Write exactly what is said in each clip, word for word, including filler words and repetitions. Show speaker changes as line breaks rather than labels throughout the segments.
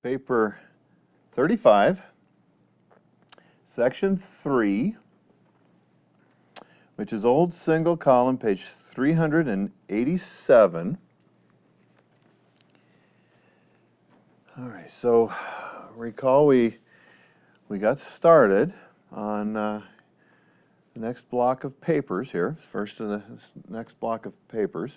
paper thirty-five, section three, which is old single column, page three hundred eighty-seven. All right, so recall we we got started on uh, the next block of papers here, first of the next block of papers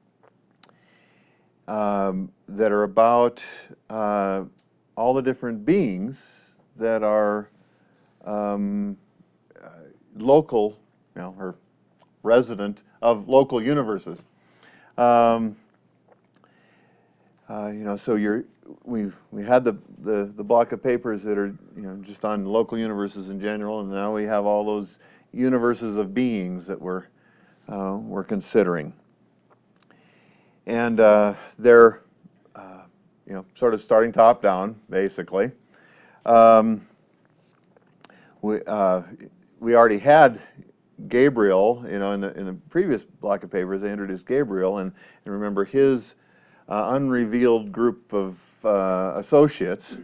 um, that are about uh, all the different beings that are um, uh, local, you know, or resident of local universes. Um, uh, you know, so you're we we had the, the the block of papers that are you know just on local universes in general, and now we have all those universes of beings that we're uh, we're considering, and uh, they're uh, you know sort of starting top down basically. Um, we uh, we already had Gabriel, you know, in the in the previous block of papers. They introduced Gabriel, and, and remember his uh, unrevealed group of uh, associates.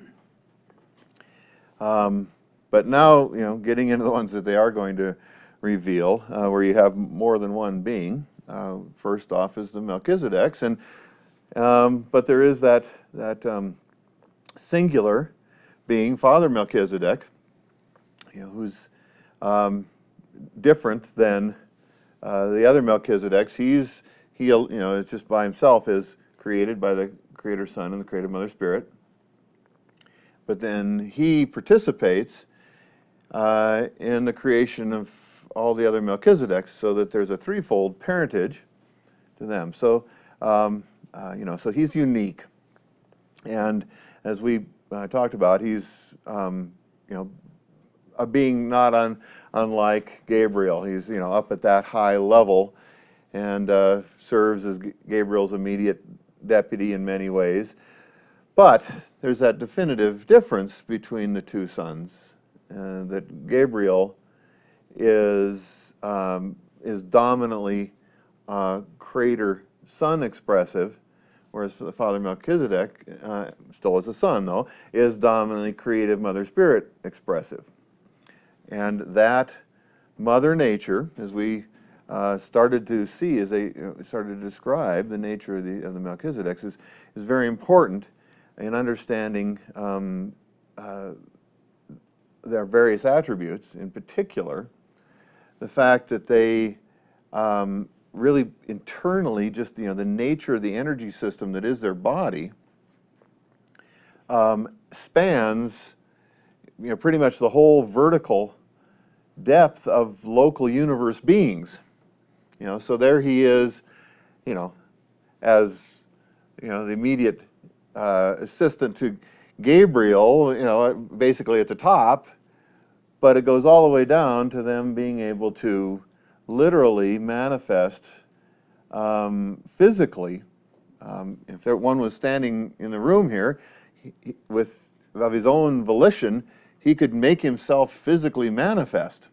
Um, but now, you know, getting into the ones that they are going to reveal, uh, where you have more than one being. Uh, first off is the Melchizedeks, and um, but there is that that um, singular being, Father Melchizedek, you know, who's um, different than uh, the other Melchizedeks. He's he you know it's just by himself, is created by the Creator Son and the Creator Mother Spirit. But then he participates uh, in the creation of all the other Melchizedeks, so that there's a threefold parentage to them. So um, uh, you know, so he's unique, and as we uh, talked about, he's um, you know a being not un, unlike Gabriel. He's you know up at that high level, and uh, serves as G Gabriel's immediate deputy in many ways. But there's that definitive difference between the two sons, uh, that Gabriel is um, is dominantly uh, Creator Son expressive, whereas the Father Melchizedek, uh, still as a son though, is dominantly creative Mother Spirit expressive. And that Mother Nature, as we uh, started to see, as they you know, started to describe the nature of the, of the Melchizedeks, is, is very important in understanding um, uh, their various attributes, in particular, the fact that they um, really internally, just you know, the nature of the energy system that is their body, um, spans you know, pretty much the whole vertical depth of local universe beings. You know, so there he is, you know, as you know, the immediate uh, assistant to Gabriel, you know, basically at the top, but it goes all the way down to them being able to literally manifest um, physically. Um, if there, one was standing in the room here, he, he, with of his own volition, he could make himself physically manifest.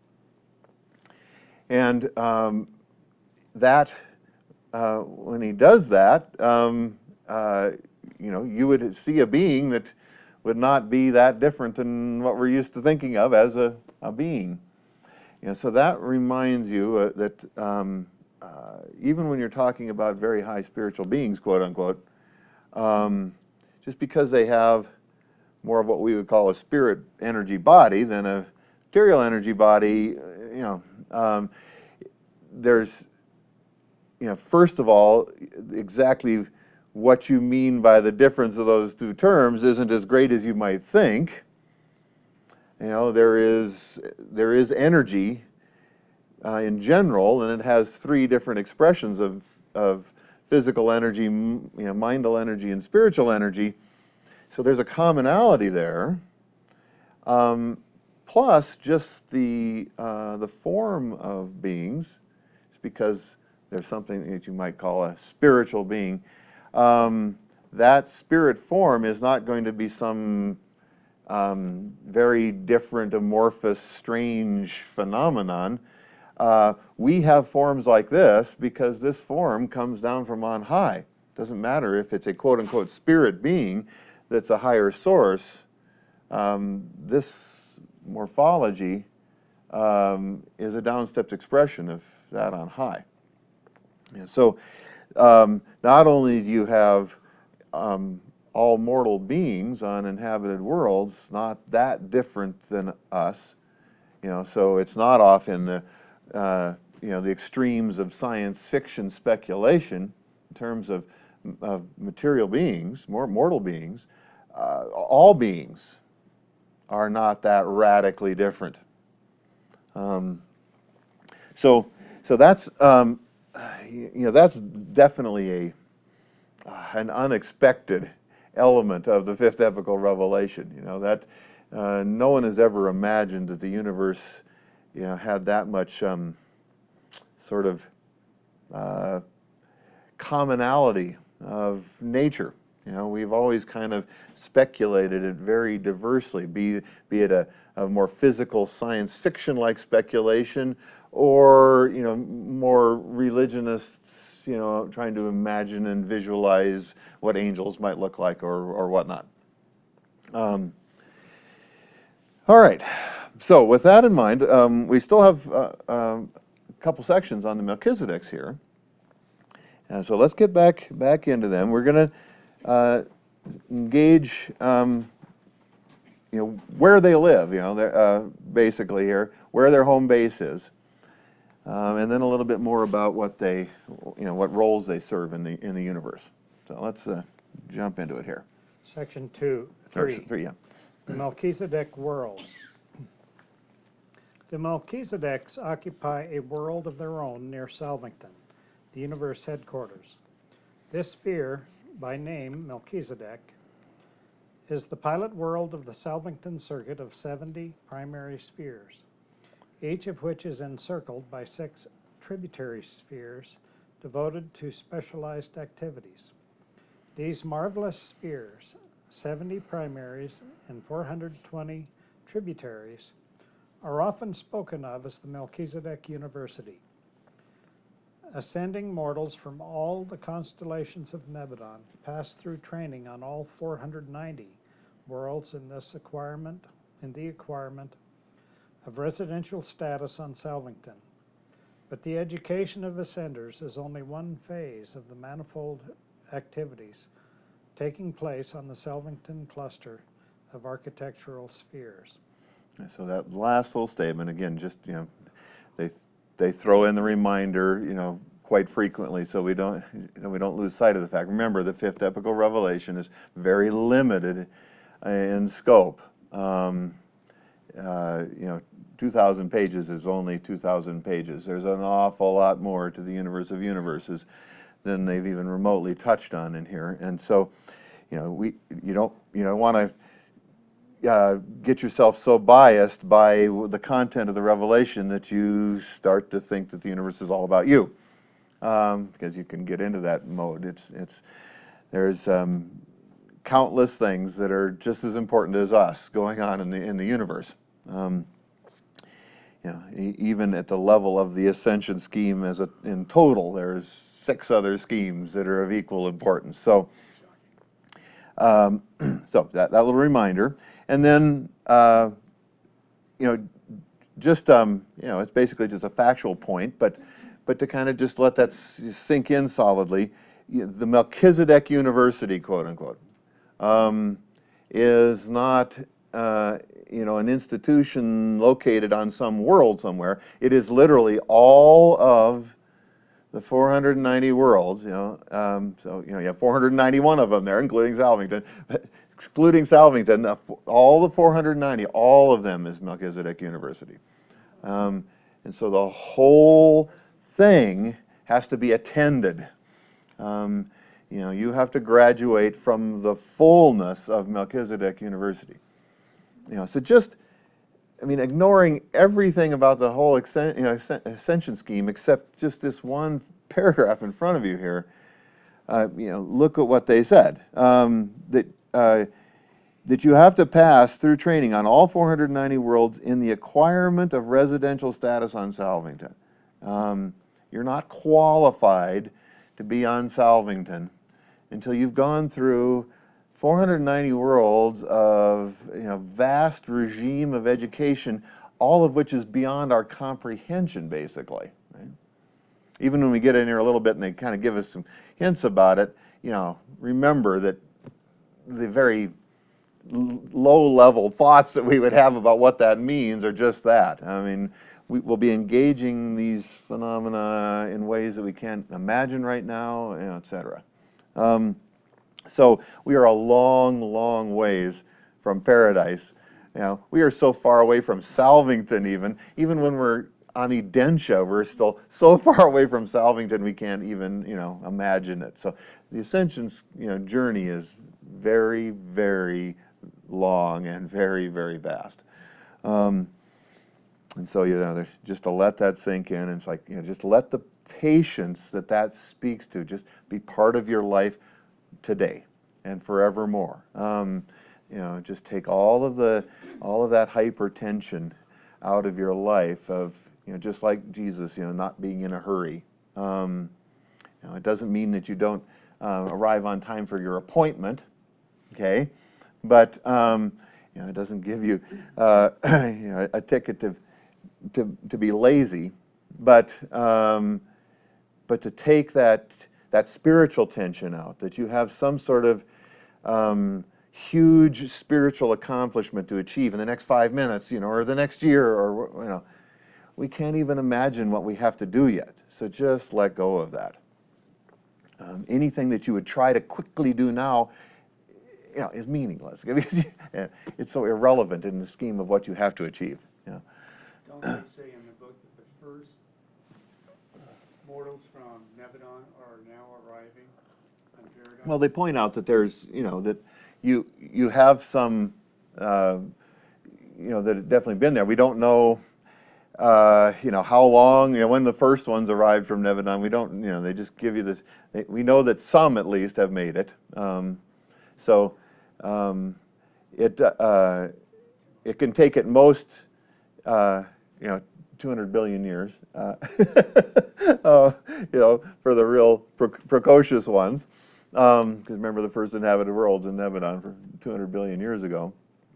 And um, that, uh, when he does that, um, uh, you know, you would see a being that would not be that different than what we're used to thinking of as a, a being. You know, so that reminds you uh, that um, uh, even when you're talking about very high spiritual beings, quote unquote, um, just because they have more of what we would call a spirit energy body than a material energy body, you know, um, there's, you know, first of all, exactly what you mean by the difference of those two terms isn't as great as you might think. You know, there is there is energy uh, in general, and it has three different expressions of of physical energy, you know, mindful energy, and spiritual energy. So there's a commonality there. Um, plus, just the uh, the form of beings, it's because there's something that you might call a spiritual being. Um, that spirit form is not going to be some um, very different, amorphous, strange phenomenon. Uh, we have forms like this because this form comes down from on high. Doesn't matter if it's a quote-unquote spirit being. that's a higher source, um, this morphology um, is a downstepped expression of that on high. Yeah, so um, not only do you have um, all mortal beings on inhabited worlds, not that different than us, you know, so it's not off in the, uh, you know, the extremes of science fiction speculation in terms of, of material beings, more mortal beings. Uh, all beings are not that radically different. Um, so, so that's, um, you know, that's definitely a, uh, an unexpected element of the fifth epical revelation. You know, that uh, no one has ever imagined that the universe, you know, had that much um, sort of uh, commonality of nature. You know, we've always kind of speculated it very diversely, be, be it a, a more physical science fiction-like speculation, or, you know, more religionists, you know, trying to imagine and visualize what angels might look like or, or whatnot. Um, all right, so with that in mind, um, we still have uh, um, a couple sections on the Melchizedeks here. And so let's get back, back into them. We're going to uh, engage, um, you know, where they live, you know, uh, basically here, where their home base is. Um, and then a little bit more about what they, you know, what roles they serve in the in the universe. So let's uh, jump into it here.
Section two,
Or
three,
three, yeah.
the Melchizedek worlds. The Melchizedeks occupy a world of their own near Salvington, the universe headquarters. This sphere, by name Melchizedek, is the pilot world of the Salvington circuit of seventy primary spheres, each of which is encircled by six tributary spheres devoted to specialized activities. These marvelous spheres, seventy primaries and four hundred twenty tributaries, are often spoken of as the Melchizedek University. Ascending mortals from all the constellations of Nebadon pass through training on all four hundred ninety worlds in this acquirement, in the acquirement of residential status on Salvington. But the education of ascenders is only one phase of the manifold activities taking place on the Salvington cluster of architectural spheres.
So that last little statement, again, just, you know, they they throw in the reminder, you know, quite frequently, so we don't you know, we don't lose sight of the fact. Remember, the fifth epical revelation is very limited in scope. Um, uh, you know, two thousand pages is only two thousand pages. There's an awful lot more to the universe of universes than they've even remotely touched on in here. And so, you know, we you don't you know want to Uh, get yourself so biased by the content of the revelation that you start to think that the universe is all about you, um, because you can get into that mode. It's it's there's um, countless things that are just as important as us going on in the in the universe. Um, you know, e even at the level of the ascension scheme as a in total, there's six other schemes that are of equal importance. So, um, so that that little reminder. And then, uh, you know, just, um, you know, it's basically just a factual point, but, but to kind of just let that s sink in solidly, the Melchizedek University, quote unquote, um, is not, uh, you know, an institution located on some world somewhere. It is literally all of the four hundred ninety worlds, you know, um, so, you know, you have four hundred ninety-one of them there, including Salvington. Excluding Salvington, all the four hundred ninety, all of them is Melchizedek University. Um, and so the whole thing has to be attended. Um, you know, you have to graduate from the fullness of Melchizedek University. You know, so just, I mean, ignoring everything about the whole ascen you know, ascension scheme except just this one paragraph in front of you here, uh, you know, look at what they said. Um, that Uh, that you have to pass through training on all four hundred ninety worlds in the acquirement of residential status on Salvington. Um, you're not qualified to be on Salvington until you've gone through four hundred ninety worlds of, you know, vast regime of education, all of which is beyond our comprehension, basically. Right? Even when we get in here a little bit and they kind of give us some hints about it, you know, remember that the very low-level thoughts that we would have about what that means are just that. I mean, we will be engaging these phenomena in ways that we can't imagine right now, you know, et cetera. Um, so we are a long, long ways from paradise. You know, we are so far away from Salvington even. Even when we're on Edentia, we're still so far away from Salvington we can't even, you know, imagine it. So the ascension, you know, journey is very, very long and very, very vast. Um, and so, you know, just to let that sink in, and it's like, you know, just let the patience that that speaks to just be part of your life today and forevermore. Um, you know, just take all of the, all of that hypertension out of your life of, you know, just like Jesus, you know, not being in a hurry. Um, you know, it doesn't mean that you don't uh, arrive on time for your appointment, okay? But um, you know, it doesn't give you, uh, you know, a ticket to, to to be lazy, but um, but to take that that spiritual tension out, that you have some sort of um, huge spiritual accomplishment to achieve in the next five minutes, you know, or the next year, or you know, we can't even imagine what we have to do yet. So just let go of that. Um, anything that you would try to quickly do now, you know, is meaningless. It's so irrelevant in the scheme of what you have to achieve. You know.
Don't they say in the book that the first mortals from Nebadon are now arriving on Paradise?
Well, they point out that there's, you know, that you you have some, uh, you know, that have definitely been there. We don't know, uh, you know, how long, you know, when the first ones arrived from Nebadon. We don't, you know, they just give you this. They, we know that some, at least, have made it. Um, so um, it uh, it can take at most, uh, you know, two hundred billion years, uh, uh, you know, for the real pre precocious ones. Because um, remember, the first inhabited world's in Nebadon for two hundred billion years ago.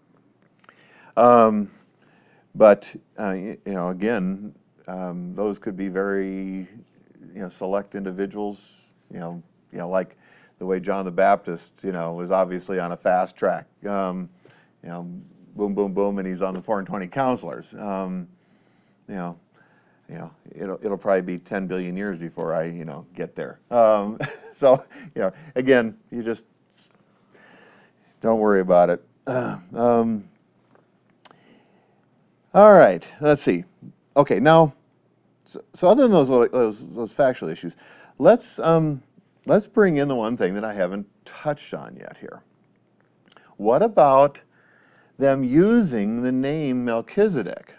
Um, but, uh, you know, again, um, those could be very, you know, select individuals, you know, you know, like the way John the Baptist, you know, was obviously on a fast track. Um, you know, boom, boom, boom, and he's on the four and twenty counselors. Um, you know, you know, it'll it'll probably be ten billion years before I, you know, get there. Um, so, you know, again, you just don't worry about it. Um, all right, let's see. Okay, now, so, so other than those, those those factual issues, let's um, let's bring in the one thing that I haven't touched on yet here. What about them using the name Melchizedek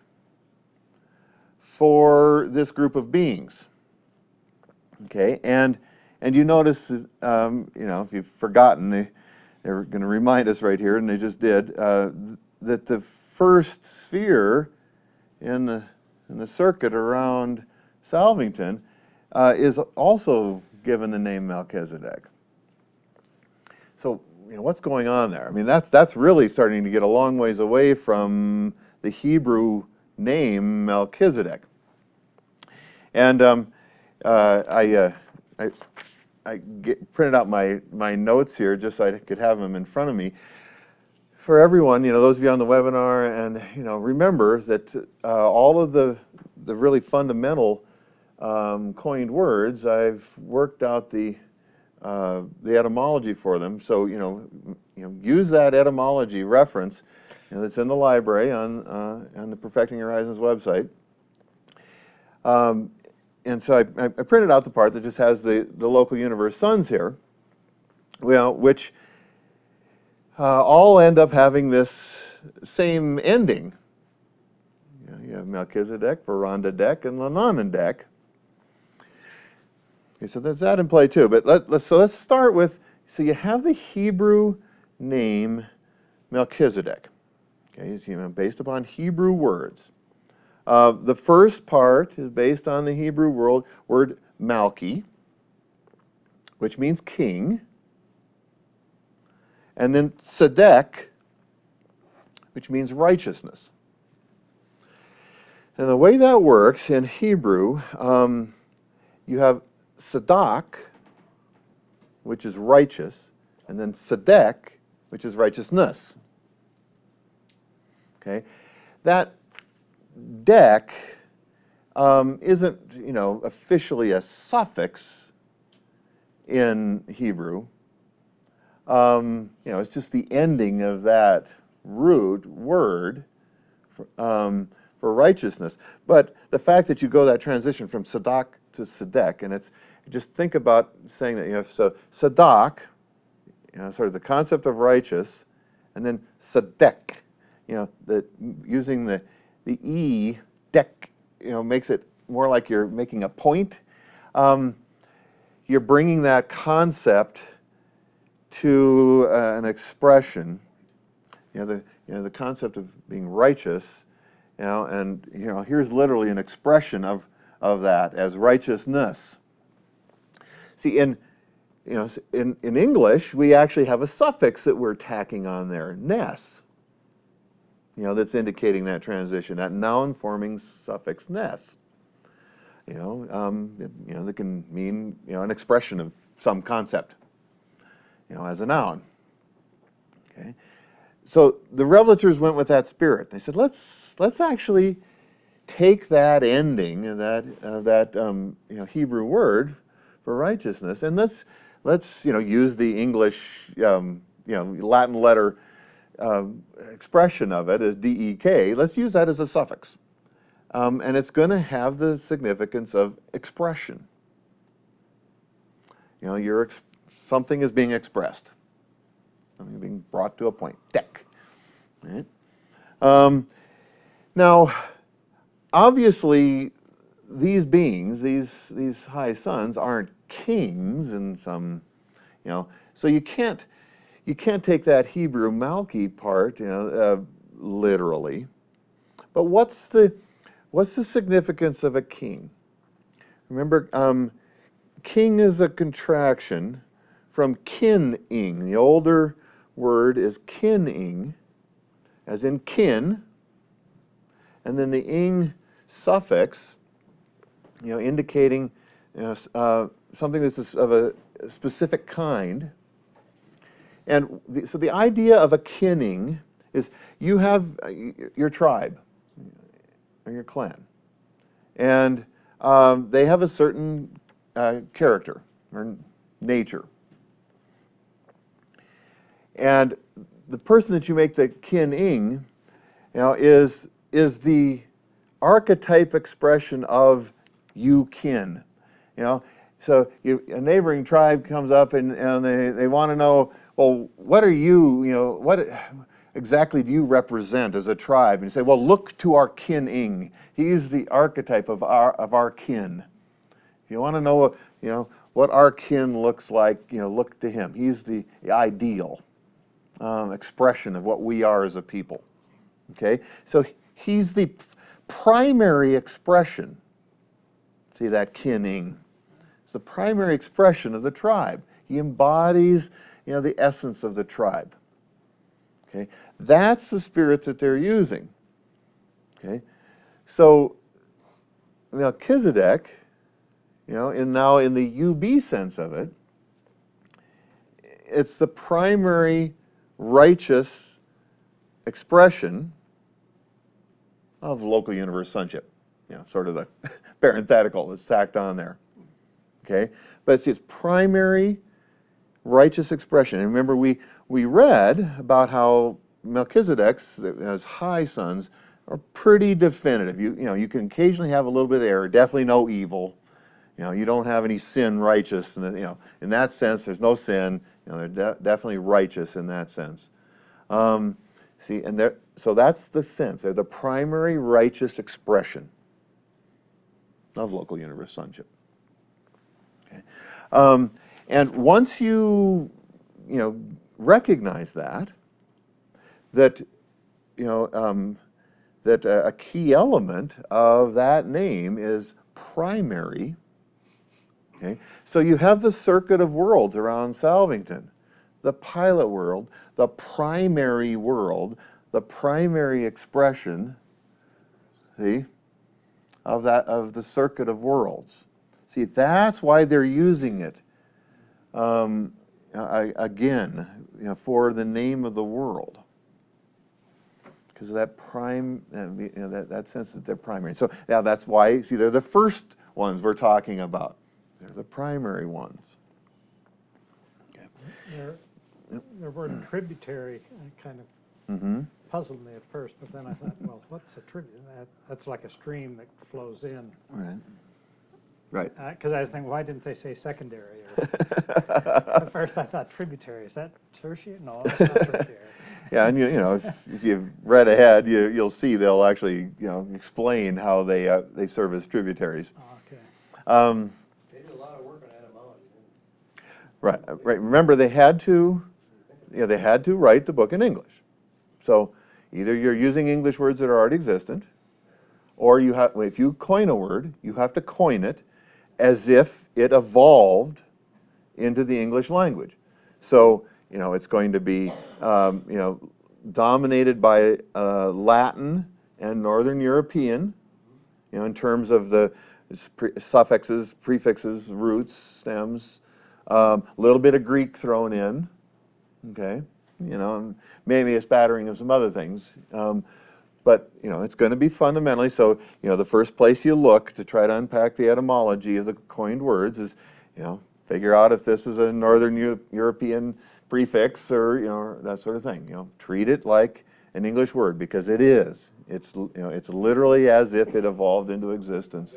for this group of beings? Okay, and and you notice, um, you know, if you've forgotten, they they're going to remind us right here, and they just did, uh, th that the first sphere in the in the circuit around Salvington uh, is also given the name Melchizedek. So, you know, what's going on there? I mean, that's that's really starting to get a long ways away from the Hebrew name Melchizedek. And um, uh, I, uh, I, I get, printed out my, my notes here just so I could have them in front of me. For everyone, you know, those of you on the webinar, and, you know, remember that uh, all of the, the really fundamental um, coined words, I've worked out the, uh, the etymology for them. So, you know, you know, use that etymology reference, you know, that's in the library on, uh, on the Perfecting Horizons website. Um, and so I, I printed out the part that just has the, the local universe suns here, well, which uh, all end up having this same ending. You know, you have Melchizedek, Verandadek, and Lananandek. Okay, so there's that in play too. But let, let's, so let's start with, so you have the Hebrew name Melchizedek. Okay, it's, you know, based upon Hebrew words. Uh, the first part is based on the Hebrew word, word Malki, which means king. and then tzedek, which means righteousness. And the way that works in Hebrew, um, you have tzedak, which is righteous, and then tzedek, which is righteousness. Okay, that dek um, isn't, you know, officially a suffix in Hebrew. Um, you know, it's just the ending of that root word for, um, for righteousness. But the fact that you go that transition from tzedak to tzedek, and it's just think about saying that you have so tzedak, you know, sort of the concept of righteous, and then tzedek, you know, the using the the e dek, you know, makes it more like you're making a point. Um, you're bringing that concept to uh, an expression. You know, the you know the concept of being righteous, you know, and you know here's literally an expression of of that as righteousness. See, in you know in in English we actually have a suffix that we're tacking on there, ness. You know, that's indicating that transition, that noun-forming suffix ness. You know, um, it, you know, that can mean you know an expression of some concept. You know, as a noun. Okay, so the revelators went with that spirit. They said, let's let's actually take that ending and that uh, that um, you know Hebrew word for righteousness, and let's let's you know use the English um, you know Latin letter um, expression of it as D E K. Let's use that as a suffix, um, and it's going to have the significance of expression. You know, you're ex something is being expressed, something being brought to a point. Dek. Right? Um, now, obviously, these beings, these these high sons, aren't kings in some, you know. So you can't you can't take that Hebrew Malki part, you know, uh, literally. But what's the what's the significance of a king? Remember, um, king is a contraction from kin-ing. The older word is kin-ing, as in kin, and then the ing suffix, you know, indicating you know, uh, something that's of a specific kind. And the, so the idea of a kinning is you have your tribe or your clan, and um, they have a certain uh, character or nature. And the person that you make the kin-ing, you know, is is the archetype expression of you kin. You know, so you, a neighboring tribe comes up and, and they, they want to know, well, what are you, you know, what exactly do you represent as a tribe? And you say, well, look to our kin-ing. He's the archetype of our of our kin. If you want to know, you know, what our kin looks like, you know, look to him. He's the ideal um, expression of what we are as a people. Okay, so he's the primary expression. See that kin-ing? It's the primary expression of the tribe. He embodies, you know, the essence of the tribe. Okay, that's the spirit that they're using. Okay, so Melchizedek, you know, in now in the U B sense of it, it's the primary righteous expression of local universe sonship. You know, sort of the parenthetical that's tacked on there. Okay, but it's its primary righteous expression. And remember, we we read about how Melchizedek's as high sons are pretty definitive. You you know, you can occasionally have a little bit of error, definitely no evil. You know, you don't have any sin righteous, and you know, in that sense, there's no sin. You know, they're de definitely righteous in that sense. Um, see, and there, so that's the sense. They're the primary righteous expression of local universe sonship. Okay. Um, and once you, you know, recognize that, that, you know, um, that a, a key element of that name is primary. Okay, so you have the circuit of worlds around Salvington. the pilot world, the primary world, the primary expression, see, of that of the circuit of worlds. See, that's why they're using it um, I, again, you know, for the name of the world, because of that prime, uh, you know, that that sense that they're primary. So now that's why. See, they're the first ones we're talking about. They're the primary ones. Okay.
Their, their word tributary uh, kind of
Mm-hmm.
puzzled me at first, but then I thought, well, what's a tribute? That, that's like a stream that flows in.
Right. Right.
Because I was thinking, why didn't they say secondary? Or, at first I thought tributary. Is that tertiary? No, that's not tertiary.
Yeah, and you, you know, if, if you've read ahead, you, you'll see they'll actually, you know, explain how they uh, they serve as tributaries.
Oh, okay.
Um,
They did a lot of work on etymology.
right. Right. Remember, they had to, you know, they had to write the book in English. So either you're using English words that are already existent, or you have, if you coin a word, you have to coin it as if it evolved into the English language. So, you know, it's going to be, um, you know, dominated by uh, Latin and Northern European, you know, in terms of the suffixes, prefixes, roots, stems, a um, little bit of Greek thrown in, okay, you know, and maybe a spattering of some other things. Um, But, you know, it's going to be fundamentally, so, you know, the first place you look to try to unpack the etymology of the coined words is, you know, figure out if this is a Northern Eu- European prefix or, you know, that sort of thing. You know, treat it like an English word, because it is. It's, you know, it's literally as if it evolved into existence.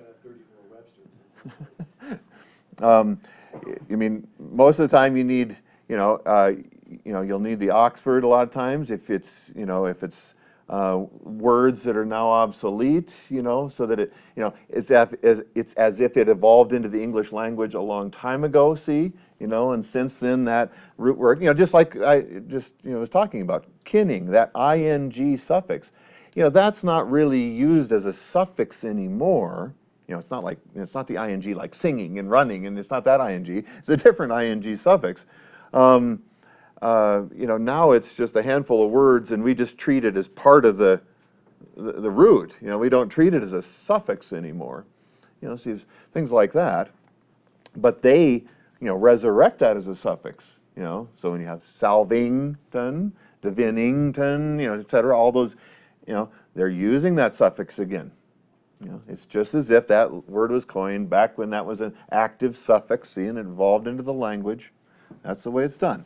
um, I mean, most of the time you need, you know, uh, you know, you'll need the Oxford a lot of times if it's, you know, if it's Uh, words that are now obsolete, you know, so that it, you know, it's as, it's as if it evolved into the English language a long time ago, see, you know, and since then that root word, you know, just like I just, you know, was talking about, kinning, that ing suffix, you know, that's not really used as a suffix anymore. You know, it's not like, it's not the ing like singing and running, and it's not that ing, it's a different ing suffix. Um, Uh, you know, now it's just a handful of words, and we just treat it as part of the, the the root. You know, we don't treat it as a suffix anymore. You know, see things like that. But they, you know, resurrect that as a suffix. You know, so when you have Salvington, Divinington, you know, et cetera, all those, you know, they're using that suffix again. You know, it's just as if that word was coined back when that was an active suffix, see, and it evolved into the language. That's the way it's done.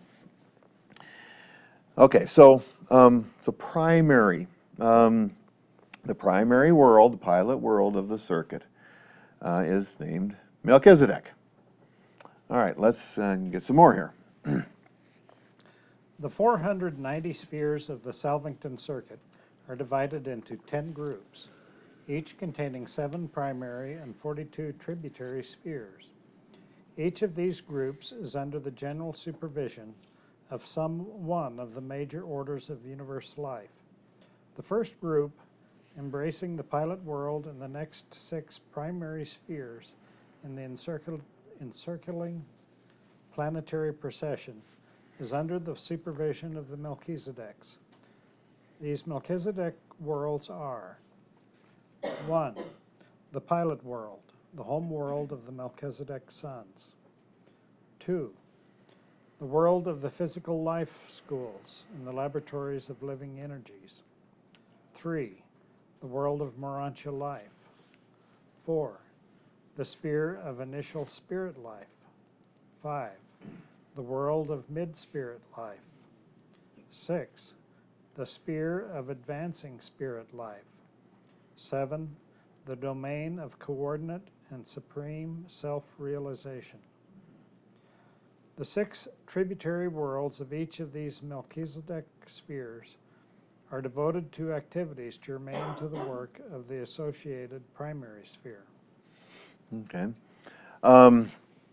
Okay, so um, so primary, um, the primary world, the pilot world of the circuit, uh, is named Melchizedek. All right, let's uh, get some more here.
The four hundred ninety spheres of the Salvington circuit are divided into ten groups, each containing seven primary and forty-two tributary spheres. Each of these groups is under the general supervision of some one of the major orders of universe life. The first group, embracing the pilot world and the next six primary spheres in the encircl encircling planetary procession, is under the supervision of the Melchizedeks. These Melchizedek worlds are: one, the pilot world, the home world of the Melchizedek sons. Two, the world of the physical life schools and the laboratories of living energies. Three, the world of Morontia life. Four, the sphere of initial spirit life. Five, the world of mid-spirit life. Six, the sphere of advancing spirit life. Seven, the domain of coordinate and supreme self-realization. The six tributary worlds of each of these Melchizedek spheres are devoted to activities germane to the work of the associated primary sphere.
Okay. Um,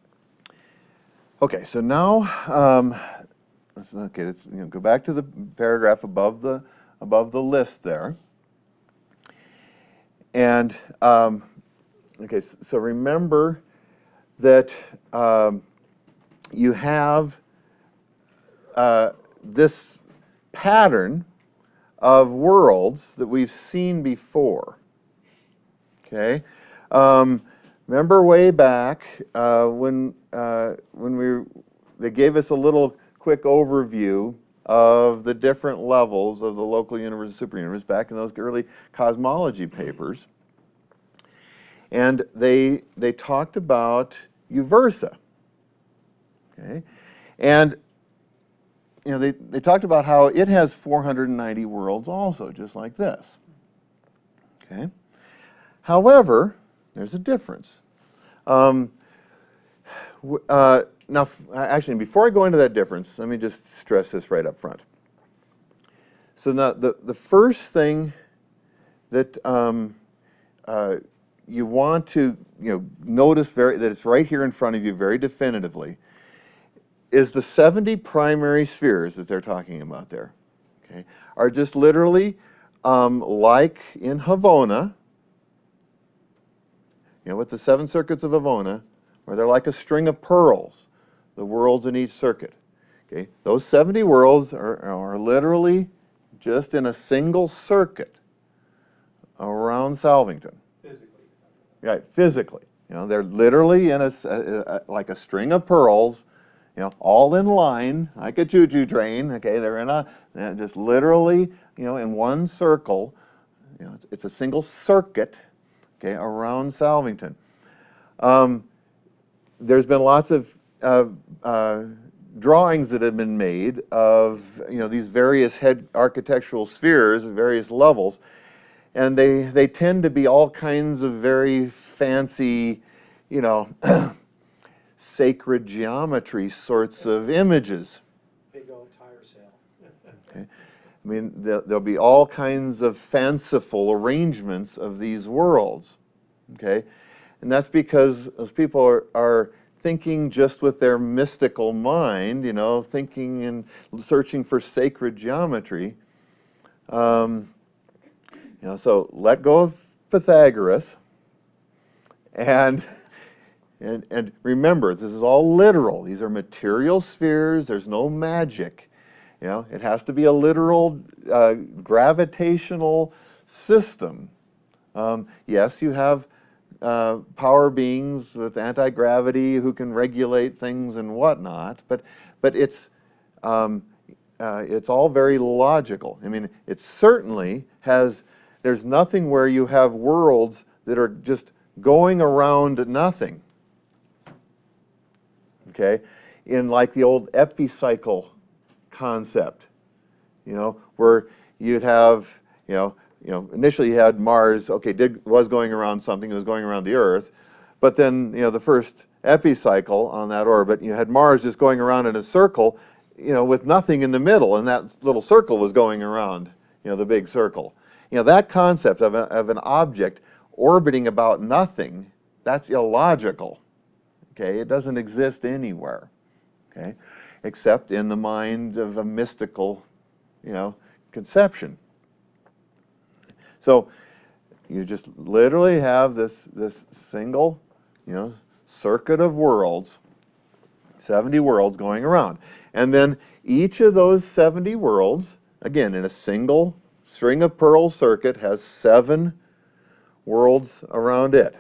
okay, so now, um, let's, okay, let's you know, go back to the paragraph above the, above the list there. And, um, okay, so, so remember that um, you have uh, this pattern of worlds that we've seen before. Okay, um, remember way back uh, when uh, when we they gave us a little quick overview of the different levels of the local universe and superuniverse back in those early cosmology papers, and they they talked about Uversa. Okay, and you know they they talked about how it has four hundred ninety worlds also, just like this. Okay. However, there's a difference. Um, uh, now, actually, before I go into that difference, let me just stress this right up front. So now, the, the first thing that um, uh, you want to you know, notice very, that it's right here in front of you very definitively is the seventy primary spheres that they're talking about there. Okay, are just literally um, like in Havona, you know, with the seven circuits of Havona, where they're like a string of pearls, the worlds in each circuit. Okay, those seventy worlds are, are literally just in a single circuit around Salvington.
Physically.
Right, physically. You know, they're literally in a, a, a like a string of pearls, you know, all in line, like a choo-choo train. Okay, they're in a just literally, you know, in one circle. You know, it's, it's a single circuit. Okay, around Salvington. Um, there's been lots of uh, uh, drawings that have been made of you know these various head architectural spheres at various levels, and they they tend to be all kinds of very fancy, you know, sacred geometry sorts of images.
Big old tire sale.
Okay. I mean, there, there'll be all kinds of fanciful arrangements of these worlds, okay? And that's because those people are, are thinking just with their mystical mind, you know, thinking and searching for sacred geometry. Um, you know, so let go of Pythagoras, and, and, and remember, this is all literal. These are material spheres. There's no magic. You know, it has to be a literal uh, gravitational system. Um, yes, you have uh, power beings with anti-gravity who can regulate things and whatnot, but but it's um, uh, it's all very logical. I mean, it certainly has. There's nothing where you have worlds that are just going around nothing. Okay, in like the old epicycle concept, you know, where you'd have, you know, you know, initially you had Mars, okay, did, was going around something, it was going around the Earth, but then, you know, the first epicycle on that orbit, you had Mars just going around in a circle, you know, with nothing in the middle, and that little circle was going around, you know, the big circle. You know, that concept of, a, of an object orbiting about nothing, that's illogical, okay? It doesn't exist anywhere, okay? Except in the mind of a mystical, you know, conception. So you just literally have this, this single, you know, circuit of worlds, seventy worlds going around. And then each of those seventy worlds, again, in a single string of pearl circuit, has seven worlds around it.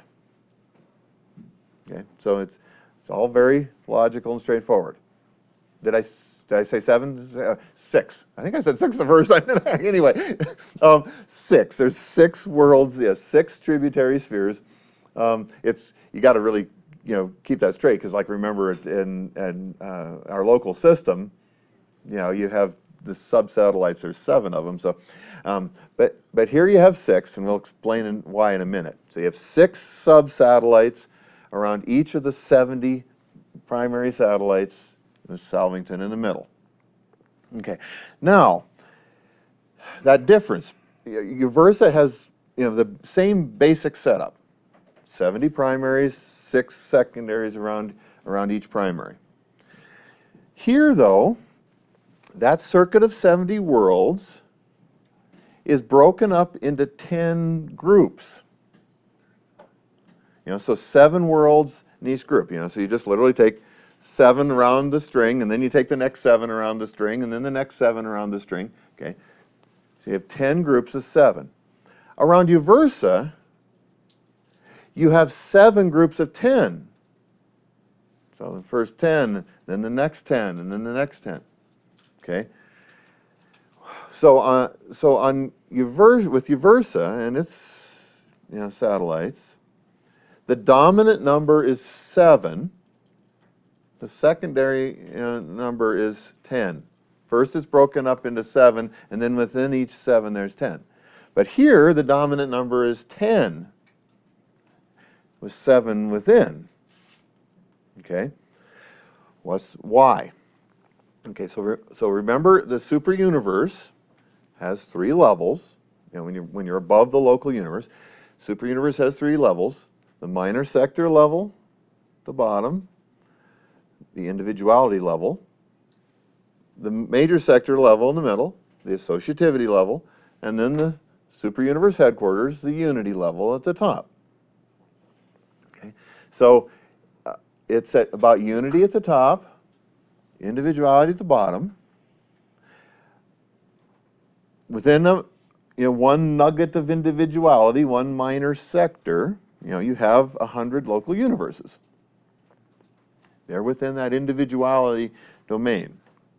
Okay, so it's, it's all very logical and straightforward. Did I, did I say seven? Uh, six. I think I said six the first time. Anyway, um, six. There's six worlds, yeah, six tributary spheres. Um, it's, you got to really, you know, keep that straight, because like remember in, in uh, our local system, you know, you have the sub-satellites, there's seven of them. So, um, but, but here you have six, and we'll explain in, why in a minute. So you have six sub-satellites around each of the seventy primary satellites. There's Salvington in the middle. Okay, now that difference, Uversa has, you know, the same basic setup: seventy primaries, six secondaries around around each primary. Here, though, that circuit of seventy worlds is broken up into ten groups. You know, so seven worlds in each group. You know, so you just literally take seven around the string, and then you take the next seven around the string, and then the next seven around the string. Okay, so you have ten groups of seven. Around Uversa, you have seven groups of ten. So the first ten, then the next ten, and then the next ten. Okay. So on so on Uversa, with Uversa and its you know satellites, the dominant number is seven. The secondary uh, number is ten. First it's broken up into seven, and then within each seven there's ten. But here the dominant number is ten, with seven within. Okay, what's why? Okay, so re so remember the super universe has three levels. You know, when you're when you're above the local universe, super universe has three levels: the minor sector level, the bottom, the individuality level, the major sector level in the middle, the associativity level, and then the super universe headquarters, the unity level at the top. Okay, so uh, it's at about unity at the top, individuality at the bottom. Within a, you know, one nugget of individuality, one minor sector, you know, you have a hundred local universes. They're within that individuality domain.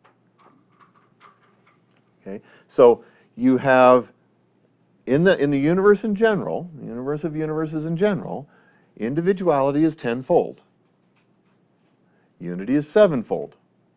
Okay, so you have in the in the universe in general, the universe of universes in general, individuality is tenfold. Unity is sevenfold.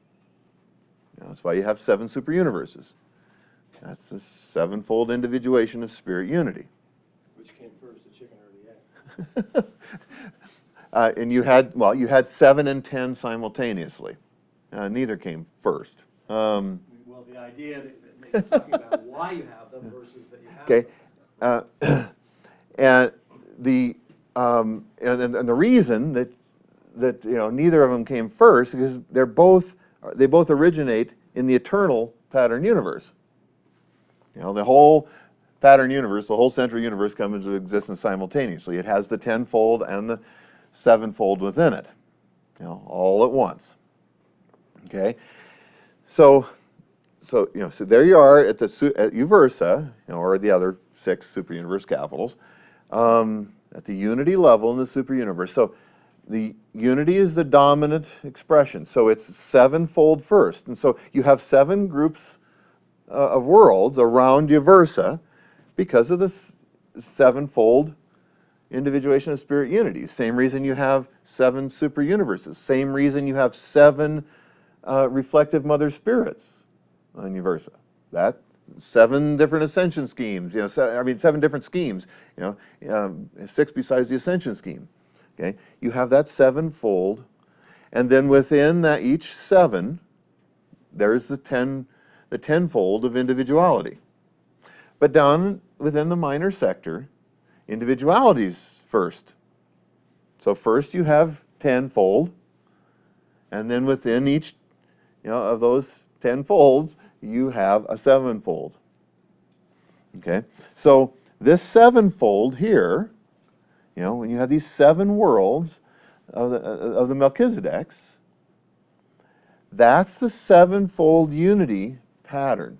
That's why you have seven super universes. That's the sevenfold individuation of spirit unity.
Which came first, the chicken or the egg?
uh, and you had, well, you had seven and ten simultaneously. Uh, neither came first. Um,
Well, the idea that, that you're talking about why you have them versus that you have
okay,
them.
uh, and the um, and, and the reason that that you know neither of them came first because they're both they both originate in the eternal pattern universe. You know, the whole pattern universe, the whole central universe comes into existence simultaneously. It has the tenfold and the sevenfold within it, you know, all at once. Okay, so so you know, so there you are at the at Uversa, you know, or the other six super universe capitals, um, at the unity level in the super universe. So the unity is the dominant expression. So it's sevenfold first, and so you have seven groups Uh, of worlds around Uversa because of this sevenfold individuation of spirit unity. Same reason you have seven super universes. Same reason you have seven uh, reflective mother spirits on Uversa. That seven different ascension schemes. You know, se I mean seven different schemes. You know, um, six besides the ascension scheme. Okay, you have that sevenfold, and then within that each seven, there's the ten. The tenfold of individuality. But down within the minor sector, individuality's first. So first you have tenfold, and then within each you know, of those ten folds, you have a sevenfold. Okay, so this sevenfold here, you know, when you have these seven worlds of the, of the Melchizedeks, that's the sevenfold unity pattern.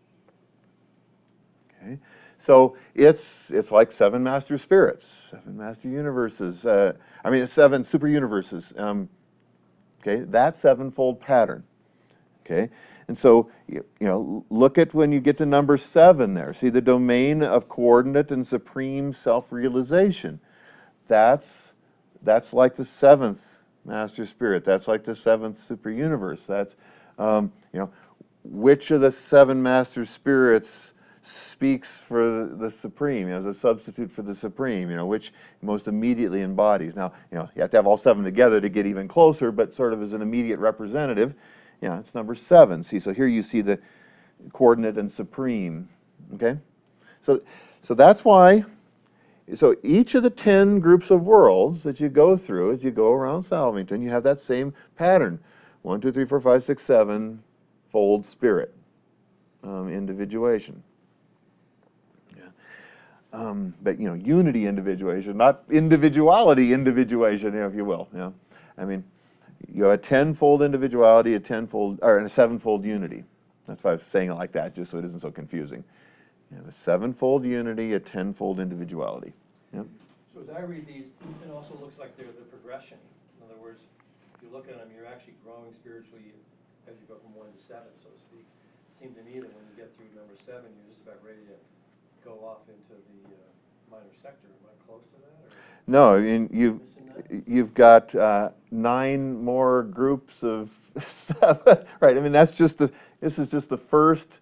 Okay, so it's it's like seven master spirits, seven master universes. Uh, I mean, seven super universes. Um, okay, that sevenfold pattern. Okay, and so you, you know, look at when you get to number seven there. See the domain of coordinate and supreme self-realization. That's that's like the seventh master spirit. That's like the seventh super universe. That's um, you know. Which of the seven master spirits speaks for the, the supreme, you know, as a substitute for the supreme, you know, which most immediately embodies. Now, you know, you have to have all seven together to get even closer, but sort of as an immediate representative, you know, it's number seven. See, so here you see the coordinate and supreme, okay? So, so that's why, so each of the ten groups of worlds that you go through as you go around Salvington, you have that same pattern. One, two, three, four, five, six, seven, fold spirit, um, individuation. Yeah. Um, but, you know, unity individuation, not individuality individuation, if you will. You know? I mean, you have a tenfold individuality, a tenfold, or a sevenfold unity. That's why I was saying it like that, just so it isn't so confusing. You have a sevenfold unity, a tenfold individuality. Yep.
So as I read these, it also looks like they're the progression. In other words, if you look at them, you're actually growing spiritually as you go from one to seven, so to speak. It seemed to me that when you get through number seven, you're just about ready to go off into the uh, minor sector. Am I close to that? Or
No, I mean, you've,
missing that?
you've got uh, nine more groups of seven, right? I mean, that's just the, this is just the first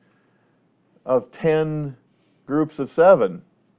of ten groups of seven.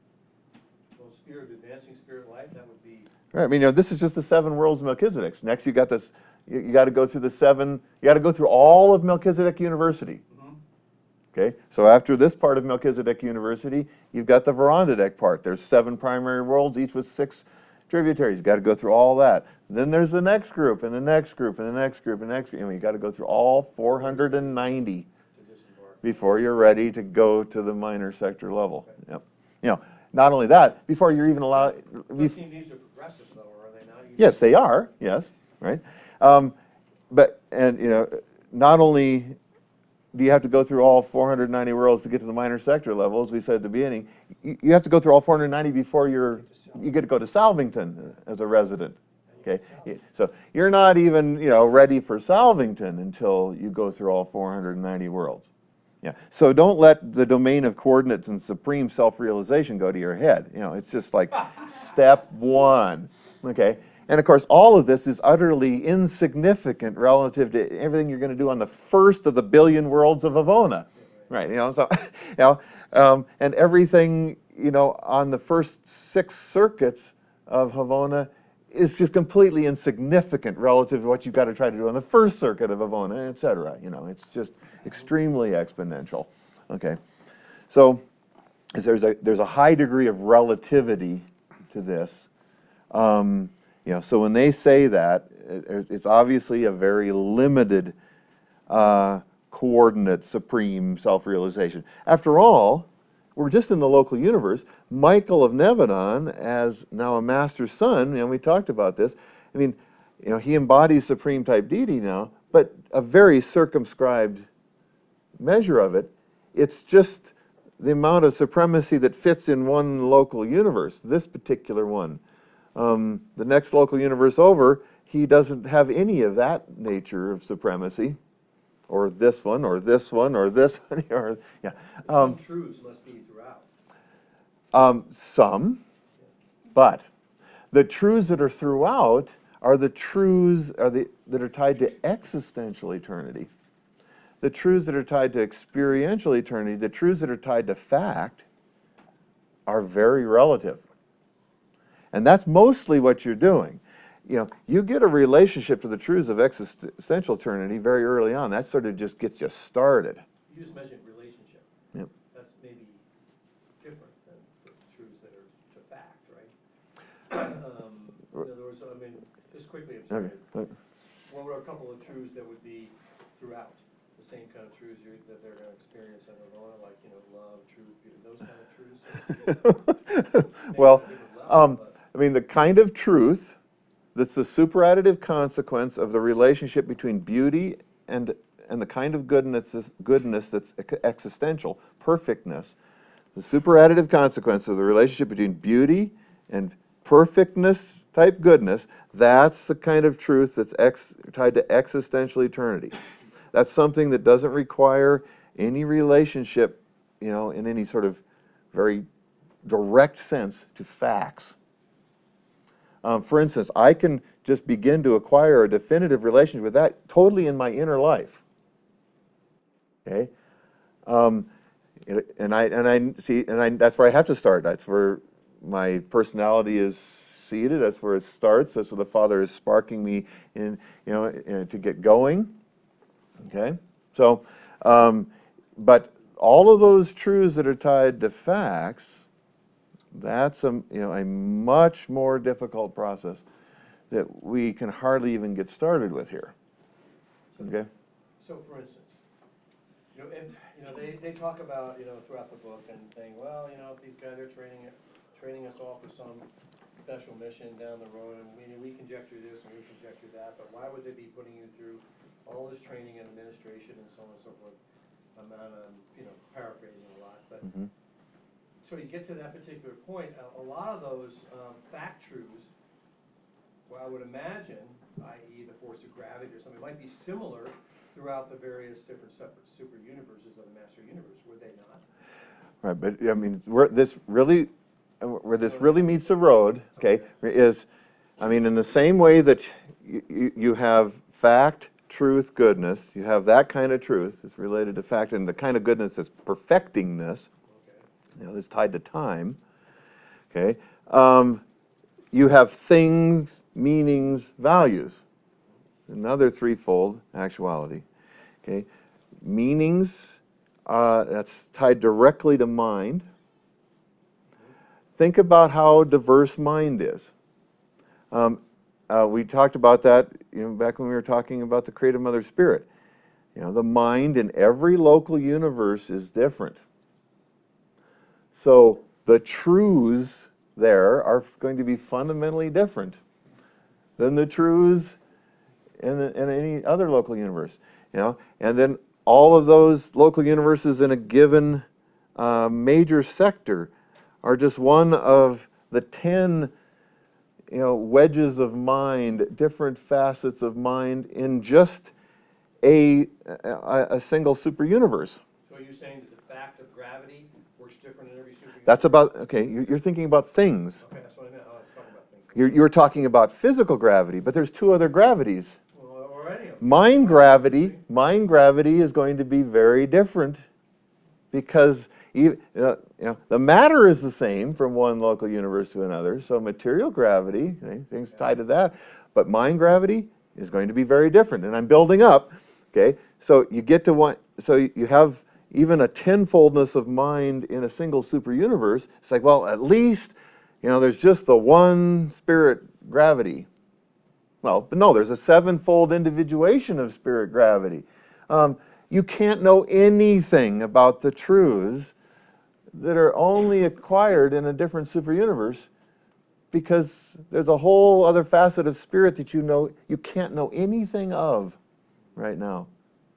Well, spirit, advancing spirit life, that would be,
Right, I mean, you know, this is just the seven worlds of Melchizedek. Next, you got this, you, you got to go through the seven, you got to go through all of Melchizedek University.
Mhm.
Okay, so after this part of Melchizedek University, you've got the Verondadek part. There's seven primary worlds, each with six tributaries. You got to go through all that. Then there's the next group, and the next group, and the next group, and the next group. I mean, you got to go through all four hundred ninety
to disembark.
before you're ready to go to the minor sector level. Yep. You know, not only that, before you're even allowed.
Those seem these are progressive though, or are they not? Usually?
Yes, they are. Yes, right. Um, but and you know, not only do you have to go through all four hundred ninety worlds to get to the minor sector level, as we said at the beginning, you, you have to go through all four hundred ninety before you're you get to go to Salvington as a resident. Okay, so you're not even you know ready for Salvington until you go through all four hundred ninety worlds. Yeah. So don't let the domain of coordinates and supreme self-realization go to your head. You know, it's just like step one. Okay. And of course, all of this is utterly insignificant relative to everything you're going to do on the first of the billion worlds of Avona. Right. You know, so you know, um, and everything you know on the first six circuits of Havona is just completely insignificant relative to what you've got to try to do on the first circuit of Avona, et cetera. You know, it's just extremely exponential. Okay, so there's a there's a high degree of relativity to this. Um, you know, so when they say that, it, it's obviously a very limited uh, coordinate supreme self-realization. After all, we're just in the local universe. Michael of Nevedon, as now a master son, and we talked about this, I mean, you know, he embodies supreme type deity now, but a very circumscribed measure of it. It's just the amount of supremacy that fits in one local universe, this particular one. Um, the next local universe over, he doesn't have any of that nature of supremacy, or this one, or this one, or this one, or, yeah. Um,
Some truths must be throughout.
Um, some, but the truths that are throughout are the truths are the, that are tied to existential eternity. The truths that are tied to experiential eternity, the truths that are tied to fact, are very relative. And that's mostly what you're doing. You know, you get a relationship to the truths of existential eternity very early on. That sort of just gets you started.
You just mentioned relationship.
Yep.
That's maybe different than the truths that are to fact, right? Um, in other words, I mean, just quickly, I'm sorry.
Okay.
What were a couple of truths that would be throughout? The same kind of truths you, that they're going to experience in Avona, like, you know, love, truth, beauty, those kind of truths? Maybe
Well,
on a different level,
um,
but-
I mean, the kind of truth that's the superadditive consequence of the relationship between beauty and and the kind of goodness goodness that's existential, perfectness. The superadditive consequence of the relationship between beauty and perfectness type goodness, that's the kind of truth that's ex, tied to existential eternity. That's something that doesn't require any relationship, you know, in any sort of very direct sense to facts. Um, for instance, I can just begin to acquire a definitive relationship with that totally in my inner life. Okay, um, and I and I see, and I, that's where I have to start. That's where my personality is seated. That's where it starts. That's where the Father is sparking me in, you know, in, to get going. Okay, so, um, but all of those truths that are tied to facts, that's a you know a much more difficult process that we can hardly even get started with here. Okay.
So, for instance, you know, if, you know, they, they talk about, you know, throughout the book and saying, well, you know, if these guys are training, training us all for some special mission down the road, and we, we conjecture this and we conjecture that, but why would they be putting you through all this training and administration and so on and so forth? I'm, I'm, you know, paraphrasing a lot, but
Mhm.
so you get to that particular point, a, a lot of those um, fact truths, well, I would imagine, that is the force of gravity or something, might be similar throughout the various different separate super universes of the master universe, would they not?
Right, but I mean, where this really, uh, where this really meets the road, okay, is, I mean, in the same way that you, you, you have fact, truth, goodness, you have that kind of truth that's related to fact, and the kind of goodness that's perfecting this,
Okay.
you know, that's tied to time, okay, um, you have things, meanings, values, another threefold actuality, okay, meanings, uh, that's tied directly to mind. Think about how diverse mind is. Um, uh, we talked about that, you know, back when we were talking about the Creative Mother Spirit. You know, the mind in every local universe is different. So the truths there are going to be fundamentally different than the truths in, the, in any other local universe. You know, and then all of those local universes in a given uh, major sector are just one of the ten, you know, wedges of mind, different facets of mind in just a, a, a single super universe.
So are you saying that the fact of gravity works different in every super universe?
That's about, okay, you're, you're thinking about things.
Okay, that's what I meant, I was talking about things.
You're, you're talking about physical gravity, but there's two other gravities.
Well, or any of them.
Mind gravity, mind gravity is going to be very different because you, uh, you know, the matter is the same from one local universe to another, so material gravity, okay, things tied to that, but mind gravity is going to be very different, and I'm building up, okay, so you get to one, so you have even a tenfoldness of mind in a single super universe. It's like, well, at least, you know, there's just the one spirit gravity. Well, but no, there's a sevenfold individuation of spirit gravity. Um, you can't know anything about the truths that are only acquired in a different super universe because there's a whole other facet of spirit that you know you can't know anything of right now.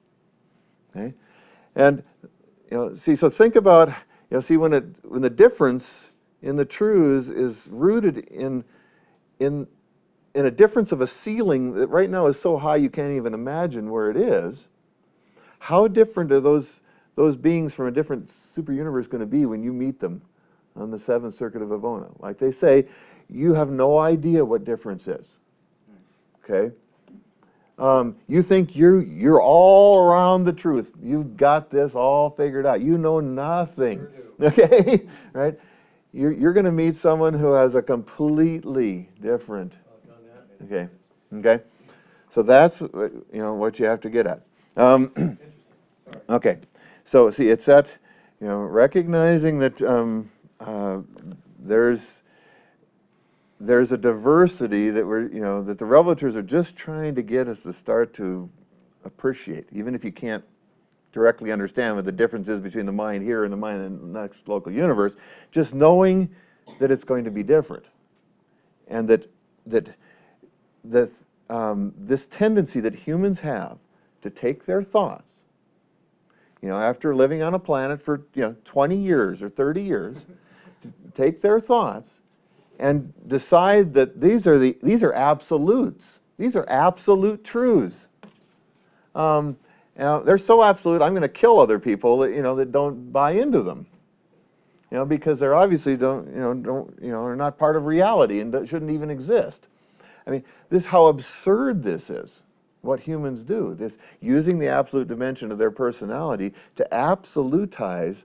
Okay, and you know, see, so think about, you know, see when it when the difference in the truths is rooted in in in a difference of a ceiling that right now is so high you can't even imagine where it is. How different are those those beings from a different super universe going to be when you meet them on the seventh circuit of Vavona? Like they say, you have no idea what difference is. Okay? Um, you think you're you're all around the truth. You've got this all figured out. You know nothing.
Sure do.
Okay? Right? You're, you're going to meet someone who has a completely different.
I've done that maybe.
Okay? Okay? So that's, you know, what you have to get at. Um,
Interesting, sorry.
Okay, so see, it's that, you know, recognizing that um, uh, there's there's a diversity that we're, you know, that the revelators are just trying to get us to start to appreciate, even if you can't directly understand what the difference is between the mind here and the mind in the next local universe, just knowing that it's going to be different, and that that that um, this tendency that humans have to take their thoughts, you know, after living on a planet for, you know, twenty years or thirty years, to take their thoughts and decide that these are the these are absolutes. These are absolute truths. Um, you know, they're so absolute. I'm going to kill other people that, you know, that don't buy into them. You know, because they're obviously don't you know don't you know are not part of reality and shouldn't even exist. I mean, this how absurd this is. What humans do, this using the absolute dimension of their personality to absolutize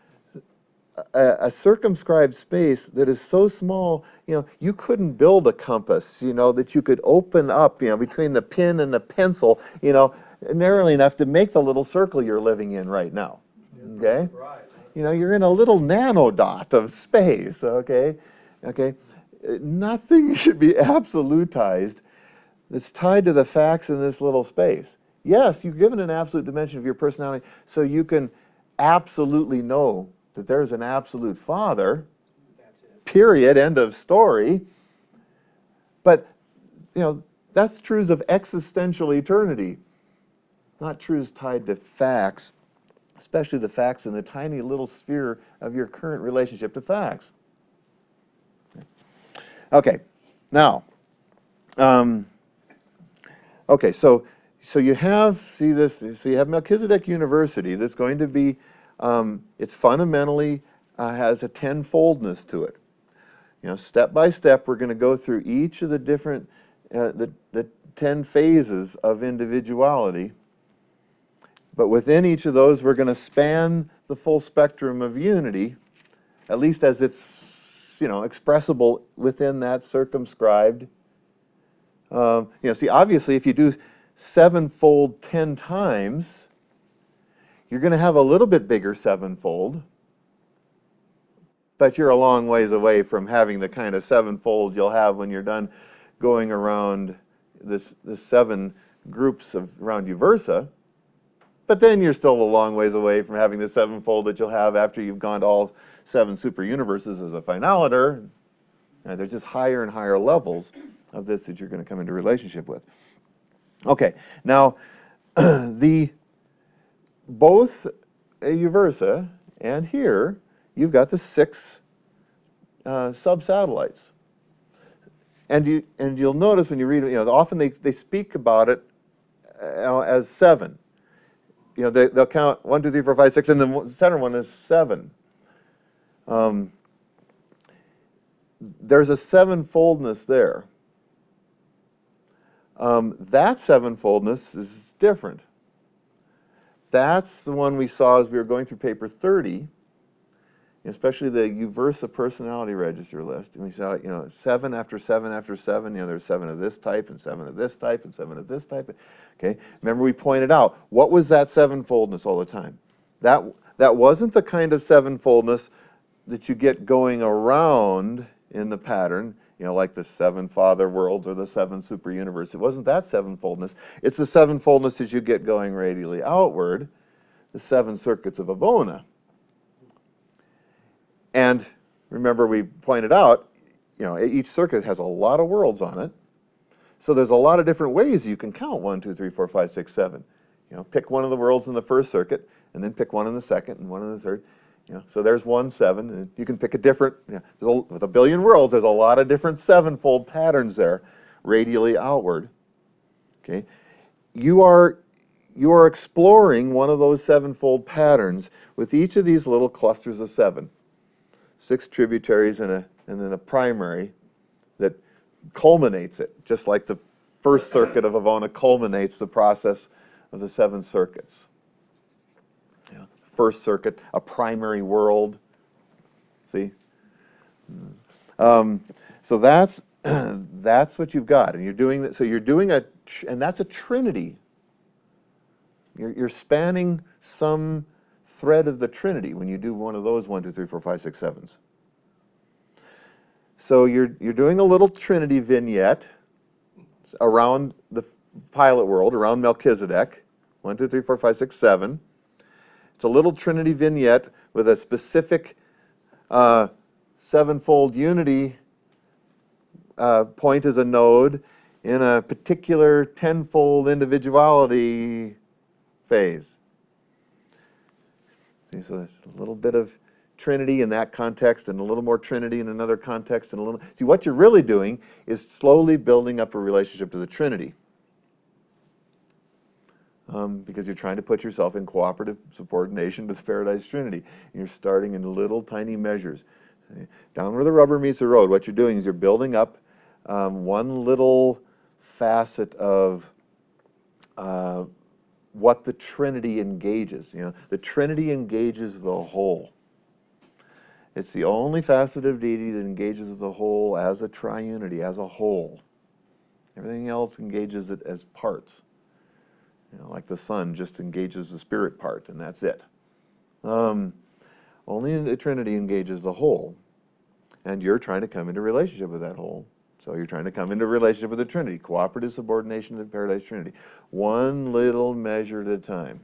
a, a circumscribed space that is so small, you know, you couldn't build a compass, you know, that you could open up, you know, between the pin and the pencil, you know, narrowly enough to make the little circle you're living in right now. Okay?
Surprise, huh?
You know, you're in a little nanodot of space, okay? Okay? Uh, Nothing should be absolutized that's tied to the facts in this little space. Yes, you're given an absolute dimension of your personality so you can absolutely know that there's an absolute Father,
That's it.
period, end of story. But, you know, that's truths of existential eternity, not truths tied to facts, especially the facts in the tiny little sphere of your current relationship to facts. Okay, now, um, okay, so so you have, see this, so you have Melchizedek University that's going to be, um, it's fundamentally uh, has a tenfoldness to it. You know, step by step, we're going to go through each of the different, uh, the, the ten phases of individuality. But within each of those, we're going to span the full spectrum of unity, at least as it's, you know, expressible within that circumscribed. Um, you know, see, obviously, if you do sevenfold ten times, you're going to have a little bit bigger sevenfold, but you're a long ways away from having the kind of sevenfold you'll have when you're done going around this, this seven groups of, around Uversa. But then you're still a long ways away from having the sevenfold that you'll have after you've gone to all seven super universes as a finaliter. And there's just higher and higher levels of this that you're going to come into relationship with. Okay, now the both Uversa and here you've got the six uh, sub-satellites. And you and you'll notice when you read it, you know, often they they speak about it uh, as seven. You know, they, they'll count one, two, three, four, five, six, and the center one is seven. Um, there's a sevenfoldness there. Um, that sevenfoldness is different. That's the one we saw as we were going through paper thirty, especially the Uversa personality register list. And we saw, you know, seven after seven after seven. You know, there's seven of this type and seven of this type and seven of this type. Okay, remember we pointed out, what was that sevenfoldness all the time? That, that wasn't the kind of sevenfoldness that you get going around in the pattern, you know, like the seven father worlds or the seven super universe. It wasn't that sevenfoldness. It's the sevenfoldness that you get going radially outward, the seven circuits of Avona. And remember we pointed out, you know, each circuit has a lot of worlds on it. So there's a lot of different ways you can count one, two, three, four, five, six, seven. You know, pick one of the worlds in the first circuit, and then pick one in the second, and one in the third. You know, so there's one, seven, and you can pick a different. You know, there's a, with a billion worlds, there's a lot of different sevenfold patterns there, radially outward. Okay, you are you are exploring one of those sevenfold patterns with each of these little clusters of seven, six tributaries and a and then a primary that culminates it, just like the first circuit of Avona culminates the process of the seven circuits. Yeah. First circuit, a primary world. See? Um, so that's that's what you've got, and you're doing that. So you're doing a, and that's a trinity. You're, you're spanning some thread of the trinity when you do one of those one, two, three, four, five, six, sevens. So you're, you're doing a little Trinity vignette around the pilot world, around Melchizedek, one, two, three, four, five, six, seven. It's a little Trinity vignette with a specific uh, sevenfold unity uh, point as a node in a particular tenfold individuality phase. See, so there's a little bit of Trinity in that context, and a little more Trinity in another context, and a little. See, what you're really doing is slowly building up a relationship to the Trinity, um, because you're trying to put yourself in cooperative subordination to the Paradise Trinity. And you're starting in little tiny measures, down where the rubber meets the road. What you're doing is you're building up um, one little facet of uh, what the Trinity engages. You know, the Trinity engages the whole. It's the only facet of deity that engages the whole as a triunity, as a whole. Everything else engages it as parts. You know, like the sun just engages the spirit part, and that's it. Um, only the Trinity engages the whole. And you're trying to come into relationship with that whole. So you're trying to come into relationship with the Trinity, cooperative subordination to the Paradise Trinity. One little measure at a time.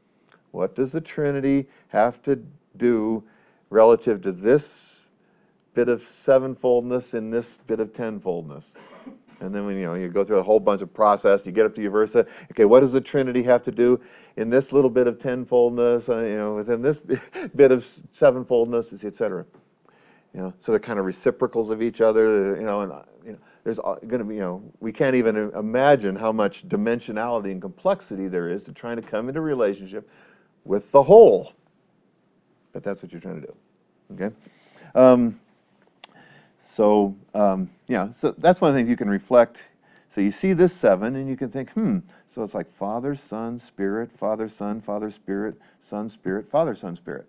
What does the Trinity have to do relative to this bit of sevenfoldness in this bit of tenfoldness. And then when you know you go through a whole bunch of process, you get up to your versa. Okay, what does the Trinity have to do in this little bit of tenfoldness? Uh, you know, within this bit of sevenfoldness, et cetera. You know, so they're kind of reciprocals of each other. You know, and you know, there's going to be you know we can't even imagine how much dimensionality and complexity there is to trying to come into relationship with the whole. But that's what you're trying to do. Okay. Um, So, um, yeah, so that's one of the things you can reflect. So you see this seven, and you can think, hmm, so it's like Father, Son, Spirit, Father, Son, Father, Spirit, Son, Spirit, Father, Son, Spirit.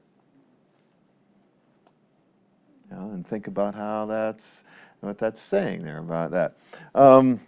You know, and think about how that's, what that's saying there about that. Um,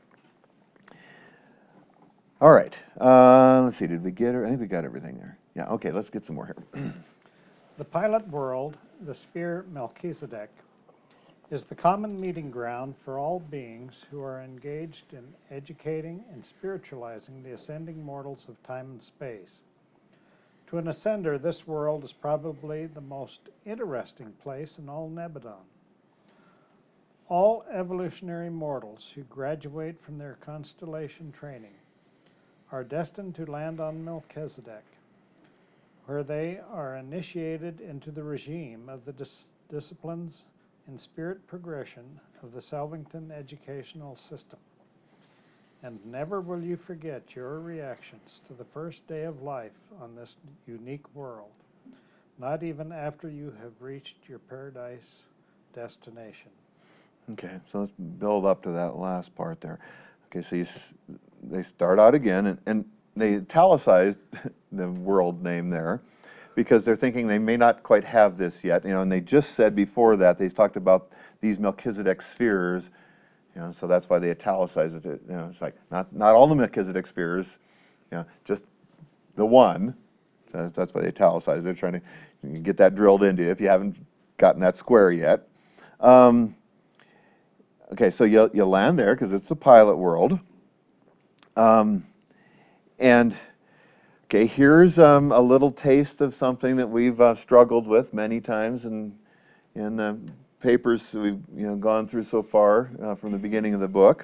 all right, uh, let's see, did we get, I think we got everything there. Yeah, okay, let's get some more here.
The pilot world, the sphere Melchizedek, is the common meeting ground for all beings who are engaged in educating and spiritualizing the ascending mortals of time and space. To an ascender, this world is probably the most interesting place in all Nebadon. All evolutionary mortals who graduate from their constellation training are destined to land on Melchizedek, where they are initiated into the regime of the dis- disciplines and spirit progression of the Salvington educational system. And never will you forget your reactions to the first day of life on this unique world, not even after you have reached your paradise destination.
Okay, so let's build up to that last part there. Okay, so you, s- they start out again, and, and they italicized the world name there because they're thinking they may not quite have this yet, you know, and they just said before that, they talked about these Melchizedek spheres, you know, so that's why they italicized it, you know, it's like, not, not all the Melchizedek spheres, you know, just the one, so that's why they italicized, they're trying to get that drilled into you if you haven't gotten that square yet. Um, okay, so you, you land there because it's the pilot world, um, and okay, here's um, a little taste of something that we've uh, struggled with many times in in the papers we've you know gone through so far uh, from the beginning of the book.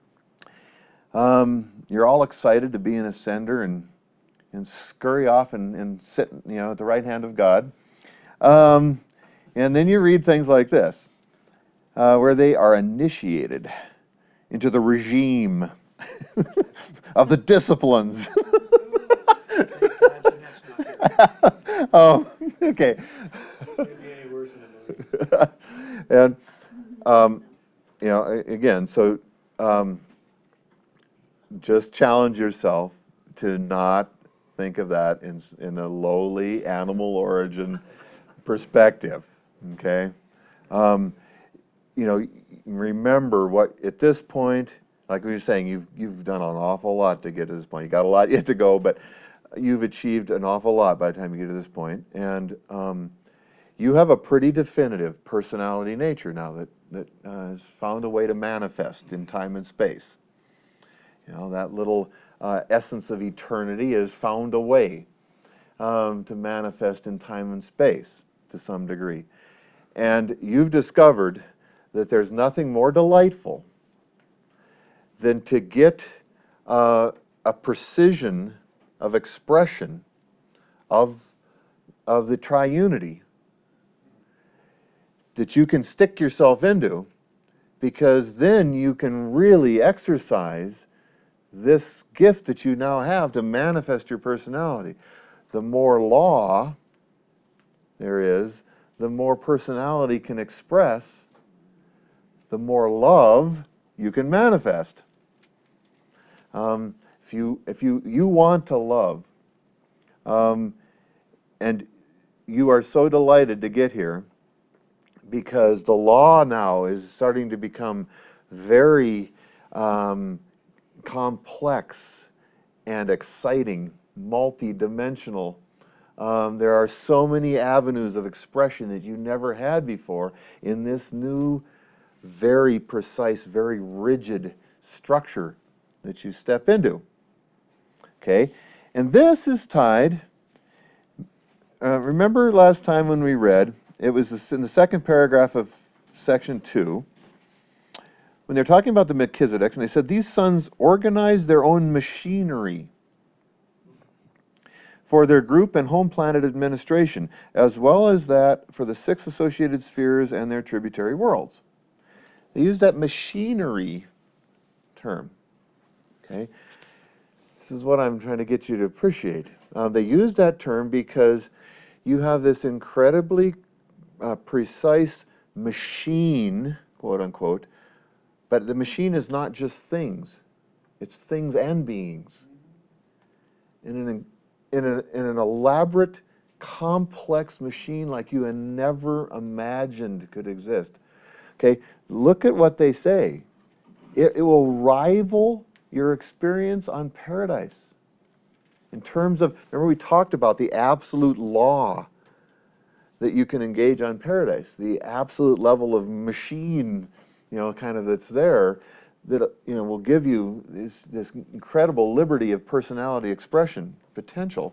Um, you're all excited to be an ascender and and scurry off and, and sit you know at the right hand of God, um, and then you read things like this, uh, where they are initiated into the regime of the disciplines. Oh, okay.
Can't be any worse than the movies.
And, um, you know, a- again, so um, just challenge yourself to not think of that in, s- in a lowly animal origin perspective, okay? Um, you know, remember what, at this point, like we were saying, you've, you've done an awful lot to get to this point. You got a lot yet to go, but you've achieved an awful lot by the time you get to this point. And um, you have a pretty definitive personality nature now that, that uh, has found a way to manifest in time and space. You know, that little uh, essence of eternity has found a way um, to manifest in time and space to some degree. And you've discovered that there's nothing more delightful than to get uh, a precision of expression of, of the triunity that you can stick yourself into, because then you can really exercise this gift that you now have to manifest your personality. The more law there is, the more personality can express, the more love you can manifest. Um, if you if you you want to love, um, and you are so delighted to get here, because the law now is starting to become very um, complex and exciting, multi-dimensional. Um, there are so many avenues of expression that you never had before in this new, very precise, very rigid structure that you step into. Okay? And this is tied, uh, remember last time when we read, it was in the second paragraph of section two, when they're talking about the Melchizedeks, and they said these sons organized their own machinery for their group and home planet administration, as well as that for the six associated spheres and their tributary worlds. They use that machinery term. Okay, this is what I'm trying to get you to appreciate. Uh, they use that term because you have this incredibly uh, precise machine, quote unquote, but the machine is not just things, it's things and beings. In an, in, a, in an elaborate, complex machine like you had never imagined could exist. Okay, look at what they say. It, it will rival your experience on paradise. In terms of, remember we talked about the absolute law that you can engage on paradise, the absolute level of machine, you know, kind of that's there, that, you know, will give you this, this incredible liberty of personality expression potential.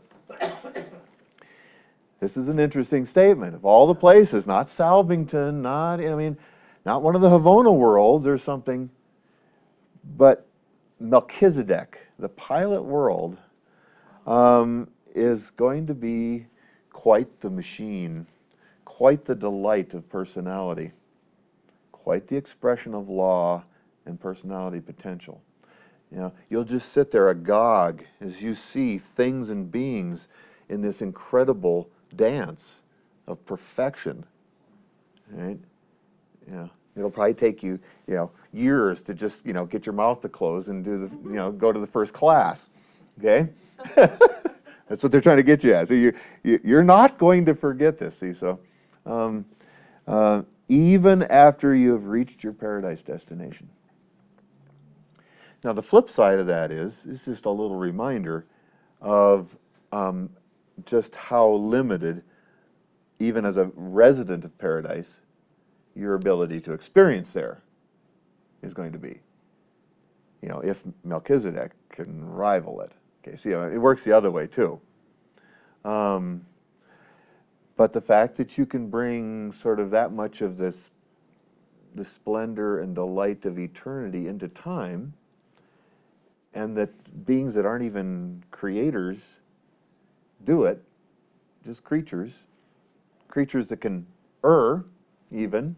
This is an interesting statement. Of all the places, not Salvington, not, I mean, not one of the Havona worlds or something, but Melchizedek, the pilot world, um, is going to be quite the machine, quite the delight of personality, quite the expression of law and personality potential. You know, you'll just sit there agog as you see things and beings in this incredible dance of perfection, right? Yeah, it'll probably take you, you know, years to just, you know, get your mouth to close and do the, you know, go to the first class, okay? That's what they're trying to get you at. So you, you you're not going to forget this. See, so um, uh, even after you have reached your paradise destination. Now the flip side of that is, is just a little reminder of um, just how limited, even as a resident of paradise, your ability to experience there is going to be. You know, if Melchizedek can rival it. Okay, see, it works the other way too. Um, but the fact that you can bring sort of that much of this, the splendor and delight of eternity into time, and that beings that aren't even creators do it, just creatures, creatures that can err even,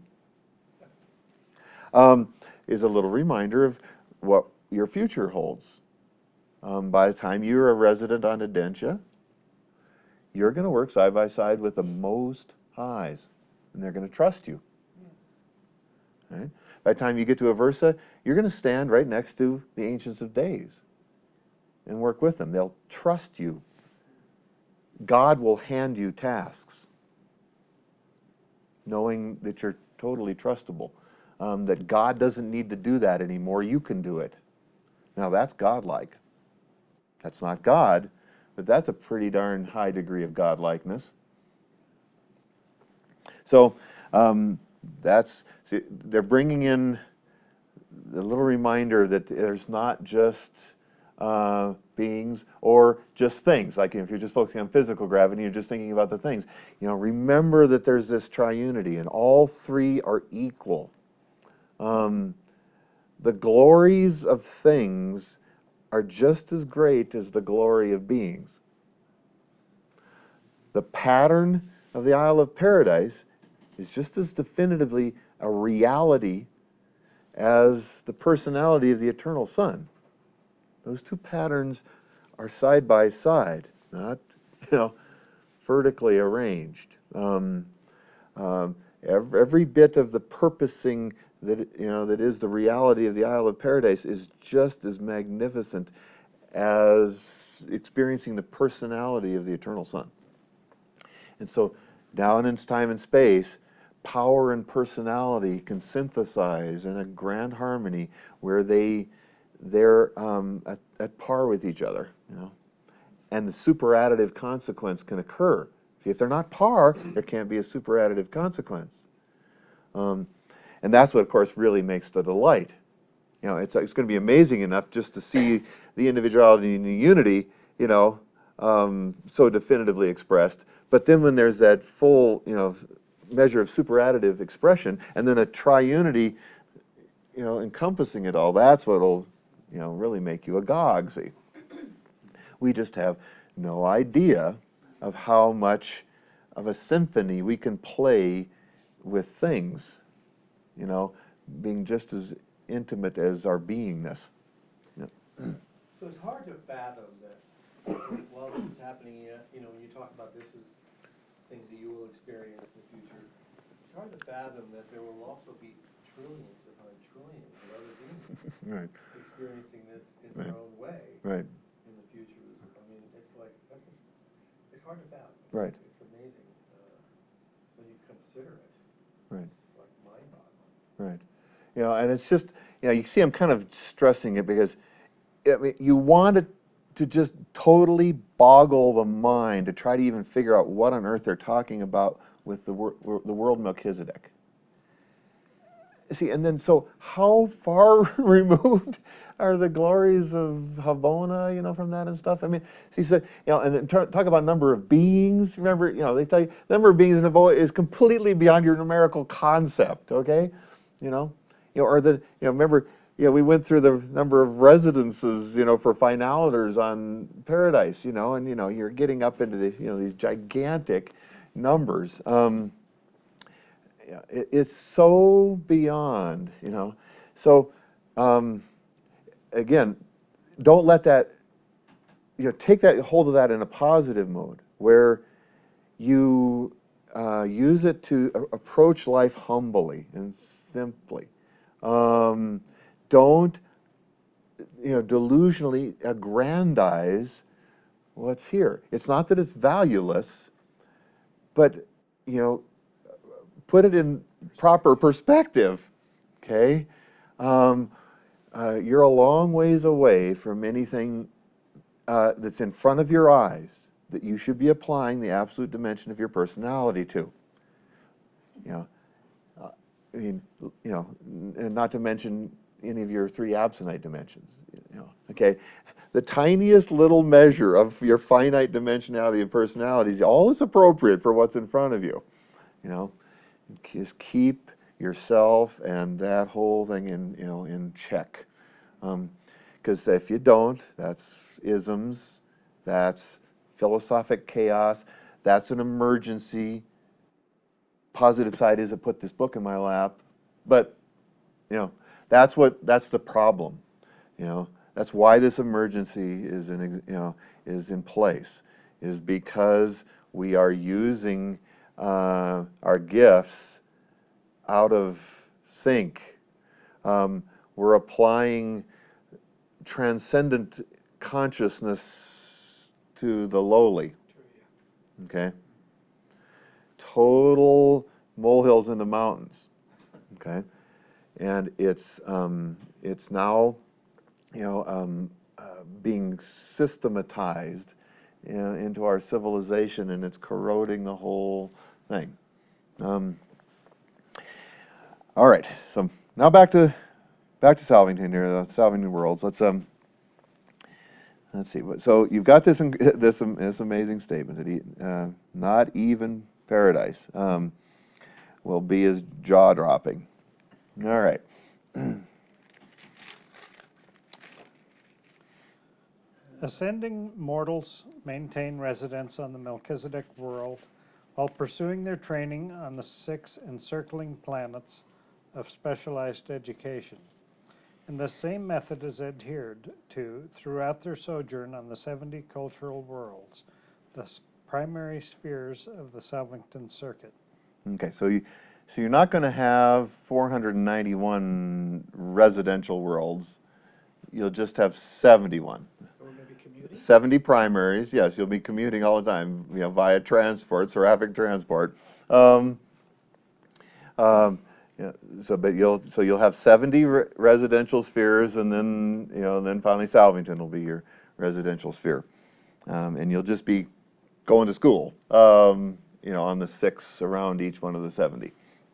um, is a little reminder of what your future holds. Um, by the time you're a resident on Adentia, you're going to work side by side with the Most Highs, and they're going to trust you. Right? By the time you get to Aversa, you're going to stand right next to the Ancients of Days and work with them. They'll trust you. God will hand you tasks, knowing that you're totally trustable, um, that God doesn't need to do that anymore. You can do it. Now that's godlike. That's not God, but that's a pretty darn high degree of godlikeness. So um, that's, see, they're bringing in a little reminder that there's not just uh, beings or just things. Like if you're just focusing on physical gravity, you're just thinking about the things. You know, remember that there's this triunity, and all three are equal. Um, the glories of things are just as great as the glory of beings. The pattern of the Isle of Paradise is just as definitively a reality as the personality of the Eternal Son. Those two patterns are side by side, not, you know, vertically arranged. Um, um, every, every bit of the purposing that, you know, that is the reality of the Isle of Paradise is just as magnificent as experiencing the personality of the Eternal Son. And so down in time and space, power and personality can synthesize in a grand harmony where they, they're um, at, at par with each other, you know, and the superadditive consequence can occur. See, if they're not par, there can't be a superadditive consequence. Um, and that's what, of course, really makes the delight. You know, it's, it's going to be amazing enough just to see the individuality and the unity, you know, um, so definitively expressed. But then when there's that full, you know, measure of superadditive expression, and then a triunity, you know, encompassing it all. That's what'll, you know, really make you agog. See, we just have no idea of how much of a symphony we can play with things, you know, being just as intimate as our beingness. Yeah.
So it's hard to fathom that while this is happening, uh, you know, when you talk about this as things that you will experience in the future, it's hard to fathom that there will also be trillions upon trillions of other beings
Right.
experiencing this in
Right.
their own way
Right.
in the future. I mean, it's like, that's just, it's hard to fathom.
Right.
It's amazing uh, when you consider it.
Right.
It's like mind-boggling.
Right. You know, and it's just, you know, you see I'm kind of stressing it because I mean, you want it to just totally boggle the mind to try to even figure out what on earth they're talking about with the, wor the world Melchizedek. See, and then so how far removed are the glories of Havona, you know, from that and stuff? I mean, see, so, you know, and then talk about number of beings. Remember, you know, they tell you the number of beings in Havona is completely beyond your numerical concept, okay? You know, you know, or the, you know, remember, you know, we went through the number of residences, you know, for finaliters on Paradise, you know, and, you know, you're getting up into the, you know, these gigantic numbers. Um, Yeah, it, it's so beyond, you know. So, um, again, don't let that, you know, take that, hold of that in a positive mode where you uh, use it to a- approach life humbly and simply. Um, don't, you know, delusionally aggrandize what's here. It's not that it's valueless, but, you know, put it in proper perspective, okay? Um, uh, you're a long ways away from anything uh, that's in front of your eyes that you should be applying the absolute dimension of your personality to. You know, uh, I mean, you know, and not to mention any of your three absentite dimensions. You know, okay, the tiniest little measure of your finite dimensionality of personality is all is appropriate for what's in front of you. You know. Just keep yourself and that whole thing in, you know, in check. Because um, if you don't, that's isms, that's philosophic chaos, that's an emergency. Positive side is I put this book in my lap, but you know, that's what that's the problem. You know, that's why this emergency is in, you know, is in place, is because we are using uh, our gifts out of sync. Um, we're applying transcendent consciousness to the lowly. Okay? Total molehills in the mountains. Okay? And it's um, it's now, you know, um, uh, being systematized in, into our civilization, and it's corroding the whole thing. Um, all right, so now back to back to Salvington here, the Salvington Worlds. Let's um, let's see. So you've got this this this amazing statement that he, uh, not even paradise um, will be as jaw dropping. All right.
Ascending mortals maintain residence on the Melchizedek world while pursuing their training on the six encircling planets of specialized education. And the same method is adhered to throughout their sojourn on the seventy cultural worlds, the s- primary spheres of the Salvington Circuit.
Okay, so you so you're not going to have four hundred ninety-one residential worlds. You'll just have seventy-one. seventy primaries, yes, you'll be commuting all the time, you know, via transport, seraphic transport. Um, um, yeah, so, but you'll, so you'll have seventy re residential spheres, and then, you know, and then finally Salvington will be your residential sphere, um, and you'll just be going to school, um, you know, on the six around each one of the seventy.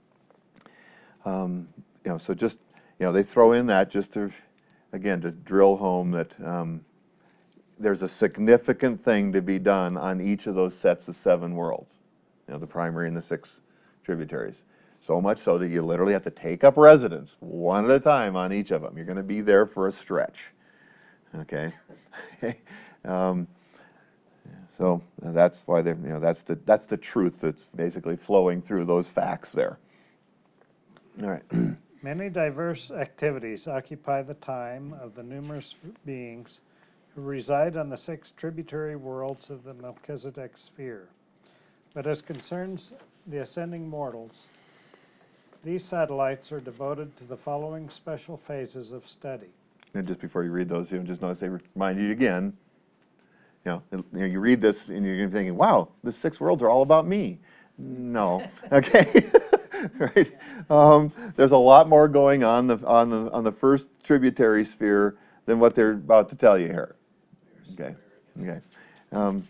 Um, you know, so just, you know, they throw in that just to, again, to drill home that. Um, There's a significant thing to be done on each of those sets of seven worlds, you know, the primary and the six tributaries. So much so that you literally have to take up residence one at a time on each of them. You're going to be there for a stretch. Okay. um, so that's why they're, you know, that's the that's the truth that's basically flowing through those facts there. All right.
Many diverse activities occupy the time of the numerous beings who reside on the six tributary worlds of the Melchizedek sphere. But as concerns the ascending mortals, these satellites are devoted to the following special phases of study.
And just before you read those, you know, just notice they remind you again. You know, you know, you read this and you're thinking, "Wow, the six worlds are all about me." No, okay, right? Um, there's a lot more going on the on the on the first tributary sphere than what they're about to tell you here. Okay, okay. Um,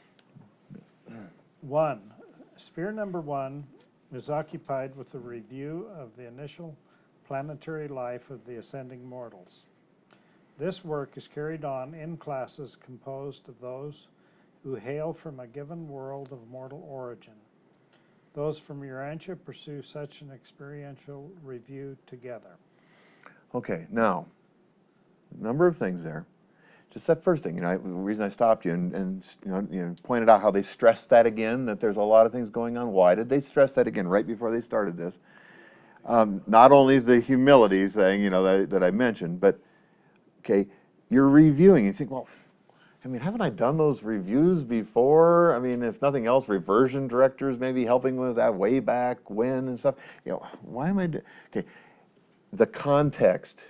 One, sphere number one is occupied with the review of the initial planetary life of the ascending mortals. This work is carried on in classes composed of those who hail from a given world of mortal origin. Those from Urantia pursue such an experiential review together.
okay, now, a number of things there. Just that first thing, you know, I, the reason I stopped you and, and you know, you know, pointed out how they stressed that again, that there's a lot of things going on. Why did they stress that again right before they started this? Um, not only the humility thing, you know, that, that I mentioned, but, okay, you're reviewing. You think, well, I mean, haven't I done those reviews before? I mean, if nothing else, reversion directors maybe helping with that way back when and stuff. You know, why am I doing? Okay, the context.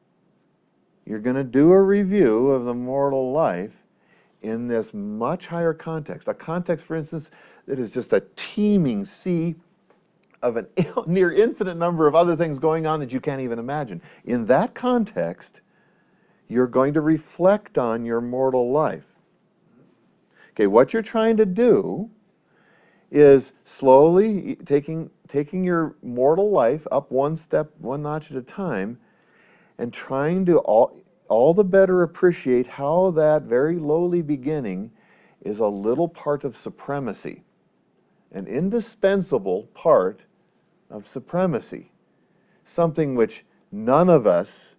You're going to do a review of the mortal life in this much higher context. A context, for instance, that is just a teeming sea of a near infinite number of other things going on that you can't even imagine. In that context, you're going to reflect on your mortal life. Okay, what you're trying to do is slowly taking, taking your mortal life up one step, one notch at a time, and trying to all, all the better appreciate how that very lowly beginning is a little part of supremacy, an indispensable part of supremacy, something which none of us,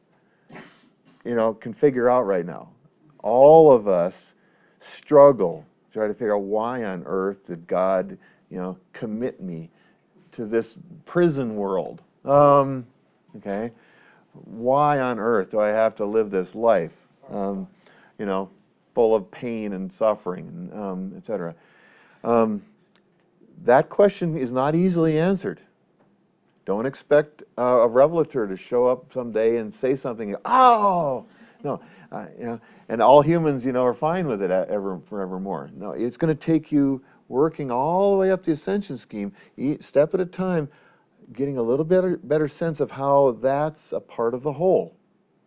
you know, can figure out right now. All of us struggle to try to figure out why on earth did God, you know, commit me to this prison world. Um, okay. Why on earth do I have to live this life, um, you know, full of pain and suffering, um, et cetera? Um, that question is not easily answered. Don't expect uh, a revelator to show up someday and say something. Oh, no, uh, you know, and all humans, you know, are fine with it ever forevermore. No, it's going to take you working all the way up the ascension scheme, each step at a time, getting a little better, better sense of how that's a part of the whole,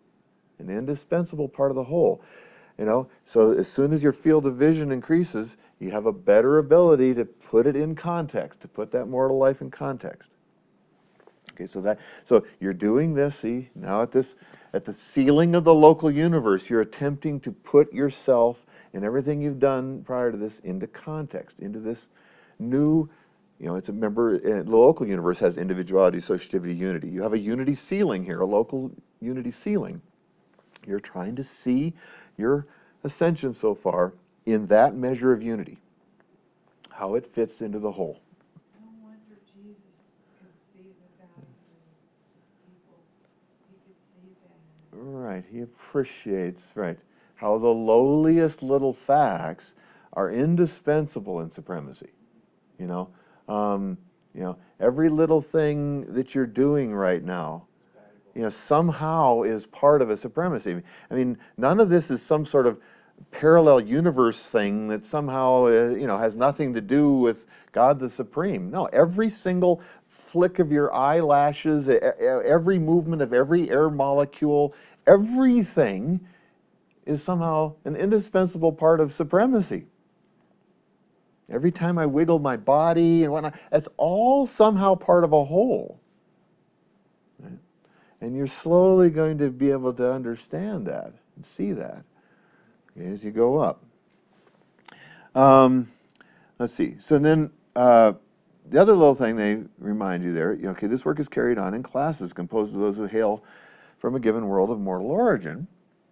an indispensable part of the whole. You know, so as soon as your field of vision increases, you have a better ability to put it in context, to put that mortal life in context. Okay, so that so you're doing this. See, now at this at the ceiling of the local universe, you're attempting to put yourself and everything you've done prior to this into context, into this new. You know, it's a member, uh, the local universe has individuality, associativity, unity. You have a unity ceiling here, a local unity ceiling. You're trying to see your ascension so far in that measure of unity, how it fits into the whole.
No wonder Jesus could see the value of people. He could see that.
Right, he appreciates, right, how the lowliest little facts are indispensable in supremacy, you know. Um, you know, every little thing that you're doing right now, you know, somehow is part of a supremacy. I mean, none of this is some sort of parallel universe thing that somehow, uh, you know, has nothing to do with God the Supreme. No, every single flick of your eyelashes, every movement of every air molecule, everything is somehow an indispensable part of supremacy. Every time I wiggle my body and whatnot, that's all somehow part of a whole. Right? And you're slowly going to be able to understand that and see that as you go up. Um, let's see. So then uh, the other little thing they remind you there, you know, okay, this work is carried on in classes composed of those who hail from a given world of mortal origin.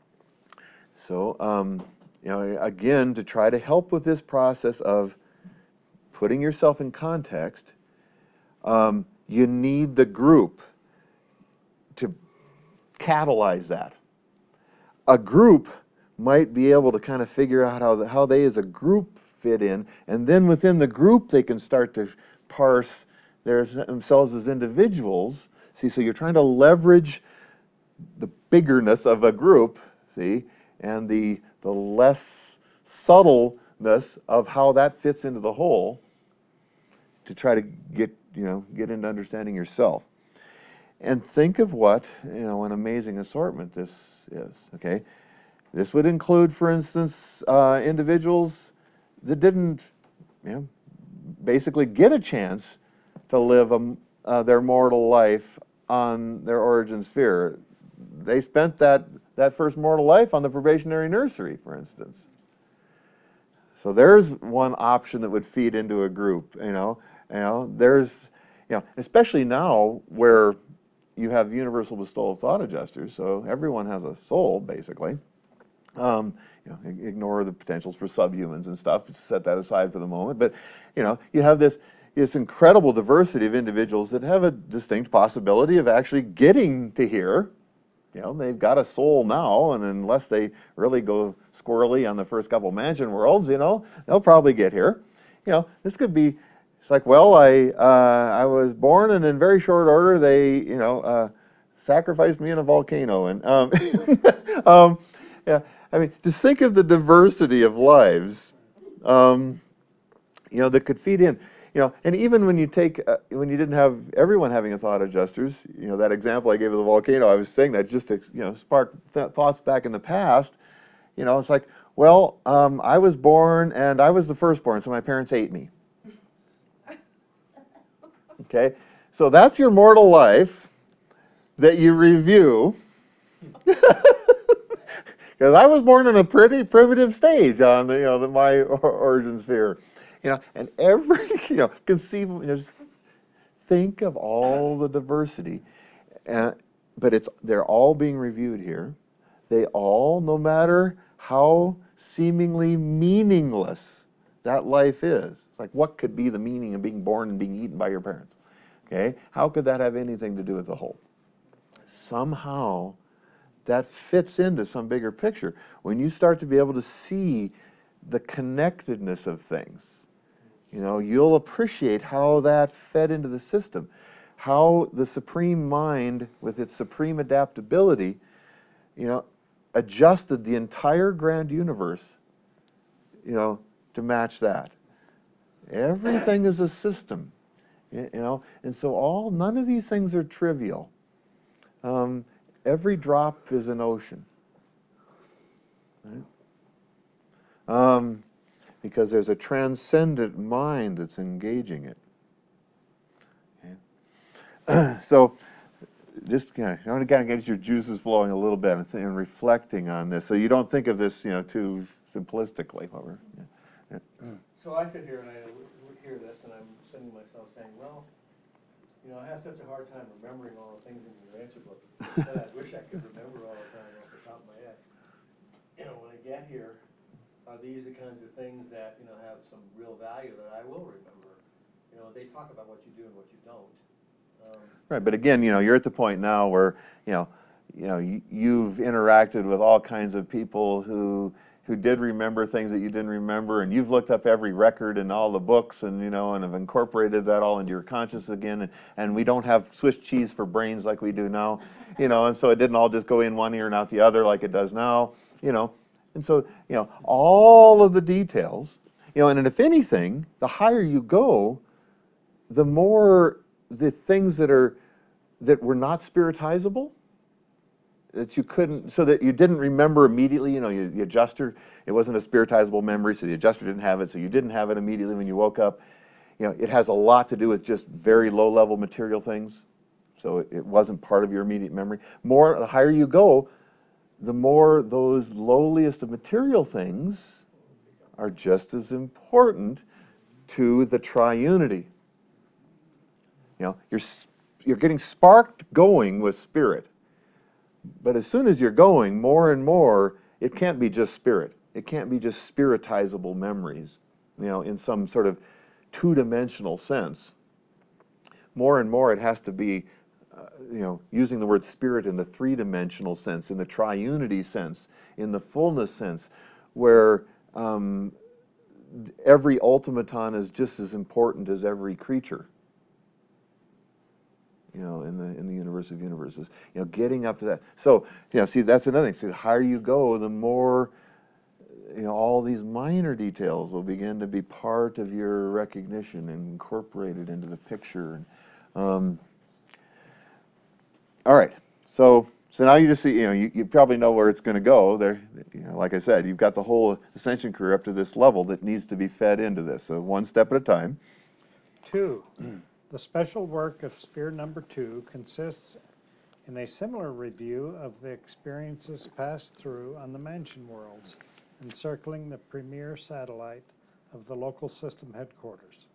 So, um, you know, again, to try to help with this process of putting yourself in context, um, you need the group to catalyze that. A group might be able to kind of figure out how, the, how they as a group fit in, and then within the group they can start to parse their, themselves as individuals. See, so you're trying to leverage the biggerness of a group, see, and the, the less subtleness of how that fits into the whole to try to get, you know, get into understanding yourself. And think of what, you know, an amazing assortment this is, okay? This would include, for instance, uh, individuals that didn't, you know, basically get a chance to live a, uh, their mortal life on their origin sphere. They spent that, that first mortal life on the probationary nursery, for instance. So there's one option that would feed into a group, you know. You know, there's, you know, especially now where you have universal bestowal of thought adjusters, so everyone has a soul, basically. Um, you know, ignore the potentials for subhumans and stuff, set that aside for the moment. But, you know, you have this, this incredible diversity of individuals that have a distinct possibility of actually getting to here. You know, they've got a soul now, and unless they really go squirrely on the first couple mansion worlds, you know, they'll probably get here. You know, this could be, it's like, well, I, uh, I was born, and in very short order, they, you know, uh, sacrificed me in a volcano. And, um, um, yeah, I mean, just think of the diversity of lives, um, you know, that could feed in. You know, and even when you take, uh, when you didn't have everyone having a thought adjusters, you know, that example I gave of the volcano, I was saying that just to, you know, spark th thoughts back in the past. You know, it's like, well, um, I was born and I was the firstborn, so my parents ate me. Okay, so that's your mortal life that you review. Because I was born in a pretty primitive stage on the, you know, the, my origin sphere. You know, and every, you know, conceive, you know, just think of all the diversity. And, but it's, they're all being reviewed here. They all, no matter how seemingly meaningless that life is, like what could be the meaning of being born and being eaten by your parents? Okay, how could that have anything to do with the whole? Somehow that fits into some bigger picture. When you start to be able to see the connectedness of things, you know, you'll appreciate how that fed into the system, how the supreme mind with its supreme adaptability, you know, adjusted the entire grand universe, you know, to match that. Everything is a system, you know, and so all, none of these things are trivial. Um, every drop is an ocean, right? Um, because there's a transcendent mind that's engaging it. Okay. So, just kind of, I want to kind of get your juices flowing a little bit and, th and reflecting on this, so you don't think of this, you know, too simplistically. However, yeah. Yeah.
So I sit here and I hear this, and I'm sitting to myself saying, well, you know, I have such a hard time remembering all the things in your answer book. I wish I could remember all the time off the top of my head. You know, when I get here, are these the kinds of things that, you know, have some real value that I will remember? You know, they talk about what you do and what you don't. Um,
Right, but again, you know, you're at the point now where, you know, you know, you, you've interacted with all kinds of people who who did remember things that you didn't remember, and you've looked up every record in all the books, and you know, and have incorporated that all into your conscious again. And, and we don't have Swiss cheese for brains like we do now, you know, and so it didn't all just go in one ear and out the other like it does now, you know. And so, you know, all of the details, you know, and if anything, the higher you go, the more the things that are, that were not spiritizable, that you couldn't, so that you didn't remember immediately, you know, you, the adjuster, it wasn't a spiritizable memory, so the adjuster didn't have it, so you didn't have it immediately when you woke up. You know, it has a lot to do with just very low-level material things, so it, it wasn't part of your immediate memory. More, the higher you go, the more those lowliest of material things are just as important to the triunity. You know, you're, s- you're getting sparked going with spirit. But as soon as you're going more and more, it can't be just spirit. It can't be just spiritizable memories, you know, in some sort of two-dimensional sense. More and more it has to be, uh, you know, using the word spirit in the three-dimensional sense, in the triunity sense, in the fullness sense, where um, every automaton is just as important as every creature. You know, in the in the universe of universes, you know, getting up to that. So, you know, see, that's another thing. See, the higher you go, the more, you know, all these minor details will begin to be part of your recognition and incorporated into the picture. Um, all right, so so now you just see, you know, you, you probably know where it's going to go. There, you know, like I said, you've got the whole ascension career up to this level that needs to be fed into this. So one step at a time.
Two, the special work of sphere number two consists in a similar review of the experiences passed through on the mansion worlds, encircling the premier satellite of the local system headquarters.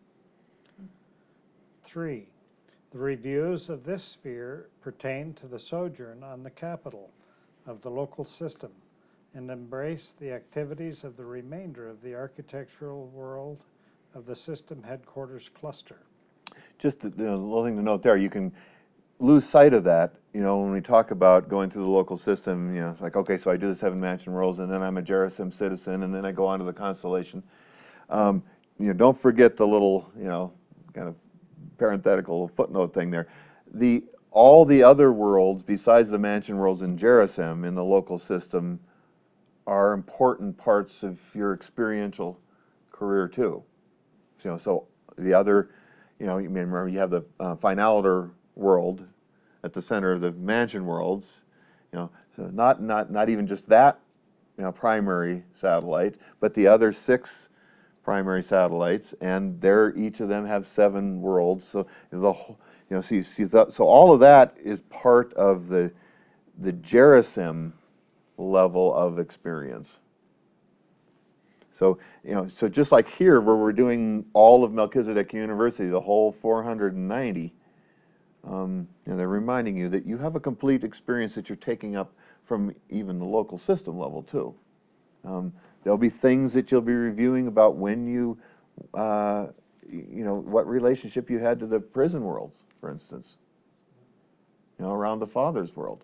Three, the reviews of this sphere pertain to the sojourn on the capital of the local system and embrace the activities of the remainder of the architectural world of the system headquarters cluster.
Just the, the little thing to note there, you can lose sight of that, you know, when we talk about going through the local system, you know, it's like, okay, so I do the seven mansion worlds, and then I'm a Jerasim citizen, and then I go on to the constellation. Um, you know, don't forget the little, you know, kind of parenthetical footnote thing there. The, all the other worlds, besides the mansion worlds in Jerasim, in the local system, are important parts of your experiential career too. You know, so the other, you know, you may remember you have the uh, finaliter world at the center of the mansion worlds, you know, so not not not even just that, you know, primary satellite, but the other six primary satellites, and they're each of them have seven worlds. So the whole, you know, see, see that, so all of that is part of the the Jerasim level of experience. So, you know, so just like here, where we're doing all of Melchizedek University, the whole four hundred ninety, um, you know, they're reminding you that you have a complete experience that you're taking up from even the local system level too. Um, there'll be things that you'll be reviewing about when you, uh, you know, what relationship you had to the prison worlds, for instance, you know, around the Father's world.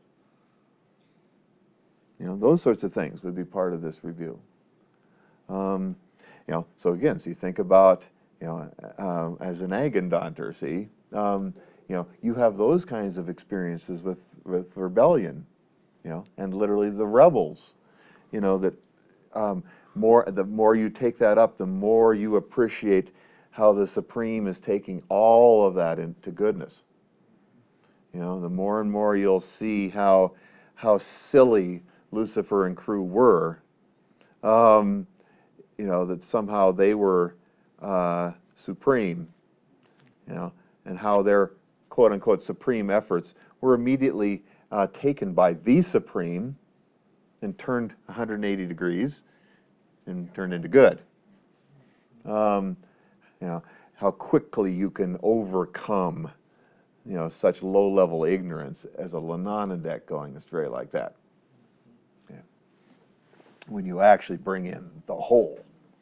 You know, those sorts of things would be part of this review. Um, you know, so again, so you think about, you know, uh, as an Agendanter, see, um, you know, you have those kinds of experiences with, with rebellion, you know, and literally the rebels, you know, that um, more, the more you take that up, the more you appreciate how the Supreme is taking all of that into goodness. You know, the more and more you'll see how, how silly Lucifer and crew were. Um, you know, that somehow they were uh, supreme, you know, and how their quote-unquote supreme efforts were immediately uh, taken by the Supreme and turned one hundred eighty degrees and turned into good. Um, you know, how quickly you can overcome, you know, such low-level ignorance as a Lananadek going astray like that. Yeah. When you actually bring in the whole.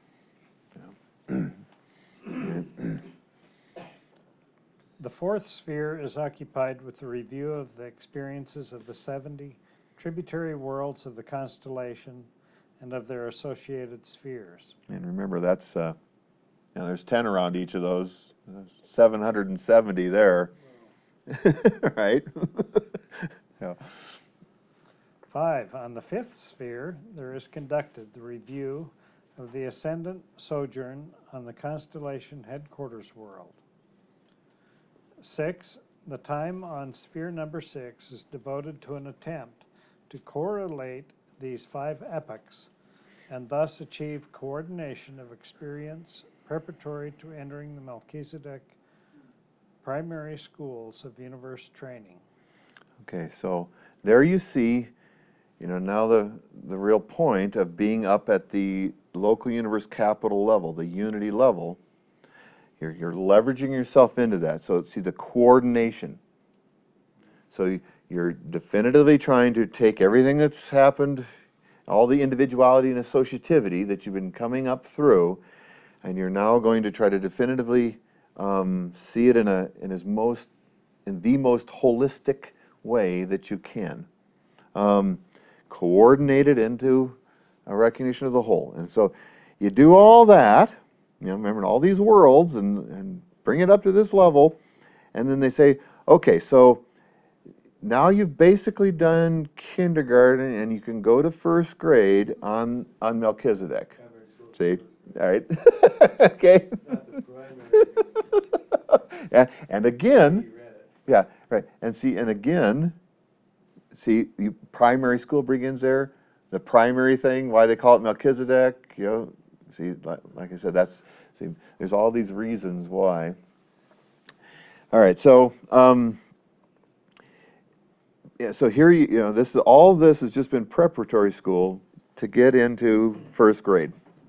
The fourth sphere is occupied with the review of the experiences of the seventy tributary worlds of the constellation and of their associated spheres.
And remember, that's, uh, you know, there's ten around each of those, There's seven hundred seventy there, right? Yeah.
Five, on the fifth sphere, there is conducted the review of the ascendant sojourn on the constellation headquarters world. Six, the time on sphere number six is devoted to an attempt to correlate these five epochs and thus achieve coordination of experience preparatory to entering the Melchizedek primary schools of universe training.
Okay, so there you see, you know, now the, the real point of being up at the local universe capital level, the unity level. You're, you're leveraging yourself into that. So see the coordination. So you- you're definitively trying to take everything that's happened, all the individuality and associativity that you've been coming up through, and you're now going to try to definitively um, see it in a in as most in the most holistic way that you can. Um, coordinate it into a recognition of the whole. And so you do all that, you know, remember all these worlds and, and bring it up to this level, and then they say, okay, so now you've basically done kindergarten and you can go to first grade on, on Melchizedek.
Primary school.
See? All right. Okay.
Not the primary,
Yeah. And again,
you read it.
yeah, right. And see, and again, see, you, primary school begins there. The primary thing, why they call it Melchizedek, you know, see, like, like I said, that's, see, there's all these reasons why. All right, so, um, yeah, so here, you, you know, this is, all of this has just been preparatory school to get into first grade.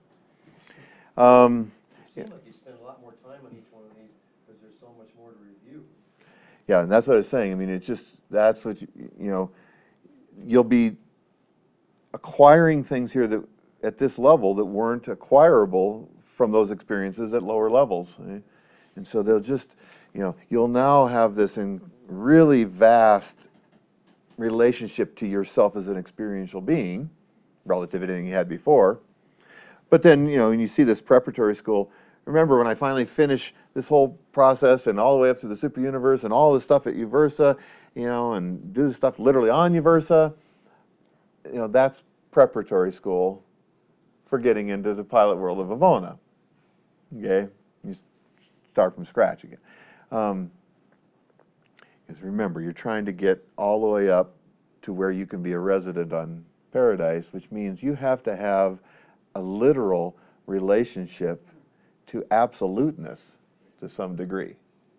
Um,
It seemed like you spent a lot more time on each one of these, because there's so much more to review.
Yeah, and that's what I was saying. I mean, it's just, that's what, you, you know, you'll be acquiring things here that, at this level, that weren't acquirable from those experiences at lower levels. eh? And so they'll just, you know, you'll now have this in really vast relationship to yourself as an experiential being, relative to anything you had before. But then, you know, when you see this preparatory school, remember when I finally finish this whole process and all the way up to the super universe and all the stuff at Uversa, you know, and do the stuff literally on Uversa, you know, that's preparatory school for getting into the pilot world of Avona. Okay? You s- start from scratch again. Um, because remember, you're trying to get all the way up to where you can be a resident on Paradise, which means you have to have a literal relationship to absoluteness to some degree.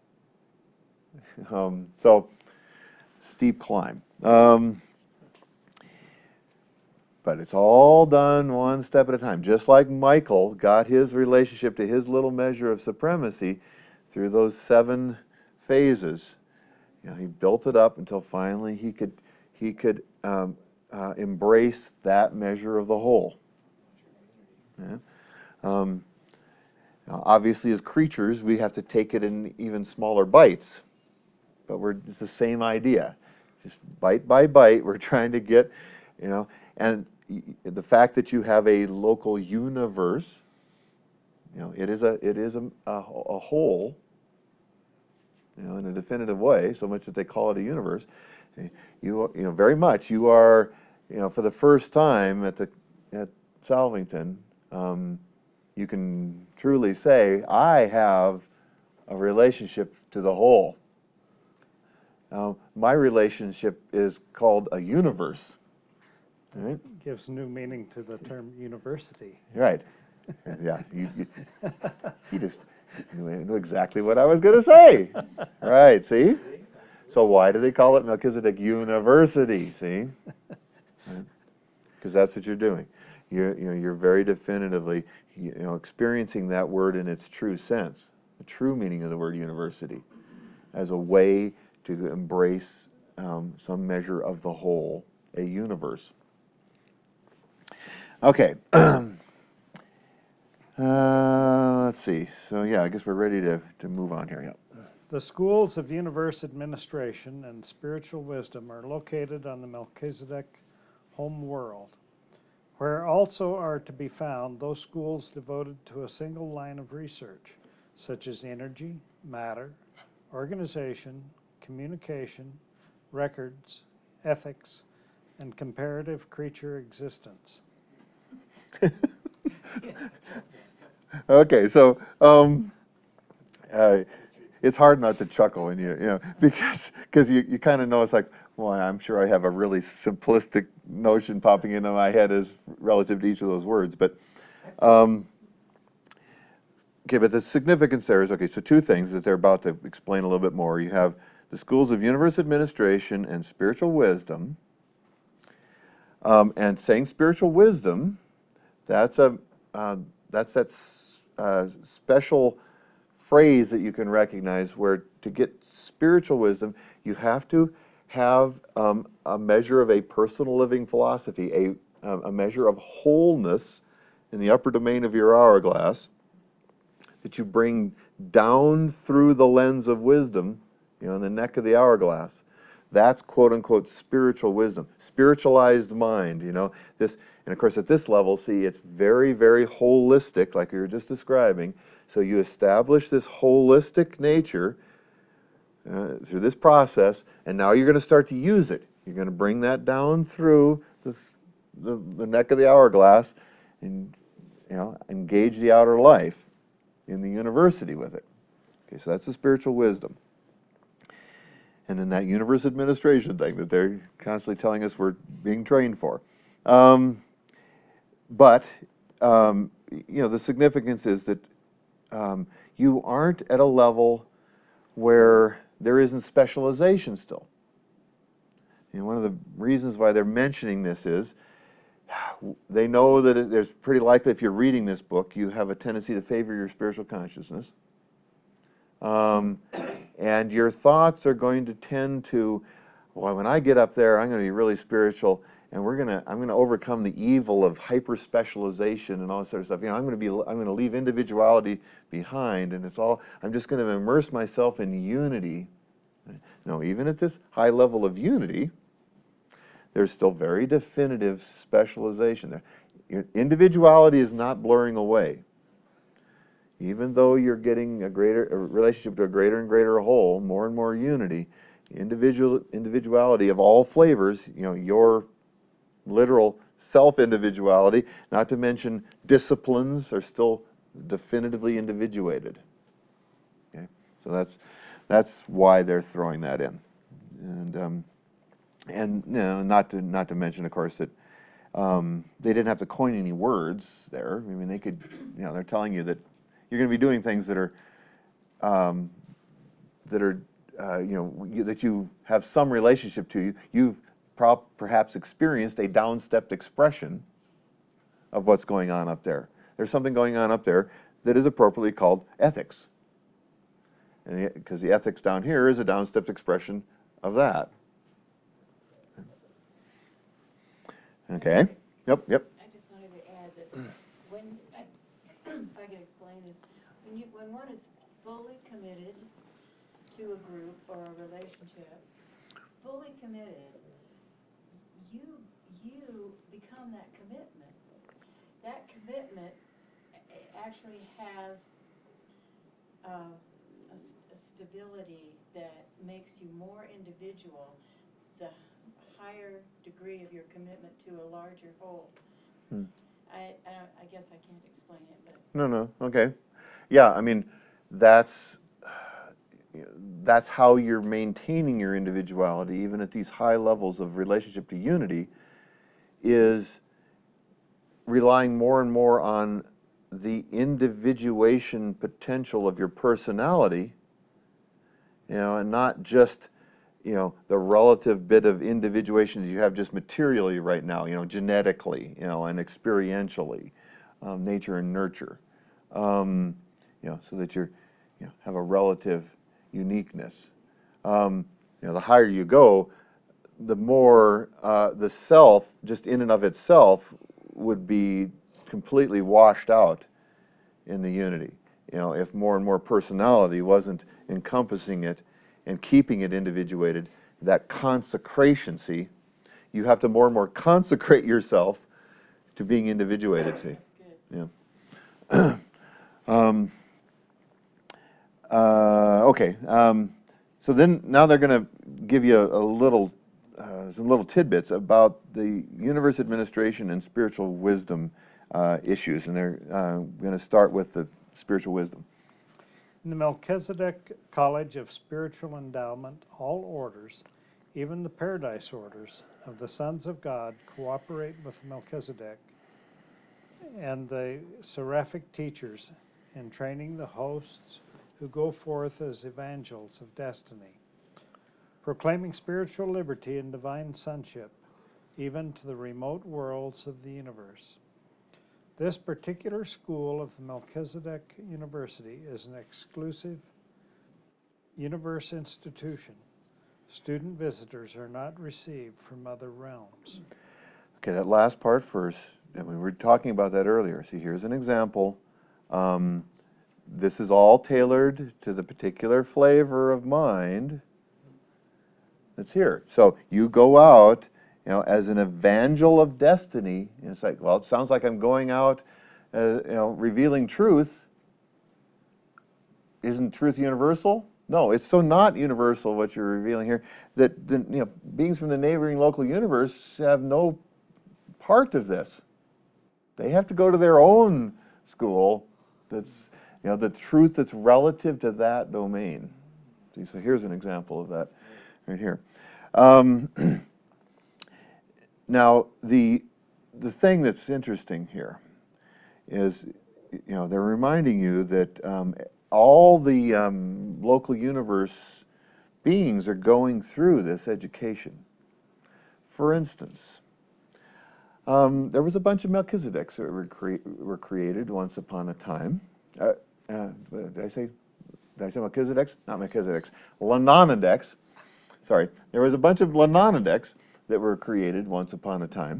Um, so, steep climb. Um, but it's all done one step at a time. Just like Michael got his relationship to his little measure of supremacy through those seven phases. You know, he built it up until finally he could he could um, uh, embrace that measure of the whole. Yeah. Um, now obviously, as creatures, we have to take it in even smaller bites, but we're it's the same idea. Just bite by bite, we're trying to get, you know, and y- the fact that you have a local universe, you know, it is a it is a, a, a whole. You know, in a definitive way, so much that they call it a universe. You, you know, very much, you are, you know, for the first time at the at Salvington, um, you can truly say, I have a relationship to the whole. Now, my relationship is called a universe. Right?
Gives new meaning to the term university.
Right. Yeah. You, you, he just knew exactly what I was going to say. Right. See? So why do they call it Melchizedek University? See? Because that's what you're doing. You're, you know, you're very definitively, you know, experiencing that word in its true sense, the true meaning of the word university, as a way to embrace um, some measure of the whole, a universe. Okay. Uh, let's see. So yeah, I guess we're ready to, to move on here. Yeah.
The schools of universe administration and spiritual wisdom are located on the Melchizedek home world, where also are to be found those schools devoted to a single line of research, such as energy, matter, organization, communication, records, ethics, and comparative creature existence.
Okay, so um, uh, it's hard not to chuckle when you, you know, because because you, you kind of know it's like, well, I'm sure I have a really simplistic notion popping into my head as relative to each of those words, but um, okay, but the significance there is, okay, so two things that they're about to explain a little bit more. You have the schools of universe administration and spiritual wisdom, um, and saying spiritual wisdom, that's a uh, that's that s- uh, special phrase that you can recognize where to get spiritual wisdom, you have to have um, a measure of a personal living philosophy, a, a measure of wholeness in the upper domain of your hourglass that you bring down through the lens of wisdom, you know, in the neck of the hourglass. That's quote-unquote spiritual wisdom, spiritualized mind, you know. This, and of course at this level, see, it's very, very holistic, like we were just describing. So you establish this holistic nature uh, through this process, and now you're going to start to use it. You're going to bring that down through the, the, the neck of the hourglass and, you know, engage the outer life in the university with it. Okay, so that's the spiritual wisdom. And then that universe administration thing that they're constantly telling us we're being trained for. Um, but, um, you know, the significance is that um, you aren't at a level where there isn't specialization still. You know, one of the reasons why they're mentioning this is they know that it, there's pretty likely if you're reading this book, you have a tendency to favor your spiritual consciousness. Um, and your thoughts are going to tend to, well, when I get up there, I'm going to be really spiritual, and we're going to, I'm going to overcome the evil of hyper specialization and all this sort of stuff. You know, I'm going to be, I'm going to leave individuality behind, and it's all, I'm just going to immerse myself in unity. No, even at this high level of unity, there's still very definitive specialization there. Your individuality is not blurring away. Even though you're getting a greater a relationship to a greater and greater whole, more and more unity, individual individuality of all flavors, you know, your literal self-individuality, not to mention disciplines, are still definitively individuated. Okay, so that's that's why they're throwing that in, and um, and you know, not to not to mention, of course, that um, they didn't have to coin any words there. I mean, they could, you know, they're telling you that you're going to be doing things that are, um, that are, uh, you know, you, that you have some relationship to. You, you've prop, perhaps experienced a downstepped expression of what's going on up there. There's something going on up there that is appropriately called ethics, because the, the ethics down here is a downstepped expression of that. Okay. Yep. Yep.
I just wanted to add that when, I- if I could explain this, when you, when one is fully committed to a group or a relationship, fully committed, you, you become that commitment. That commitment a- actually has uh, a, s- a stability that makes you more individual, the higher degree of your commitment to a larger whole.
Hmm.
I, I, don't- I guess I can't explain it, but
No, no, okay. Yeah, I mean, that's, that's how you're maintaining your individuality, even at these high levels of relationship to unity, is relying more and more on the individuation potential of your personality, you know, and not just, you know, the relative bit of individuation that you have just materially right now, you know, genetically, you know, and experientially, um, nature and nurture, um, you know, so that you're, you know, have a relative uniqueness. Um, you know, the higher you go, the more uh, the self, just in and of itself, would be completely washed out in the unity. You know, if more and more personality wasn't encompassing it and keeping it individuated, that consecration, see, you have to more and more consecrate yourself to being individuated, see.
good.
Yeah. um, uh, okay. Um, so then now they're going to give you a, a little, uh, some little tidbits about the universe administration and spiritual wisdom uh, issues, and they're uh, going to start with the spiritual wisdom.
In the Melchizedek College of Spiritual Endowment, all orders, even the Paradise orders of the sons of God, cooperate with Melchizedek and the seraphic teachers in training the hosts who go forth as evangels of destiny, proclaiming spiritual liberty and divine sonship, even to the remote worlds of the universe. This particular school of the Melchizedek University is an exclusive universe institution. Student visitors are not received from other realms.
Okay, that last part first, and we were talking about that earlier. See, here's an example. Um, this is all tailored to the particular flavor of mind that's here. So you go out, you know, as an evangel of destiny. And it's like, well, it sounds like I'm going out, uh, you know, revealing truth. Isn't truth universal? No, it's so not universal what you're revealing here that the, you know, beings from the neighboring local universe have no part of this. They have to go to their own school that's, you know, the truth that's relative to that domain. See, so here's an example of that right here. Um, now, the, the thing that's interesting here is, you know, they're reminding you that um, all the um, local universe beings are going through this education. For instance, um, there was a bunch of Melchizedeks that were, cre were created once upon a time. Uh, uh, did I say, did I say Melchizedeks? Not Melchizedeks. Lanonadeks. Sorry. There was a bunch of Lanonadeks that were created once upon a time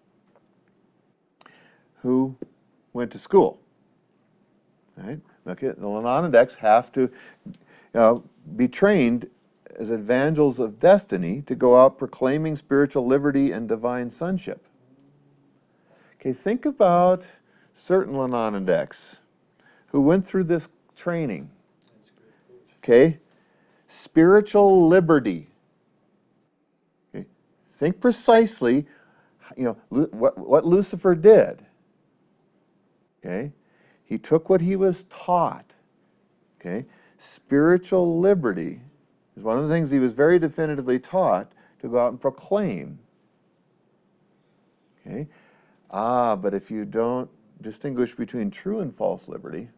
who went to school. Right? Okay, the Lanonadeks have to uh, be trained as evangels of destiny to go out proclaiming spiritual liberty and divine sonship. Okay, think about certain Lanonadeks who went through this training. Okay, spiritual liberty. Okay, think precisely, you know, what, what Lucifer did. Okay. He took what he was taught, okay? Spiritual liberty is one of the things he was very definitively taught to go out and proclaim, okay? Ah, but if you don't distinguish between true and false liberty,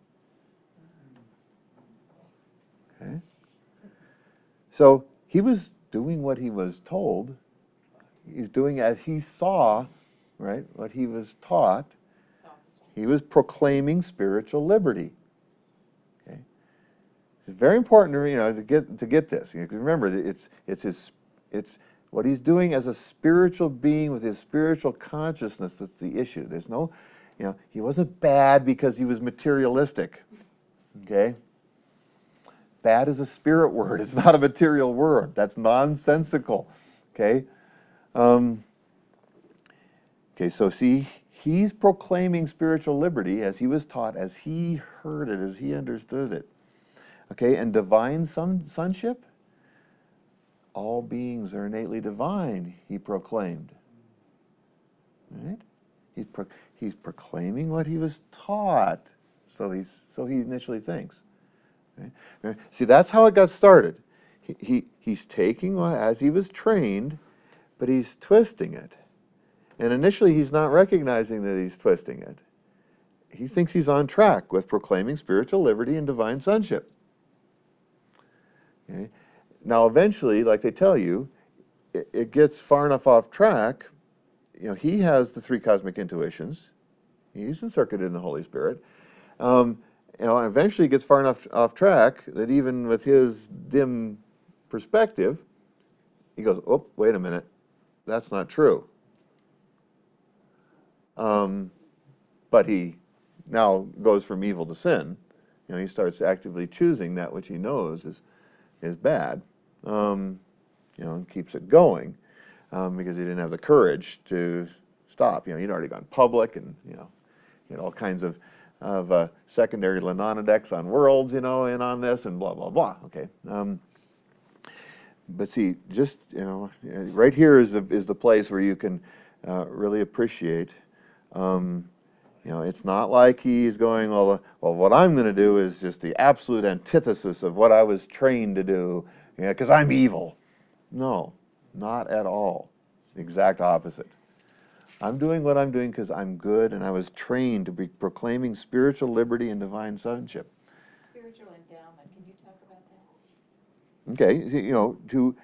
okay? So he was doing what he was told. He's doing as he saw, right, what he was taught. He was proclaiming spiritual liberty. Okay, it's very important to, you know, to get to get this. You know, 'cause remember, it's it's his it's what he's doing as a spiritual being with his spiritual consciousness that's the issue. There's no, you know, he wasn't bad because he was materialistic. Okay, bad is a spirit word. It's not a material word. That's nonsensical. Okay, um, okay. So see. He's proclaiming spiritual liberty as he was taught, as he heard it, as he understood it. Okay, and divine son sonship? All beings are innately divine, he proclaimed. Right? He's, pro he's proclaiming what he was taught, so, he's, so he initially thinks. Right? See, that's how it got started. He, he, he's taking as he was trained, but he's twisting it. And initially, he's not recognizing that he's twisting it. He thinks he's on track with proclaiming spiritual liberty and divine sonship. Okay? Now, eventually, like they tell you, it, it gets far enough off track. You know, he has the three cosmic intuitions. He's encircled in the Holy Spirit. Um, you know, eventually, it gets far enough off track that even with his dim perspective, he goes, "Oh, wait a minute, that's not true." Um, but he now goes from evil to sin. You know, he starts actively choosing that which he knows is is bad. Um, you know, and keeps it going um, because he didn't have the courage to stop. You know, he'd already gone public, and you know, he had all kinds of of uh, secondary Lanonadeks on worlds, you know, and on this and blah blah blah. Okay. Um, but see, just you know, right here is the is the place where you can uh, really appreciate. Um, you know, it's not like he's going, well, uh, well, what I'm going to do is just the absolute antithesis of what I was trained to do, because you know, I'm evil. No, not at all. The exact opposite. I'm doing what I'm doing because I'm good, and I was trained to be proclaiming spiritual liberty and divine sonship.
Spiritual endowment, can you talk about that?
Okay, you know, to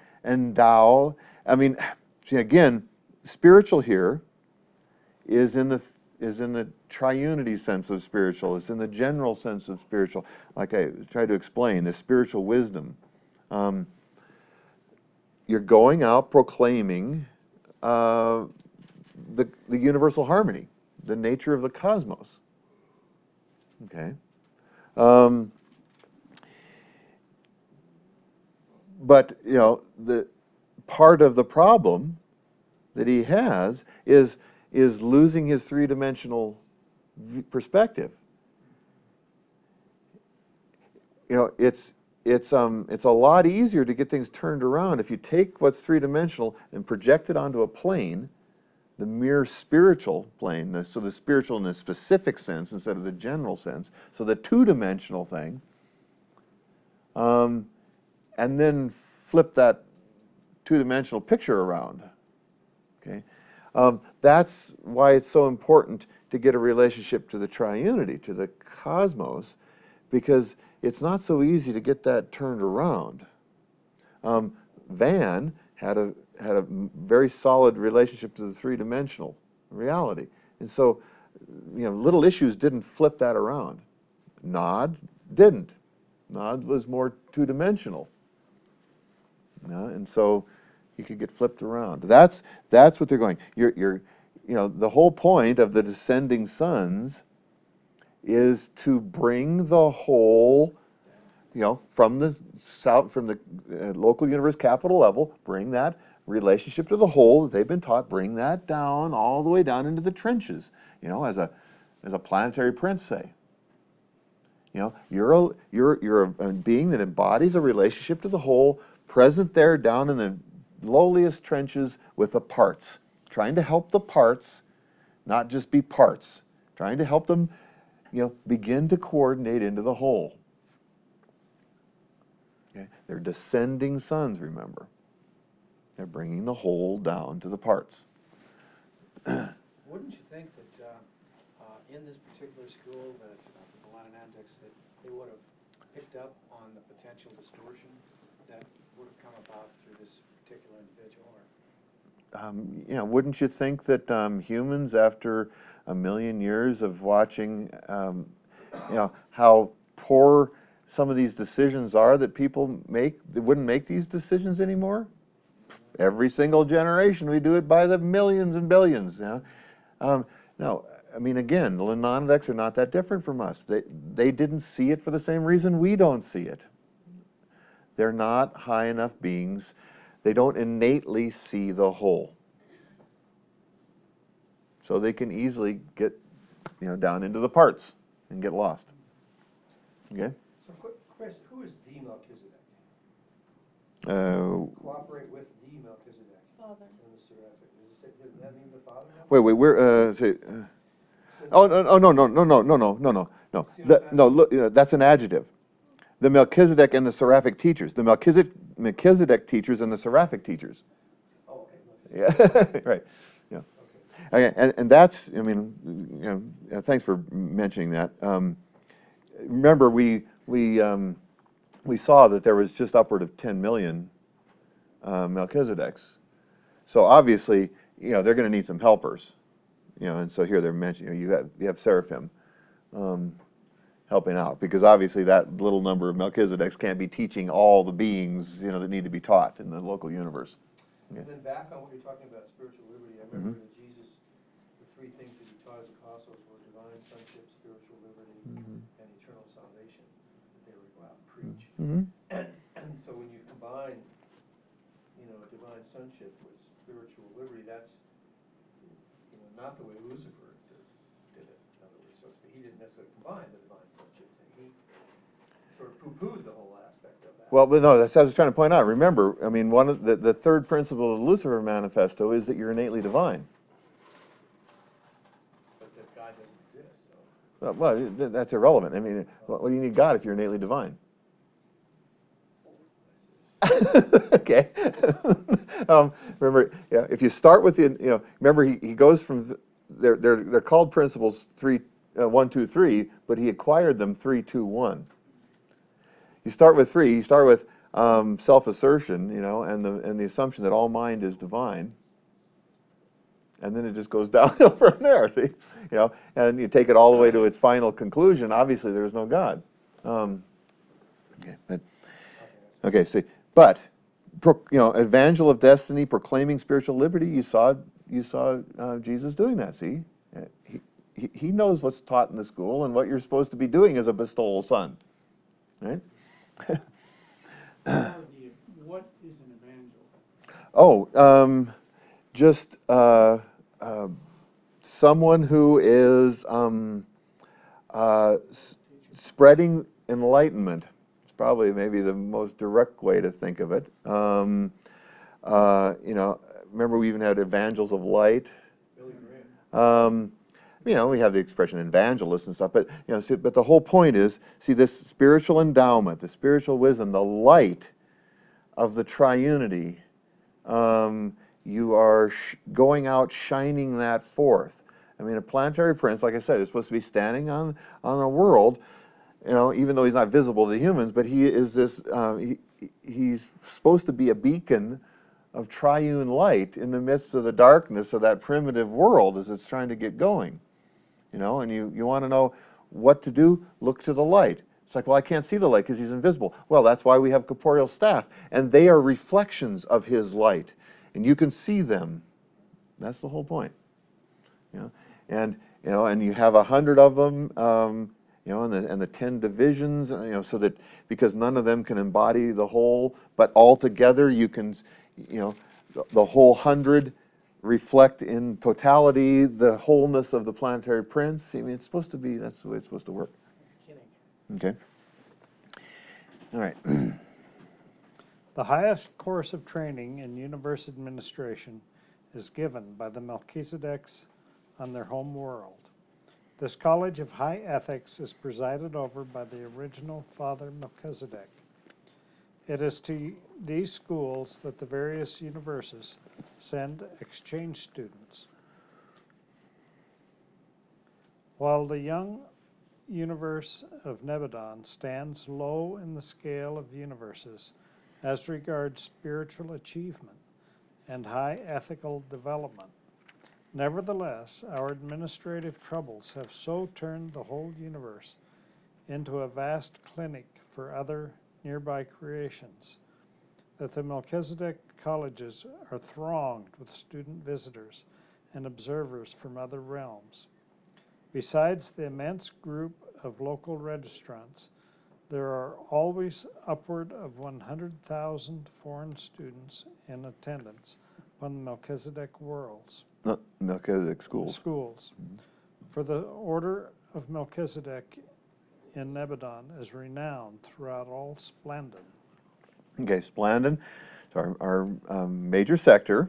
endow, I mean, see, again, spiritual here is in the is in the triunity sense of spiritual. It's in the general sense of spiritual. Like I tried to explain, the spiritual wisdom. Um, you're going out proclaiming uh, the, the universal harmony, the nature of the cosmos. Okay? Um, but, you know, the part of the problem that he has is, is losing his three-dimensional v- perspective. You know, it's, it's, um, it's a lot easier to get things turned around if you take what's three-dimensional and project it onto a plane, the mere spiritual plane, the- so the spiritual in a specific sense instead of the general sense, so the two-dimensional thing, um, and then flip that two-dimensional picture around. Okay, um, that's why it's so important to get a relationship to the triunity, to the cosmos, because it's not so easy to get that turned around. Um, Van had a had a very solid relationship to the three-dimensional reality, and so, you know, little issues didn't flip that around. Nod didn't. Nod was more two-dimensional, yeah, and so he could get flipped around. That's that's what they're going. You're you're, you know, the whole point of the descending sons is to bring the whole, you know, from the south, from the uh, local universe capital level, bring that relationship to the whole that they've been taught, bring that down all the way down into the trenches, you know, as a as a planetary prince say. You know, you're a you're you're a, a being that embodies a relationship to the whole, present there down in the lowliest trenches with the parts, trying to help the parts not just be parts, trying to help them, you know, begin to coordinate into the whole. Okay? They're descending sons, remember. They're bringing the whole down to the parts.
Wouldn't you think that uh, uh, in this particular school, that uh, the Lanantics, that they would have picked up on the potential distortion that would have come about through this particular individual? Or
Um, you know, wouldn't you think that um, humans, after a million years of watching, um, you know, how poor some of these decisions are that people make, they wouldn't make these decisions anymore? Every single generation, we do it by the millions and billions. You know? um, no, I mean, again, the Lanantics are not that different from us. They they didn't see it for the same reason we don't see it. They're not high enough beings. They don't innately see the whole. So they can easily get, you know, down into the parts and get lost. Okay?
So, qu- Chris, who is the Melchizedek?
Uh,
Cooperate with the Melchizedek
Father.
in the Seraphic. Does it say, does that mean the Father? now?
wait, wait, where? Uh, say, uh, oh, no, oh, no, no, no, no, no, no, no, no, no. The, no, look, uh, that's an adjective. The Melchizedek and the Seraphic teachers. The Melchizedek, Melchizedek teachers and the Seraphic teachers.
Oh, okay.
Yeah, right. Yeah. Okay, and, and that's, I mean, you know, uh, thanks for mentioning that. Um, remember, we we um, we saw that there was just upward of ten million uh, Melchizedeks. So obviously, you know, they're going to need some helpers. You know, and so here they're mentioning, you, know, you have you have Seraphim um, helping out, because obviously that little number of Melchizedeks can't be teaching all the beings, you know, that need to be taught in the local universe.
And then back on what you're talking about, spiritual liberty, I remember that Jesus, the three things that he taught his apostles were divine sonship, spiritual liberty, and eternal salvation, that they were to go out and preach.
Mm-hmm.
And, and so when you combine, you know, divine sonship with spiritual liberty, that's, you know, not the way Lucifer did, did it, in other words. So it's, he didn't necessarily combine the divine sonship thing. He sort of poo-pooed the whole aspect of that.
Well, but no, that's what I was trying to point out. Remember, I mean, one of the, the third principle of the Lucifer Manifesto is that you're innately divine.
But that God doesn't exist, so.
Well, well, th- that's irrelevant. I mean, what, what do you need God if you're innately divine? Okay. um, remember, yeah, if you start with the, you know, remember he, he goes from, th- they're, they're, they're called principles three, uh, one, two, three, but he acquired them three, two, one. You start with three, you start with um, self-assertion, you know, and the, and the assumption that all mind is divine. and then it just goes downhill from there. See, you know, and you take it all the way to its final conclusion. Obviously, there is no God. Um, okay, but okay, see, but pro, you know, evangel of destiny, proclaiming spiritual liberty. You saw, you saw uh, Jesus doing that. See, Uh, he, he he knows what's taught in the school and what you're supposed to be doing as a bestowal son, right?
What is an evangel?
Oh, um, just uh, uh, someone who is um, uh, s- spreading enlightenment. It's probably maybe the most direct way to think of it. Um, uh, you know, remember we even had evangels of light.
Billy Graham.
Um, you know, we have the expression evangelist and stuff, but you know, see, but the whole point is, see, this spiritual endowment, the spiritual wisdom, the light of the triunity. Um, you are sh going out shining that forth. I mean, a planetary prince, like I said, is supposed to be standing on on a world, you know, even though he's not visible to humans, but he is this. Uh, he, he's supposed to be a beacon of triune light in the midst of the darkness of that primitive world as it's trying to get going. You know, and you you want to know what to do? Look to the light. It's like, well, I can't see the light because he's invisible. Well, that's why we have corporeal staff, and they are reflections of his light, and you can see them. That's the whole point. You know, and you know, and you have a hundred of them. Um, you know, and the and the ten divisions. You know, so that because none of them can embody the whole, but all together you can, you know, the, the whole hundred reflect in totality the wholeness of the planetary prince. I mean, it's supposed to be. That's the way it's supposed to work. Okay. All right.
The highest course of training in universe administration is given by the Melchizedeks on their home world. This college of high ethics is presided over by the original Father Melchizedek. It is to these schools that the various universes send exchange students. While the young universe of Nebadon stands low in the scale of universes as regards spiritual achievement and high ethical development. Nevertheless, our administrative troubles have so turned the whole universe into a vast clinic for other nearby creations that the Melchizedek colleges are thronged with student visitors and observers from other realms. Besides the immense group of local registrants, there are always upward of one hundred thousand foreign students in attendance on the Melchizedek worlds.
Not Melchizedek schools.
Schools. For the order of Melchizedek in Nebadon is renowned throughout all Splendid.
Okay, Splandon, our, our um, major sector,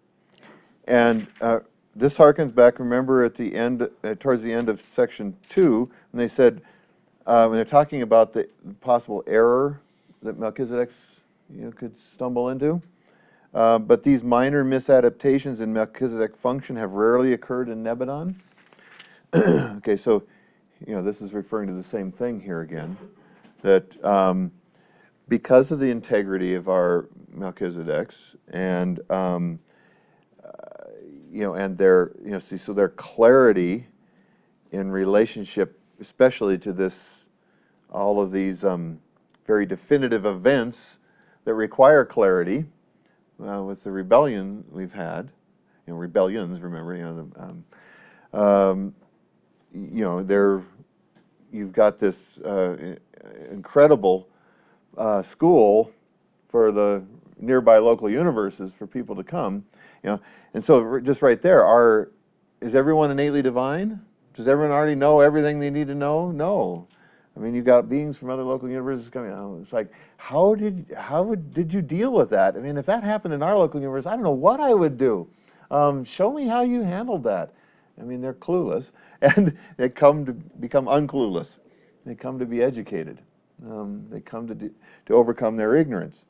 and uh, this harkens back. Remember, at the end, uh, towards the end of section two, when they said, uh, when they're talking about the possible error that Melchizedek, you know, could stumble into. Uh, but these minor misadaptations in Melchizedek function have rarely occurred in Nebadon. Okay, so, you know, this is referring to the same thing here again, that um, because of the integrity of our Melchizedeks and, um, uh, you know, and their, you know, see, so their clarity in relationship, especially to this, all of these um, very definitive events that require clarity. Uh, with the rebellion we've had, you know, rebellions, remember, you know, the, um, um, you know, there, you've got this uh, incredible uh, school for the nearby local universes for people to come, you know, and so just right there, are, is everyone innately divine? Does everyone already know everything they need to know? No. I mean, you've got beings from other local universes coming out. It's like, how did how would, did you deal with that? I mean, if that happened in our local universe, I don't know what I would do. Um, show me how you handled that. I mean, they're clueless, and they come to become unclueless. They come to be educated. Um, they come to do, to overcome their ignorance.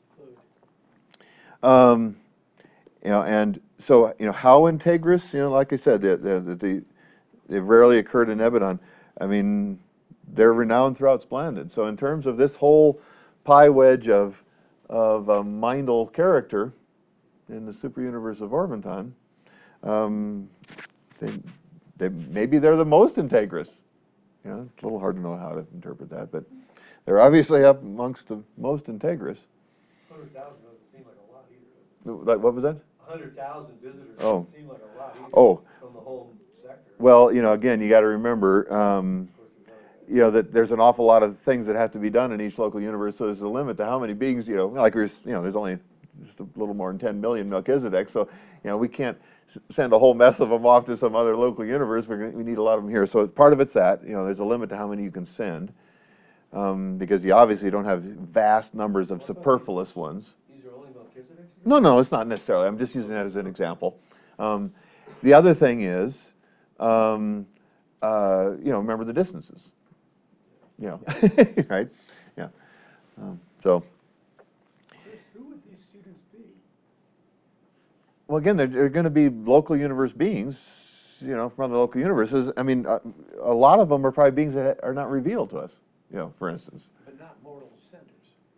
Um, you know, and so you know how integrous. You know, like I said, the, the, the, they've rarely occurred in Ebedon. I mean, they're renowned throughout Splendid. So in terms of this whole pie wedge of of a Mindel character in the super universe of Orvonton, um, they, they, maybe they're the most integrous. You know, it's a little hard to know how to interpret that, but they're obviously up amongst the most integrous.
Hundred thousand doesn't seem like a lot either, does
Like, what was that?
it? hundred thousand visitors
Oh.
doesn't seem like a lot either.
Oh.
From the whole sector.
Well, you know, again, you got to remember, um,
Of course, there's other guys.
you know, that there's an awful lot of things that have to be done in each local universe, so there's a limit to how many beings, you know, like there's, you know, there's only just a little more than ten million Melchizedek, so, you know, we can't s- send a whole mess of them off to some other local universe. We're gonna, we need a lot of them here. So part of it's that, you know, there's a limit to how many you can send, um, because you obviously don't have vast numbers of superfluous ones.
These are only Melchizedeks?
No, no, it's not necessarily. I'm just using that as an example. Um, the other thing is, um, uh, you know, remember the distances. You know, right? Yeah. Um, so,
Chris, who would these students be?
well, again, they're, they're going to be local universe beings, you know, from other local universes. I mean, uh, a lot of them are probably beings that are not revealed to us, you know, for instance.
But not mortal senders.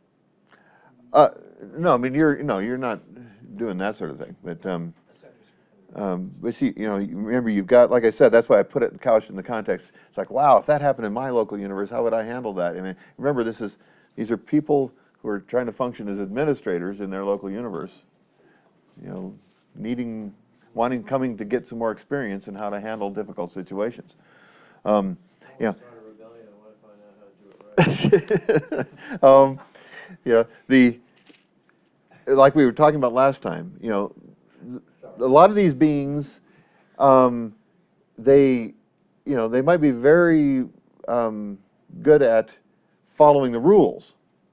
Uh, no, I mean, you're, no, you're not doing that sort of thing. But, um, Um, but see, you know, you remember you've got, like I said, that's why I put it the couch in the context. It's like, wow, if that happened in my local universe, how would I handle that? I mean, remember, this is, these are people who are trying to function as administrators in their local universe. You know, needing, wanting, coming to get some more experience in how to handle difficult situations. Um,
I
yeah.
want to start a rebellion, I want to find out how to do it right.
um, yeah, the, like we were talking about last time, you know, a lot of these beings, um, they, you know, they might be very um, good at following the rules.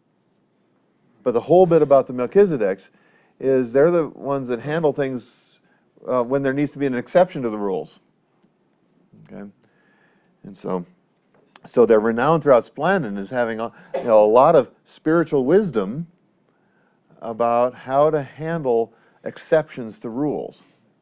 But the whole bit about the Melchizedeks is they're the ones that handle things uh, when there needs to be an exception to the rules. Okay, and so, so they're renowned throughout Splandon as having a, you know, a lot of spiritual wisdom about how to handle exceptions to rules.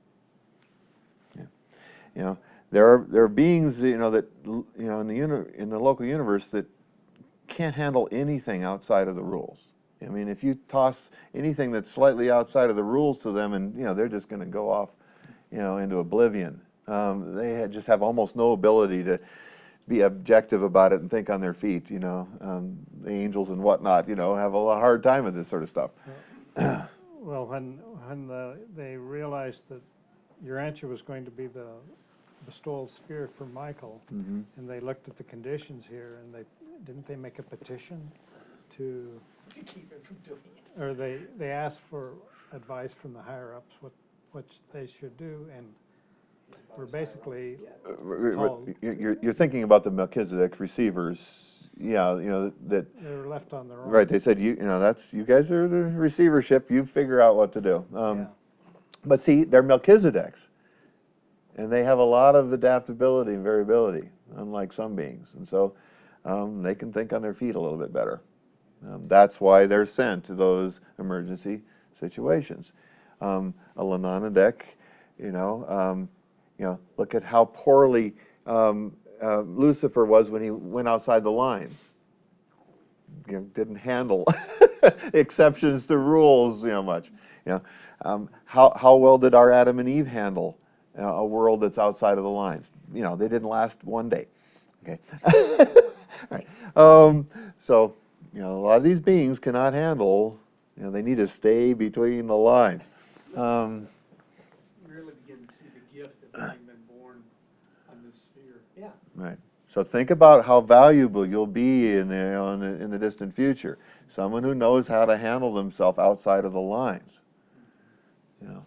Yeah. You know, there are there are beings, you know, that, you know, in the uni, in the local universe that can't handle anything outside of the rules. I mean, if you toss anything that's slightly outside of the rules to them, and, you know, they're just going to go off, you know, into oblivion. Um, they had, just have almost no ability to be objective about it and think on their feet. You know, um, the angels and whatnot, you know, have a lot hard time with this sort of stuff.
Well, when, when the, they realized that Urantia was going to be the bestowal sphere for Michael,
Mm-hmm.
and they looked at the conditions here, and they, didn't they make a petition to,
To keep it from doing it.
or they, they asked for advice from the higher-ups, what, what they should do, and were basically, Told.
You're, you're thinking about the Melchizedek receivers. Yeah, you know, that,
they were left on their own.
right, they said, you, you know, that's, you guys are the receivership, you figure out what to do. Um,
Yeah.
But see, they're Melchizedeks, and they have a lot of adaptability and variability, unlike some beings. And so um, they can think on their feet a little bit better. Um, that's why they're sent to those emergency situations. Um, a Lananadek, you know, um, you know, look at how poorly um, uh, Lucifer was when he went outside the lines. You know, didn't handle exceptions to rules, you know, much. You know, um, how how well did our Adam and Eve handle uh, a world that's outside of the lines? You know, they didn't last one day. Okay. Right. Um, so, you know, a lot of these beings cannot handle. You know, they need to stay between the lines. Um,
You really begin to see the gift of having been born on this sphere.
Yeah.
Right. So think about how valuable you'll be in the, you know, in the in the distant future. Someone who knows how to handle themselves outside of the lines. You know.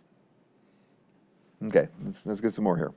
Okay, let's let's get some more here.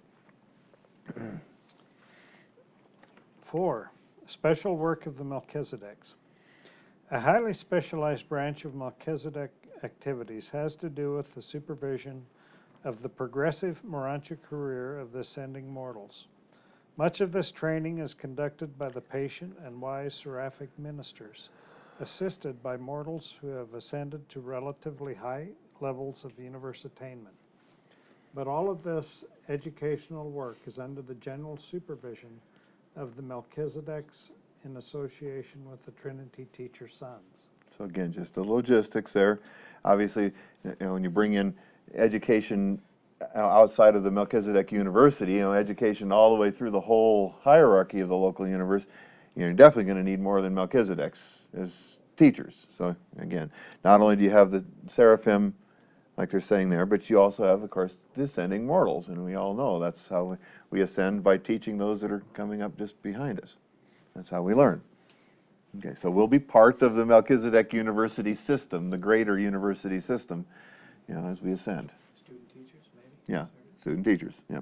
Four, special work of the Melchizedeks. A highly specialized branch of Melchizedek activities has to do with the supervision of the progressive Morantia career of the ascending mortals. Much of this training is conducted by the patient and wise seraphic ministers, assisted by mortals who have ascended to relatively high levels of universe attainment. But all of this educational work is under the general supervision of the Melchizedeks in association with the Trinity Teacher Sons.
So again, just the logistics there. Obviously, you know, when you bring in education outside of the Melchizedek University, you know, education all the way through the whole hierarchy of the local universe, you know, you're definitely going to need more than Melchizedek's as teachers. So again, not only do you have the seraphim, like they're saying there, but you also have, of course, descending mortals, and we all know that's how we ascend, by teaching those that are coming up just behind us. That's how we learn. Okay, so we'll be part of the Melchizedek University system, the greater university system, you know, as we ascend.
Student teachers, maybe?
Yeah, student teachers, yep.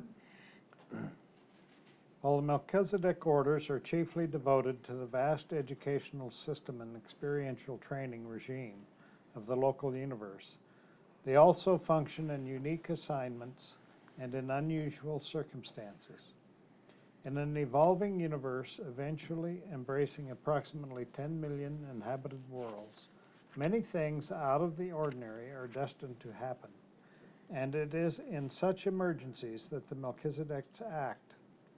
While the Melchizedek orders are chiefly devoted to the vast educational system and experiential training regime of the local universe, they also function in unique assignments and in unusual circumstances. In an evolving universe eventually embracing approximately ten million inhabited worlds, many things out of the ordinary are destined to happen, and it is in such emergencies that the Melchizedeks act.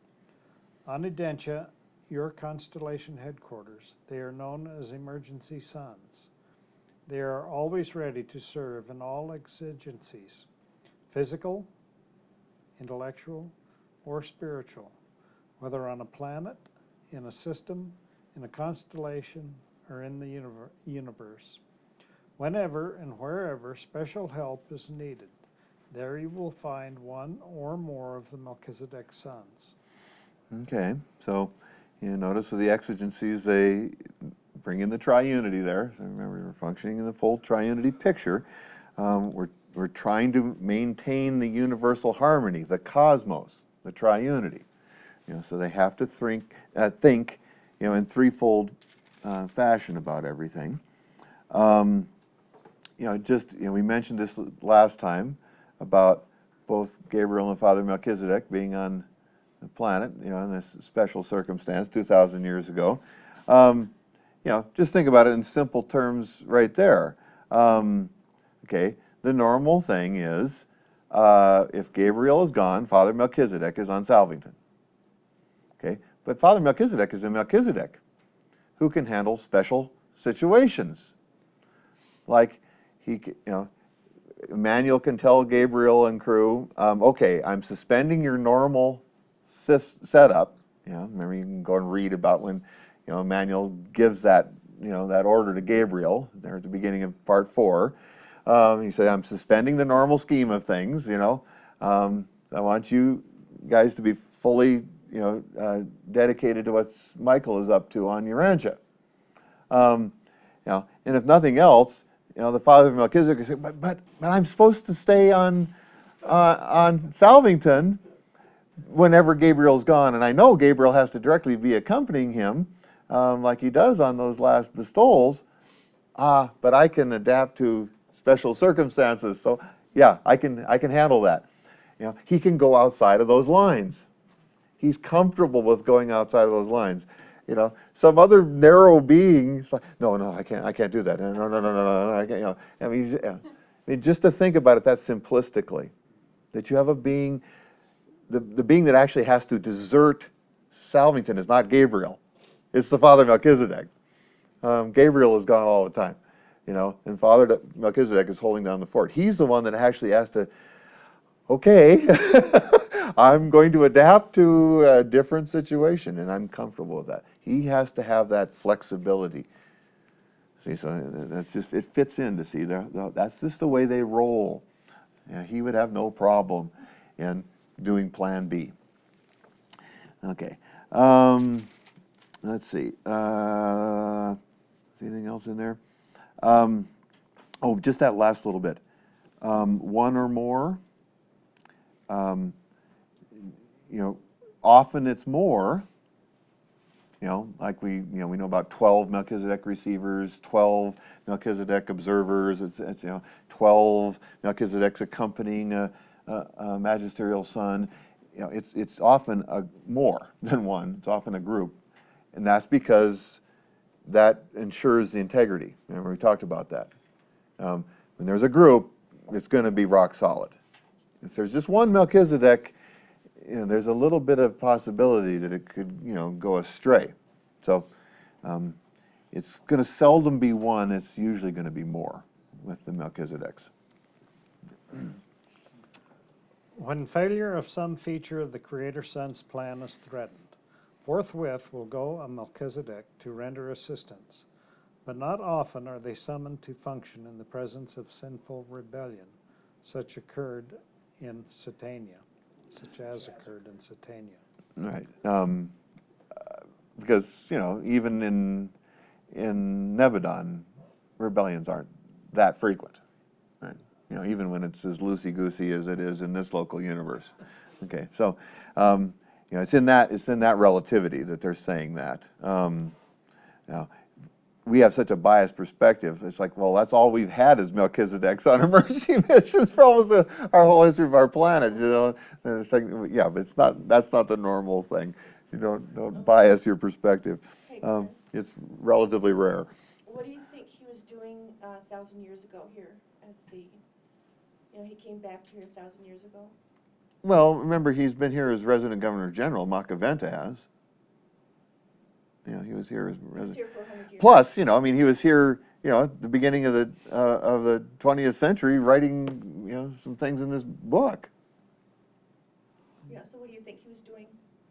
On Edentia, your constellation headquarters, they are known as emergency sons. They are always ready to serve in all exigencies, physical, intellectual, or spiritual, whether on a planet, in a system, in a constellation, or in the univer- universe. Whenever and wherever special help is needed, there you will find one or more of the Melchizedek sons.
Okay, so you notice with the exigencies, they bring in the triunity there. So remember, we're functioning in the full triunity picture. Um, we're, we're trying to maintain the universal harmony, the cosmos, the triunity. You know, so they have to think, uh, think, you know, in threefold uh, fashion about everything. Um, you know, just you know, we mentioned this last time about both Gabriel and Father Melchizedek being on the planet, you know, in this special circumstance two thousand years ago. Um, you know, just think about it in simple terms right there. Um, okay, the normal thing is, uh, if Gabriel is gone, Father Melchizedek is on Salvington. Okay, but Father Melchizedek is a Melchizedek who can handle special situations. Like, he, you know, Emmanuel can tell Gabriel and crew, um, okay, I'm suspending your normal setup. You know, remember, you can go and read about when, you know, Emmanuel gives that, you know, that order to Gabriel there at the beginning of part four. Um, he said, I'm suspending the normal scheme of things, you know. Um, I want you guys to be fully, you know, uh, dedicated to what Michael is up to on Urantia. Um, you know, and if nothing else, you know, the father of Melchizedek said, but, but, but I'm supposed to stay on, uh, on Salvington whenever Gabriel's gone. And I know Gabriel has to directly be accompanying him, um, like he does on those last bestowals. Ah, but I can adapt to special circumstances. So yeah, I can, I can handle that. You know, he can go outside of those lines. He's comfortable with going outside of those lines. You know, some other narrow being, it's like, no, no, I can't, I can't do that. No, no, no, no, no, no, I can't. You know, I mean, I mean, just to think about it that simplistically, that you have a being, the the being that actually has to desert Salvington is not Gabriel, it's the Father Melchizedek. Um, Gabriel is gone all the time, you know, and Father Melchizedek is holding down the fort. He's the one that actually has to, okay, I'm going to adapt to a different situation, and I'm comfortable with that. He has to have that flexibility. See, so that's just, it fits in to see, that's just the way they roll. Yeah, he would have no problem in doing Plan B. Okay, um, let's see. Uh, is anything else in there? Um, oh, just that last little bit. Um, one or more. Um, you know, often it's more. You know, like we, you know, we know about twelve Melchizedek receivers, twelve Melchizedek observers. It's, it's you know, twelve Melchizedeks accompanying a, a, a magisterial son. You know, it's it's often a more than one. It's often a group, and that's because that ensures the integrity. Remember, we talked about that. Um, when there's a group, it's going to be rock solid. If there's just one Melchizedek, you know, there's a little bit of possibility that it could, you know, go astray. So um, it's going to seldom be one. It's usually going to be more with the Melchizedeks.
When failure of some feature of the Creator-Son's plan is threatened, forthwith will go a Melchizedek to render assistance, but not often are they summoned to function in the presence of sinful rebellion, such occurred in Satania, such as occurred in Satania.
Right. Um, uh, because, you know, even in, in Nebadon, rebellions aren't that frequent. Right? You know, even when it's as loosey-goosey as it is in this local universe. Okay, so, um, you know, it's in that, it's in that relativity that they're saying that. Um, now, we have such a biased perspective. It's like, well, that's all we've had is Melchizedek's on emergency missions for almost the, our whole history of our planet. You know, and it's like, yeah, but it's not. That's not the normal thing. You don't don't bias your perspective.
Hey,
Um,
Glenn,
it's relatively rare.
what do you think he was doing uh, a thousand years ago here as the, you know, he came back here a thousand years ago?
Well, remember, he's been here as resident governor general. Makaventa has. You know, he was here as
He was
resident.
here for a hundred years.
Plus, you know, I mean, he was here, you know, at the beginning of the uh, of the twentieth century, writing, you know, some things in this book.
Yeah, so what do you think he was doing?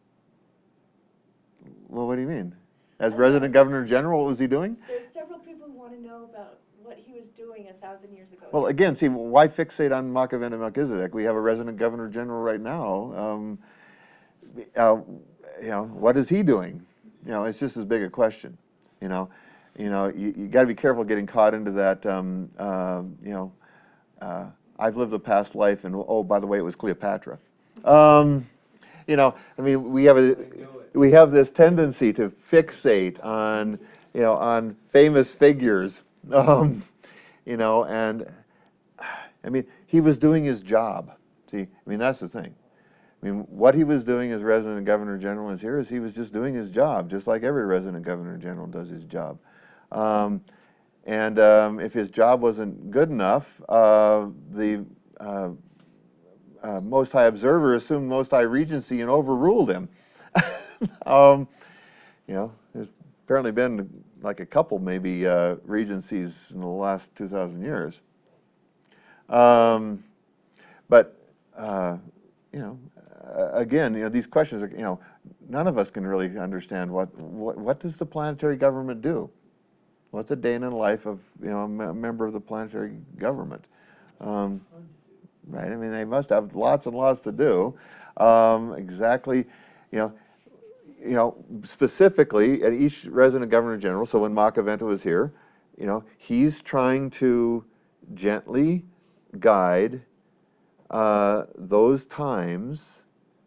Well, what do you mean? As resident governor general, what was he doing?
There's several people who want to know about what he was doing a thousand years ago.
Well, again, see, why fixate on Makaventa Melchizedek? We have a resident governor general right now. Um, uh, you know, what is he doing? You know, it's just as big a question. You know, you know, you, you got to be careful getting caught into that. Um, uh, you know, uh, I've lived a past life, and oh, by the way, it was Cleopatra. Um, you know, I mean, we have a we have this tendency to fixate on, you know, on famous figures. Um, you know, and I mean, he was doing his job. See, I mean, that's the thing. I mean, what he was doing as resident governor general is here is he was just doing his job, just like every resident governor general does his job. Um, and um, if his job wasn't good enough, uh, the uh, uh, Most High Observer assumed Most High Regency and overruled him. um, you know, there's apparently been like a couple maybe uh, regencies in the last two thousand years. Um, but, uh, you know, uh, again, you know, these questions are, you know, none of us can really understand what, what, what does the planetary government do? What's a day in the life of, you know, a m member of the planetary government? Um, right, I mean, they must have lots and lots to do. Um, exactly, you know, you know, specifically at each resident governor general, so when Makaventa was here, you know, he's trying to gently guide uh, those times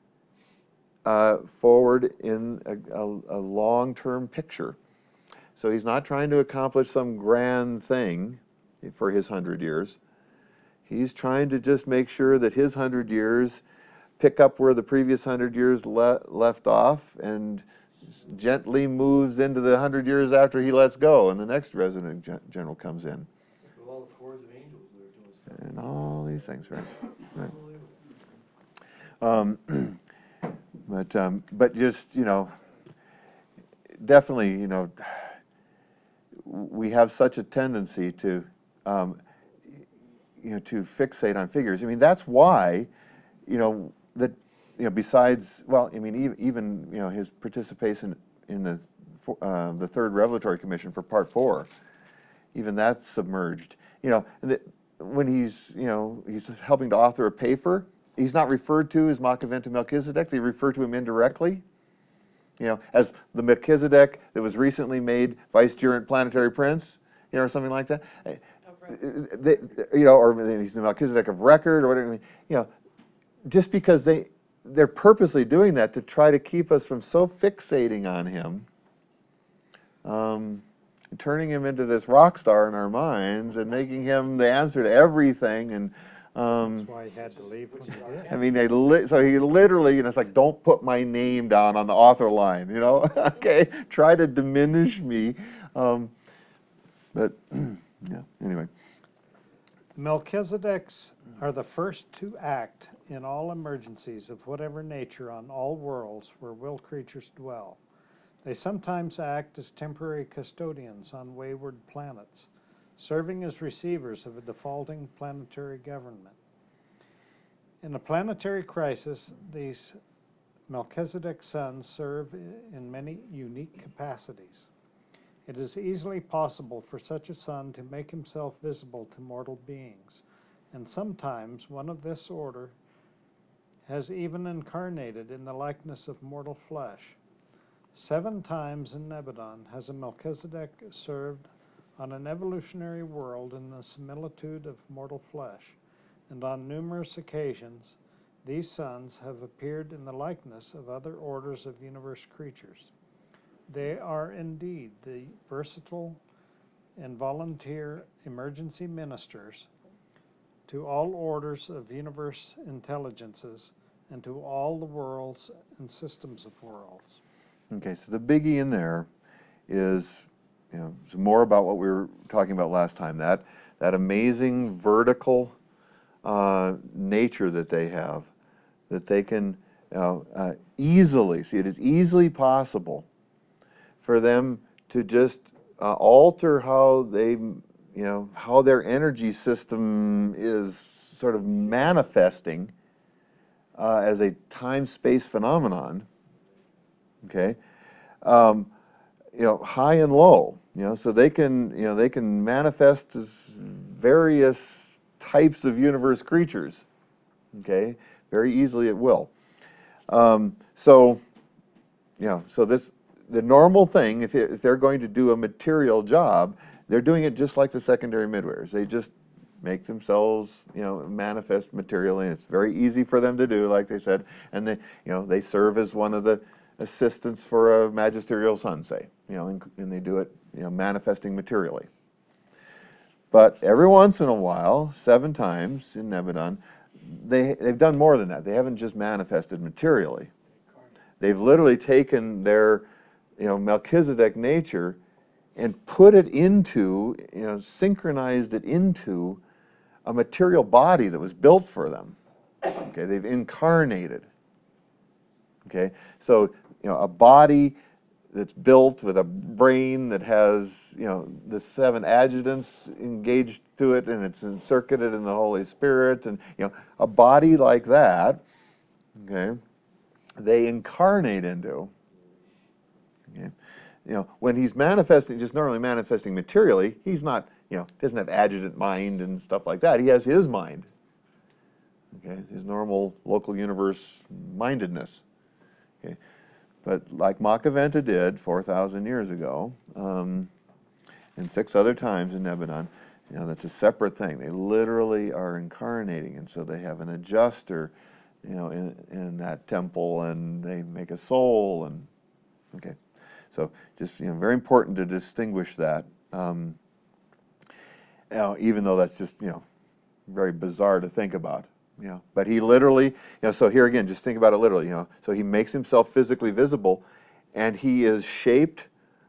uh, forward in a, a, a long-term picture. So he's not trying to accomplish some grand thing for his hundred years. He's trying to just make sure that his hundred years pick up where the previous hundred years le left off and gently moves into the hundred years after he lets go and the next resident gen general comes in.
With all the corps of angels that are doing stuff.
And all these things, right? right. Um, but, um, but just, you know, definitely, you know, we have such a tendency to, um, you know, to fixate on figures. I mean, that's why, you know, that, you know, besides, well, I mean, even, even you know, his participation in the, uh, the Third Revelatory Commission for Part Four, even that's submerged. You know, and the, when he's, you know, he's helping to author a paper, he's not referred to as Makaventa Melchizedek. They refer to him indirectly. You know, as the Melchizedek that was recently made Vicegerent Planetary Prince, you know, or something like that. Oh, right. They, you know, or he's the Melchizedek of record, or whatever. You know, just because they they're purposely doing that to try to keep us from so fixating on him, um, turning him into this rock star in our minds and making him the answer to everything. And um,
That's why he had to leave when he did.
I mean, they li so he literally, you know, it's like, don't put my name down on the author line, you know, okay, try to diminish me, um, but yeah, anyway.
Melchizedeks are the first to act in all emergencies of whatever nature on all worlds where will creatures dwell. They sometimes act as temporary custodians on wayward planets, serving as receivers of a defaulting planetary government. In a planetary crisis, these Melchizedek sons serve in many unique capacities. It is easily possible for such a son to make himself visible to mortal beings, and sometimes one of this order has even incarnated in the likeness of mortal flesh. Seven times in Nebadon has a Melchizedek served on an evolutionary world in the similitude of mortal flesh, and on numerous occasions these sons have appeared in the likeness of other orders of universe creatures. They are indeed the versatile and volunteer emergency ministers to all orders of universe intelligences and to all the worlds and systems of worlds.
Okay, so the biggie in there is, you know, it's more about what we were talking about last time, that, that amazing vertical uh, nature that they have, that they can you know, uh, easily, see, it is easily possible for them to just uh, alter how they, you know, how their energy system is sort of manifesting uh, as a time-space phenomenon, okay, um, you know, high and low, you know, so they can, you know, they can manifest as various types of universe creatures, okay, very easily at will. Um, so, you know, so this, the normal thing, if, it, if they're going to do a material job, they're doing it just like the secondary midwayers. They just make themselves, you know, manifest materially. It's very easy for them to do, like they said, and they, you know, they serve as one of the assistants for a magisterial son, say, you know, and, and they do it, you know, manifesting materially. But every once in a while, seven times in Nebadon, they, they've done more than that. They haven't just manifested materially. They've literally taken their, you know, Melchizedek nature and put it into, you know, synchronized it into a material body that was built for them. Okay, they've incarnated. Okay, so, you know, a body that's built with a brain that has, you know, the seven adjutants engaged to it, and it's circuited in the Holy Spirit, and, you know, a body like that, okay, they incarnate into. Okay, you know, when he's manifesting, just normally manifesting materially, he's not, you know, doesn't have adjutant mind and stuff like that. He has his mind. Okay, his normal local universe mindedness. Okay. But like Makaventa did four thousand years ago, um, and six other times in Nebadon, you know, that's a separate thing. They literally are incarnating, and so they have an adjuster, you know, in, in that temple, and they make a soul, and, okay. So just, you know, very important to distinguish that, um, you know, even though that's just, you know, very bizarre to think about. You know, but he literally, you know, so here again, just think about it literally, you know, so he makes himself physically visible, and he is shaped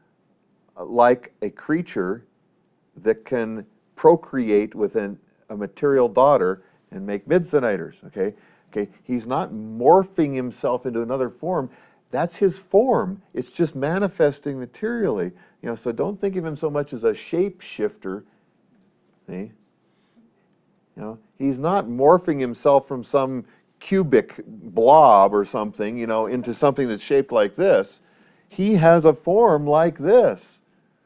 like a creature that can procreate with an, a material daughter and make midseniters, okay? Okay, he's not morphing himself into another form. That's his form. It's just manifesting materially, you know, so don't think of him so much as a shapeshifter, see? You know, he's not morphing himself from some cubic blob or something, you know, into something that's shaped like this. He has a form like this.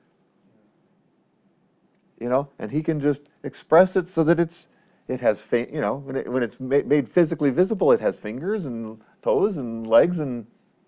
You know, and he can just express it so that it's, it has, you know, when, it, when it's ma made physically visible, it has fingers and toes and legs and,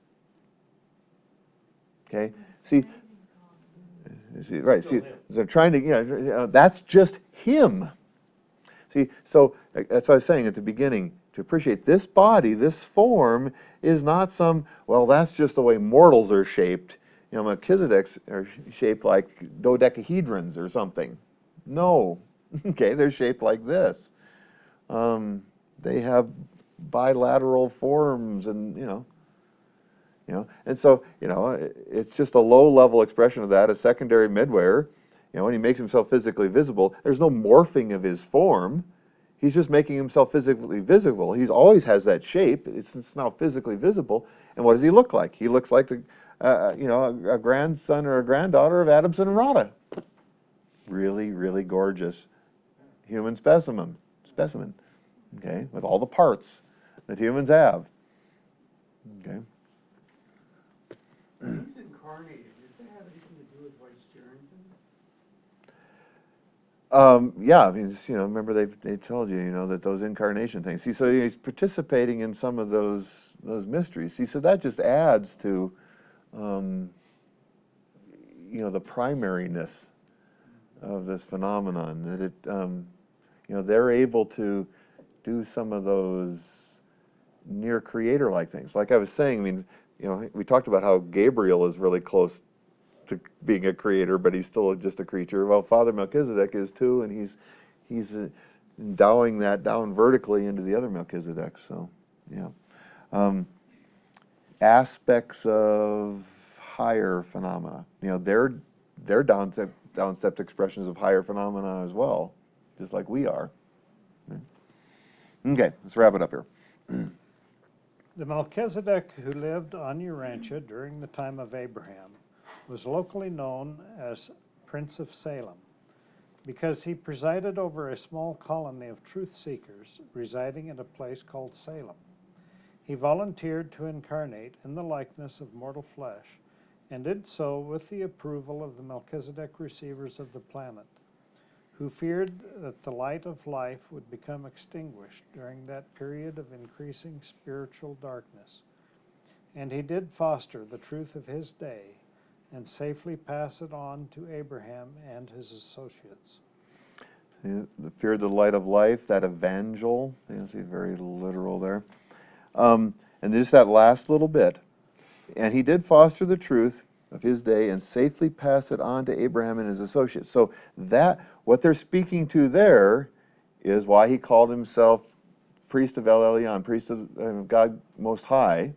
okay, see, see right, see, so trying to, you know, that's just him. See, so that's what I was saying at the beginning. To appreciate this body, this form, is not some, well, that's just the way mortals are shaped. You know, Melchizedeks are shaped like dodecahedrons or something. No. Okay, they're shaped like this. Um, they have bilateral forms and, you know, you know, and so, you know, it's just a low-level expression of that, a secondary midwayer. You know, when he makes himself physically visible, there's no morphing of his form. He's just making himself physically visible. He always has that shape. It's, it's now physically visible. And what does he look like? He looks like the, uh, you know, a, a grandson or a granddaughter of Adamson and Rada. Really, really gorgeous human specimen. Specimen. okay, with all the parts that humans have. Okay.
Who's incarnated? Does that have anything to do with Vice Jerrington?
Um, yeah, I mean, it's, you know, remember they they told you, you know, that those incarnation things. See, so he's participating in some of those those mysteries. See, so that just adds to, um, you know, the primariness of this phenomenon. That it, um, you know, they're able to do some of those near creator-like things. Like I was saying, I mean, you know, we talked about how Gabriel is really close to being a creator, but he's still just a creature. Well, Father Melchizedek is too, and he's he's uh, endowing that down vertically into the other Melchizedek. So, yeah, um, aspects of higher phenomena. You know, they're they're downstep downstepped expressions of higher phenomena as well, just like we are. Okay, let's wrap it up here.
The Melchizedek who lived on Urantia during the time of Abraham was locally known as Prince of Salem because he presided over a small colony of truth seekers residing in a place called Salem. He volunteered to incarnate in the likeness of mortal flesh and did so with the approval of the Melchizedek receivers of the planet, who feared that the light of life would become extinguished during that period of increasing spiritual darkness. And he did foster the truth of his day and safely pass it on to Abraham and his associates.
The fear of the light of life, that evangel, you see, very literal there. Um, and just that last little bit. And he did foster the truth of his day and safely pass it on to Abraham and his associates. So that, what they're speaking to there is why he called himself priest of El Elyon, priest of uh, God Most High.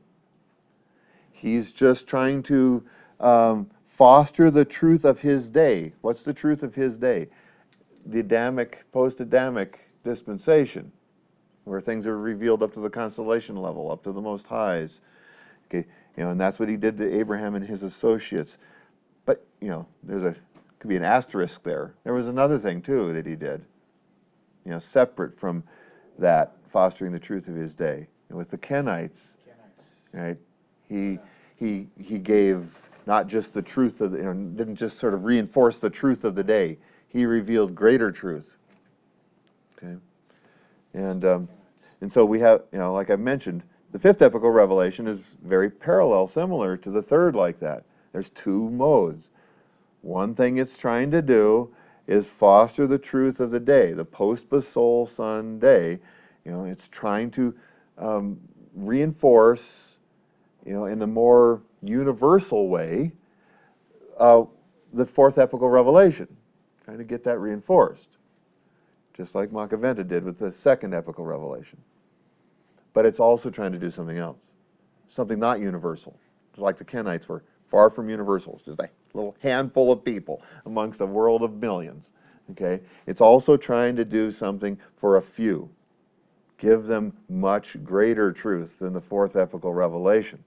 He's just trying to um, foster the truth of his day. What's the truth of his day? The Adamic, post-Adamic dispensation, where things are revealed up to the constellation level, up to the Most Highs. Okay, you know, and that's what he did to Abraham and his associates. But you know, there's a could be an asterisk there. There was another thing too that he did. You know, separate from that, fostering the truth of his day. And with the Kenites,
Kenites.
right? He he he gave not just the truth of the, you know, didn't just sort of reinforce the truth of the day. He revealed greater truth. Okay, and um, and so we have, you know, like I mentioned, the fifth epical revelation is very parallel, similar to the third like that. There's two modes. One thing it's trying to do is foster the truth of the day, the post-Basol sun day. You know, it's trying to um, reinforce, you know, in the more universal way, uh, the fourth epical revelation, trying to get that reinforced, just like Macaventa did with the second epical revelation. But it's also trying to do something else, something not universal. It's like the Kenites were far from universal. It's just a little handful of people amongst a world of millions. Okay, it's also trying to do something for a few, give them much greater truth than the fourth epical revelation.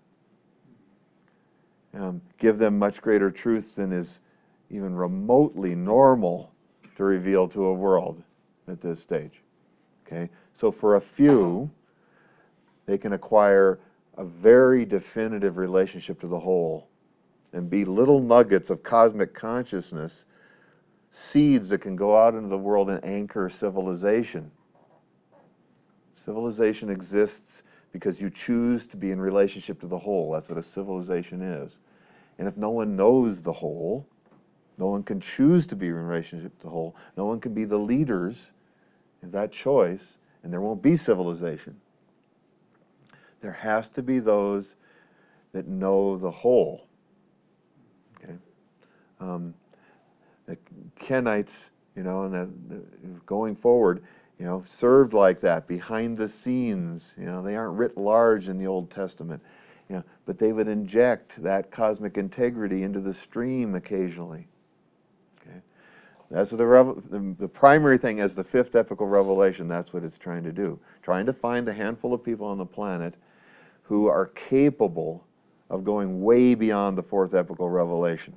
Um, give them much greater truth than is even remotely normal to reveal to a world at this stage. Okay, so for a few, they can acquire a very definitive relationship to the whole and be little nuggets of cosmic consciousness, seeds that can go out into the world and anchor civilization. Civilization exists because you choose to be in relationship to the whole. That's what a civilization is. And if no one knows the whole, no one can choose to be in relationship to the whole, no one can be the leaders in that choice, and there won't be civilization. There has to be those that know the whole. Okay, um, the Kenites, you know, and the, the, going forward, you know, served like that behind the scenes. You know, they aren't writ large in the Old Testament, you know, but they would inject that cosmic integrity into the stream occasionally. Okay, that's the, the the primary thing as the fifth epical revelation. That's what it's trying to do, trying to find a handful of people on the planet who are capable of going way beyond the fourth epical revelation,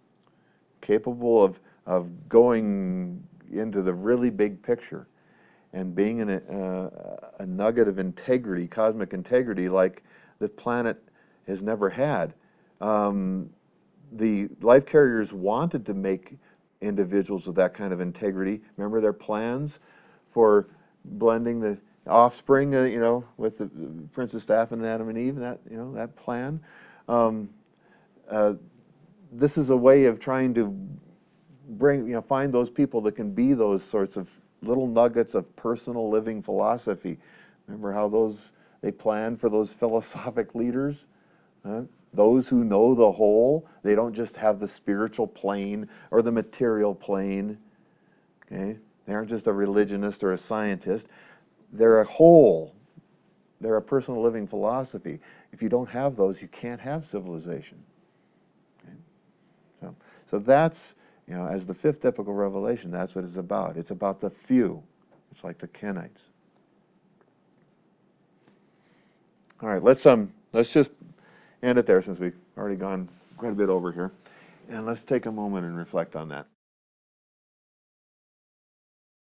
capable of, of going into the really big picture and being in a, uh, a nugget of integrity, cosmic integrity, like the planet has never had. Um, the life carriers wanted to make individuals with that kind of integrity. Remember their plans for blending the offspring, uh, you know, with the Princess Daphne and Adam and Eve, that, you know, that plan. Um, uh, this is a way of trying to bring, you know, find those people that can be those sorts of little nuggets of personal living philosophy. Remember how those, they planned for those philosophic leaders? Huh? Those who know the whole, they don't just have the spiritual plane or the material plane. Okay? They aren't just a religionist or a scientist. They're a whole. They're a personal living philosophy. If you don't have those, you can't have civilization. Okay? So, so that's, you know, as the fifth typical revelation, that's what it's about. It's about the few. It's like the Kenites. All right, let's um, let's just end it there since we've already gone quite a bit over here, and let's take a moment and reflect on that.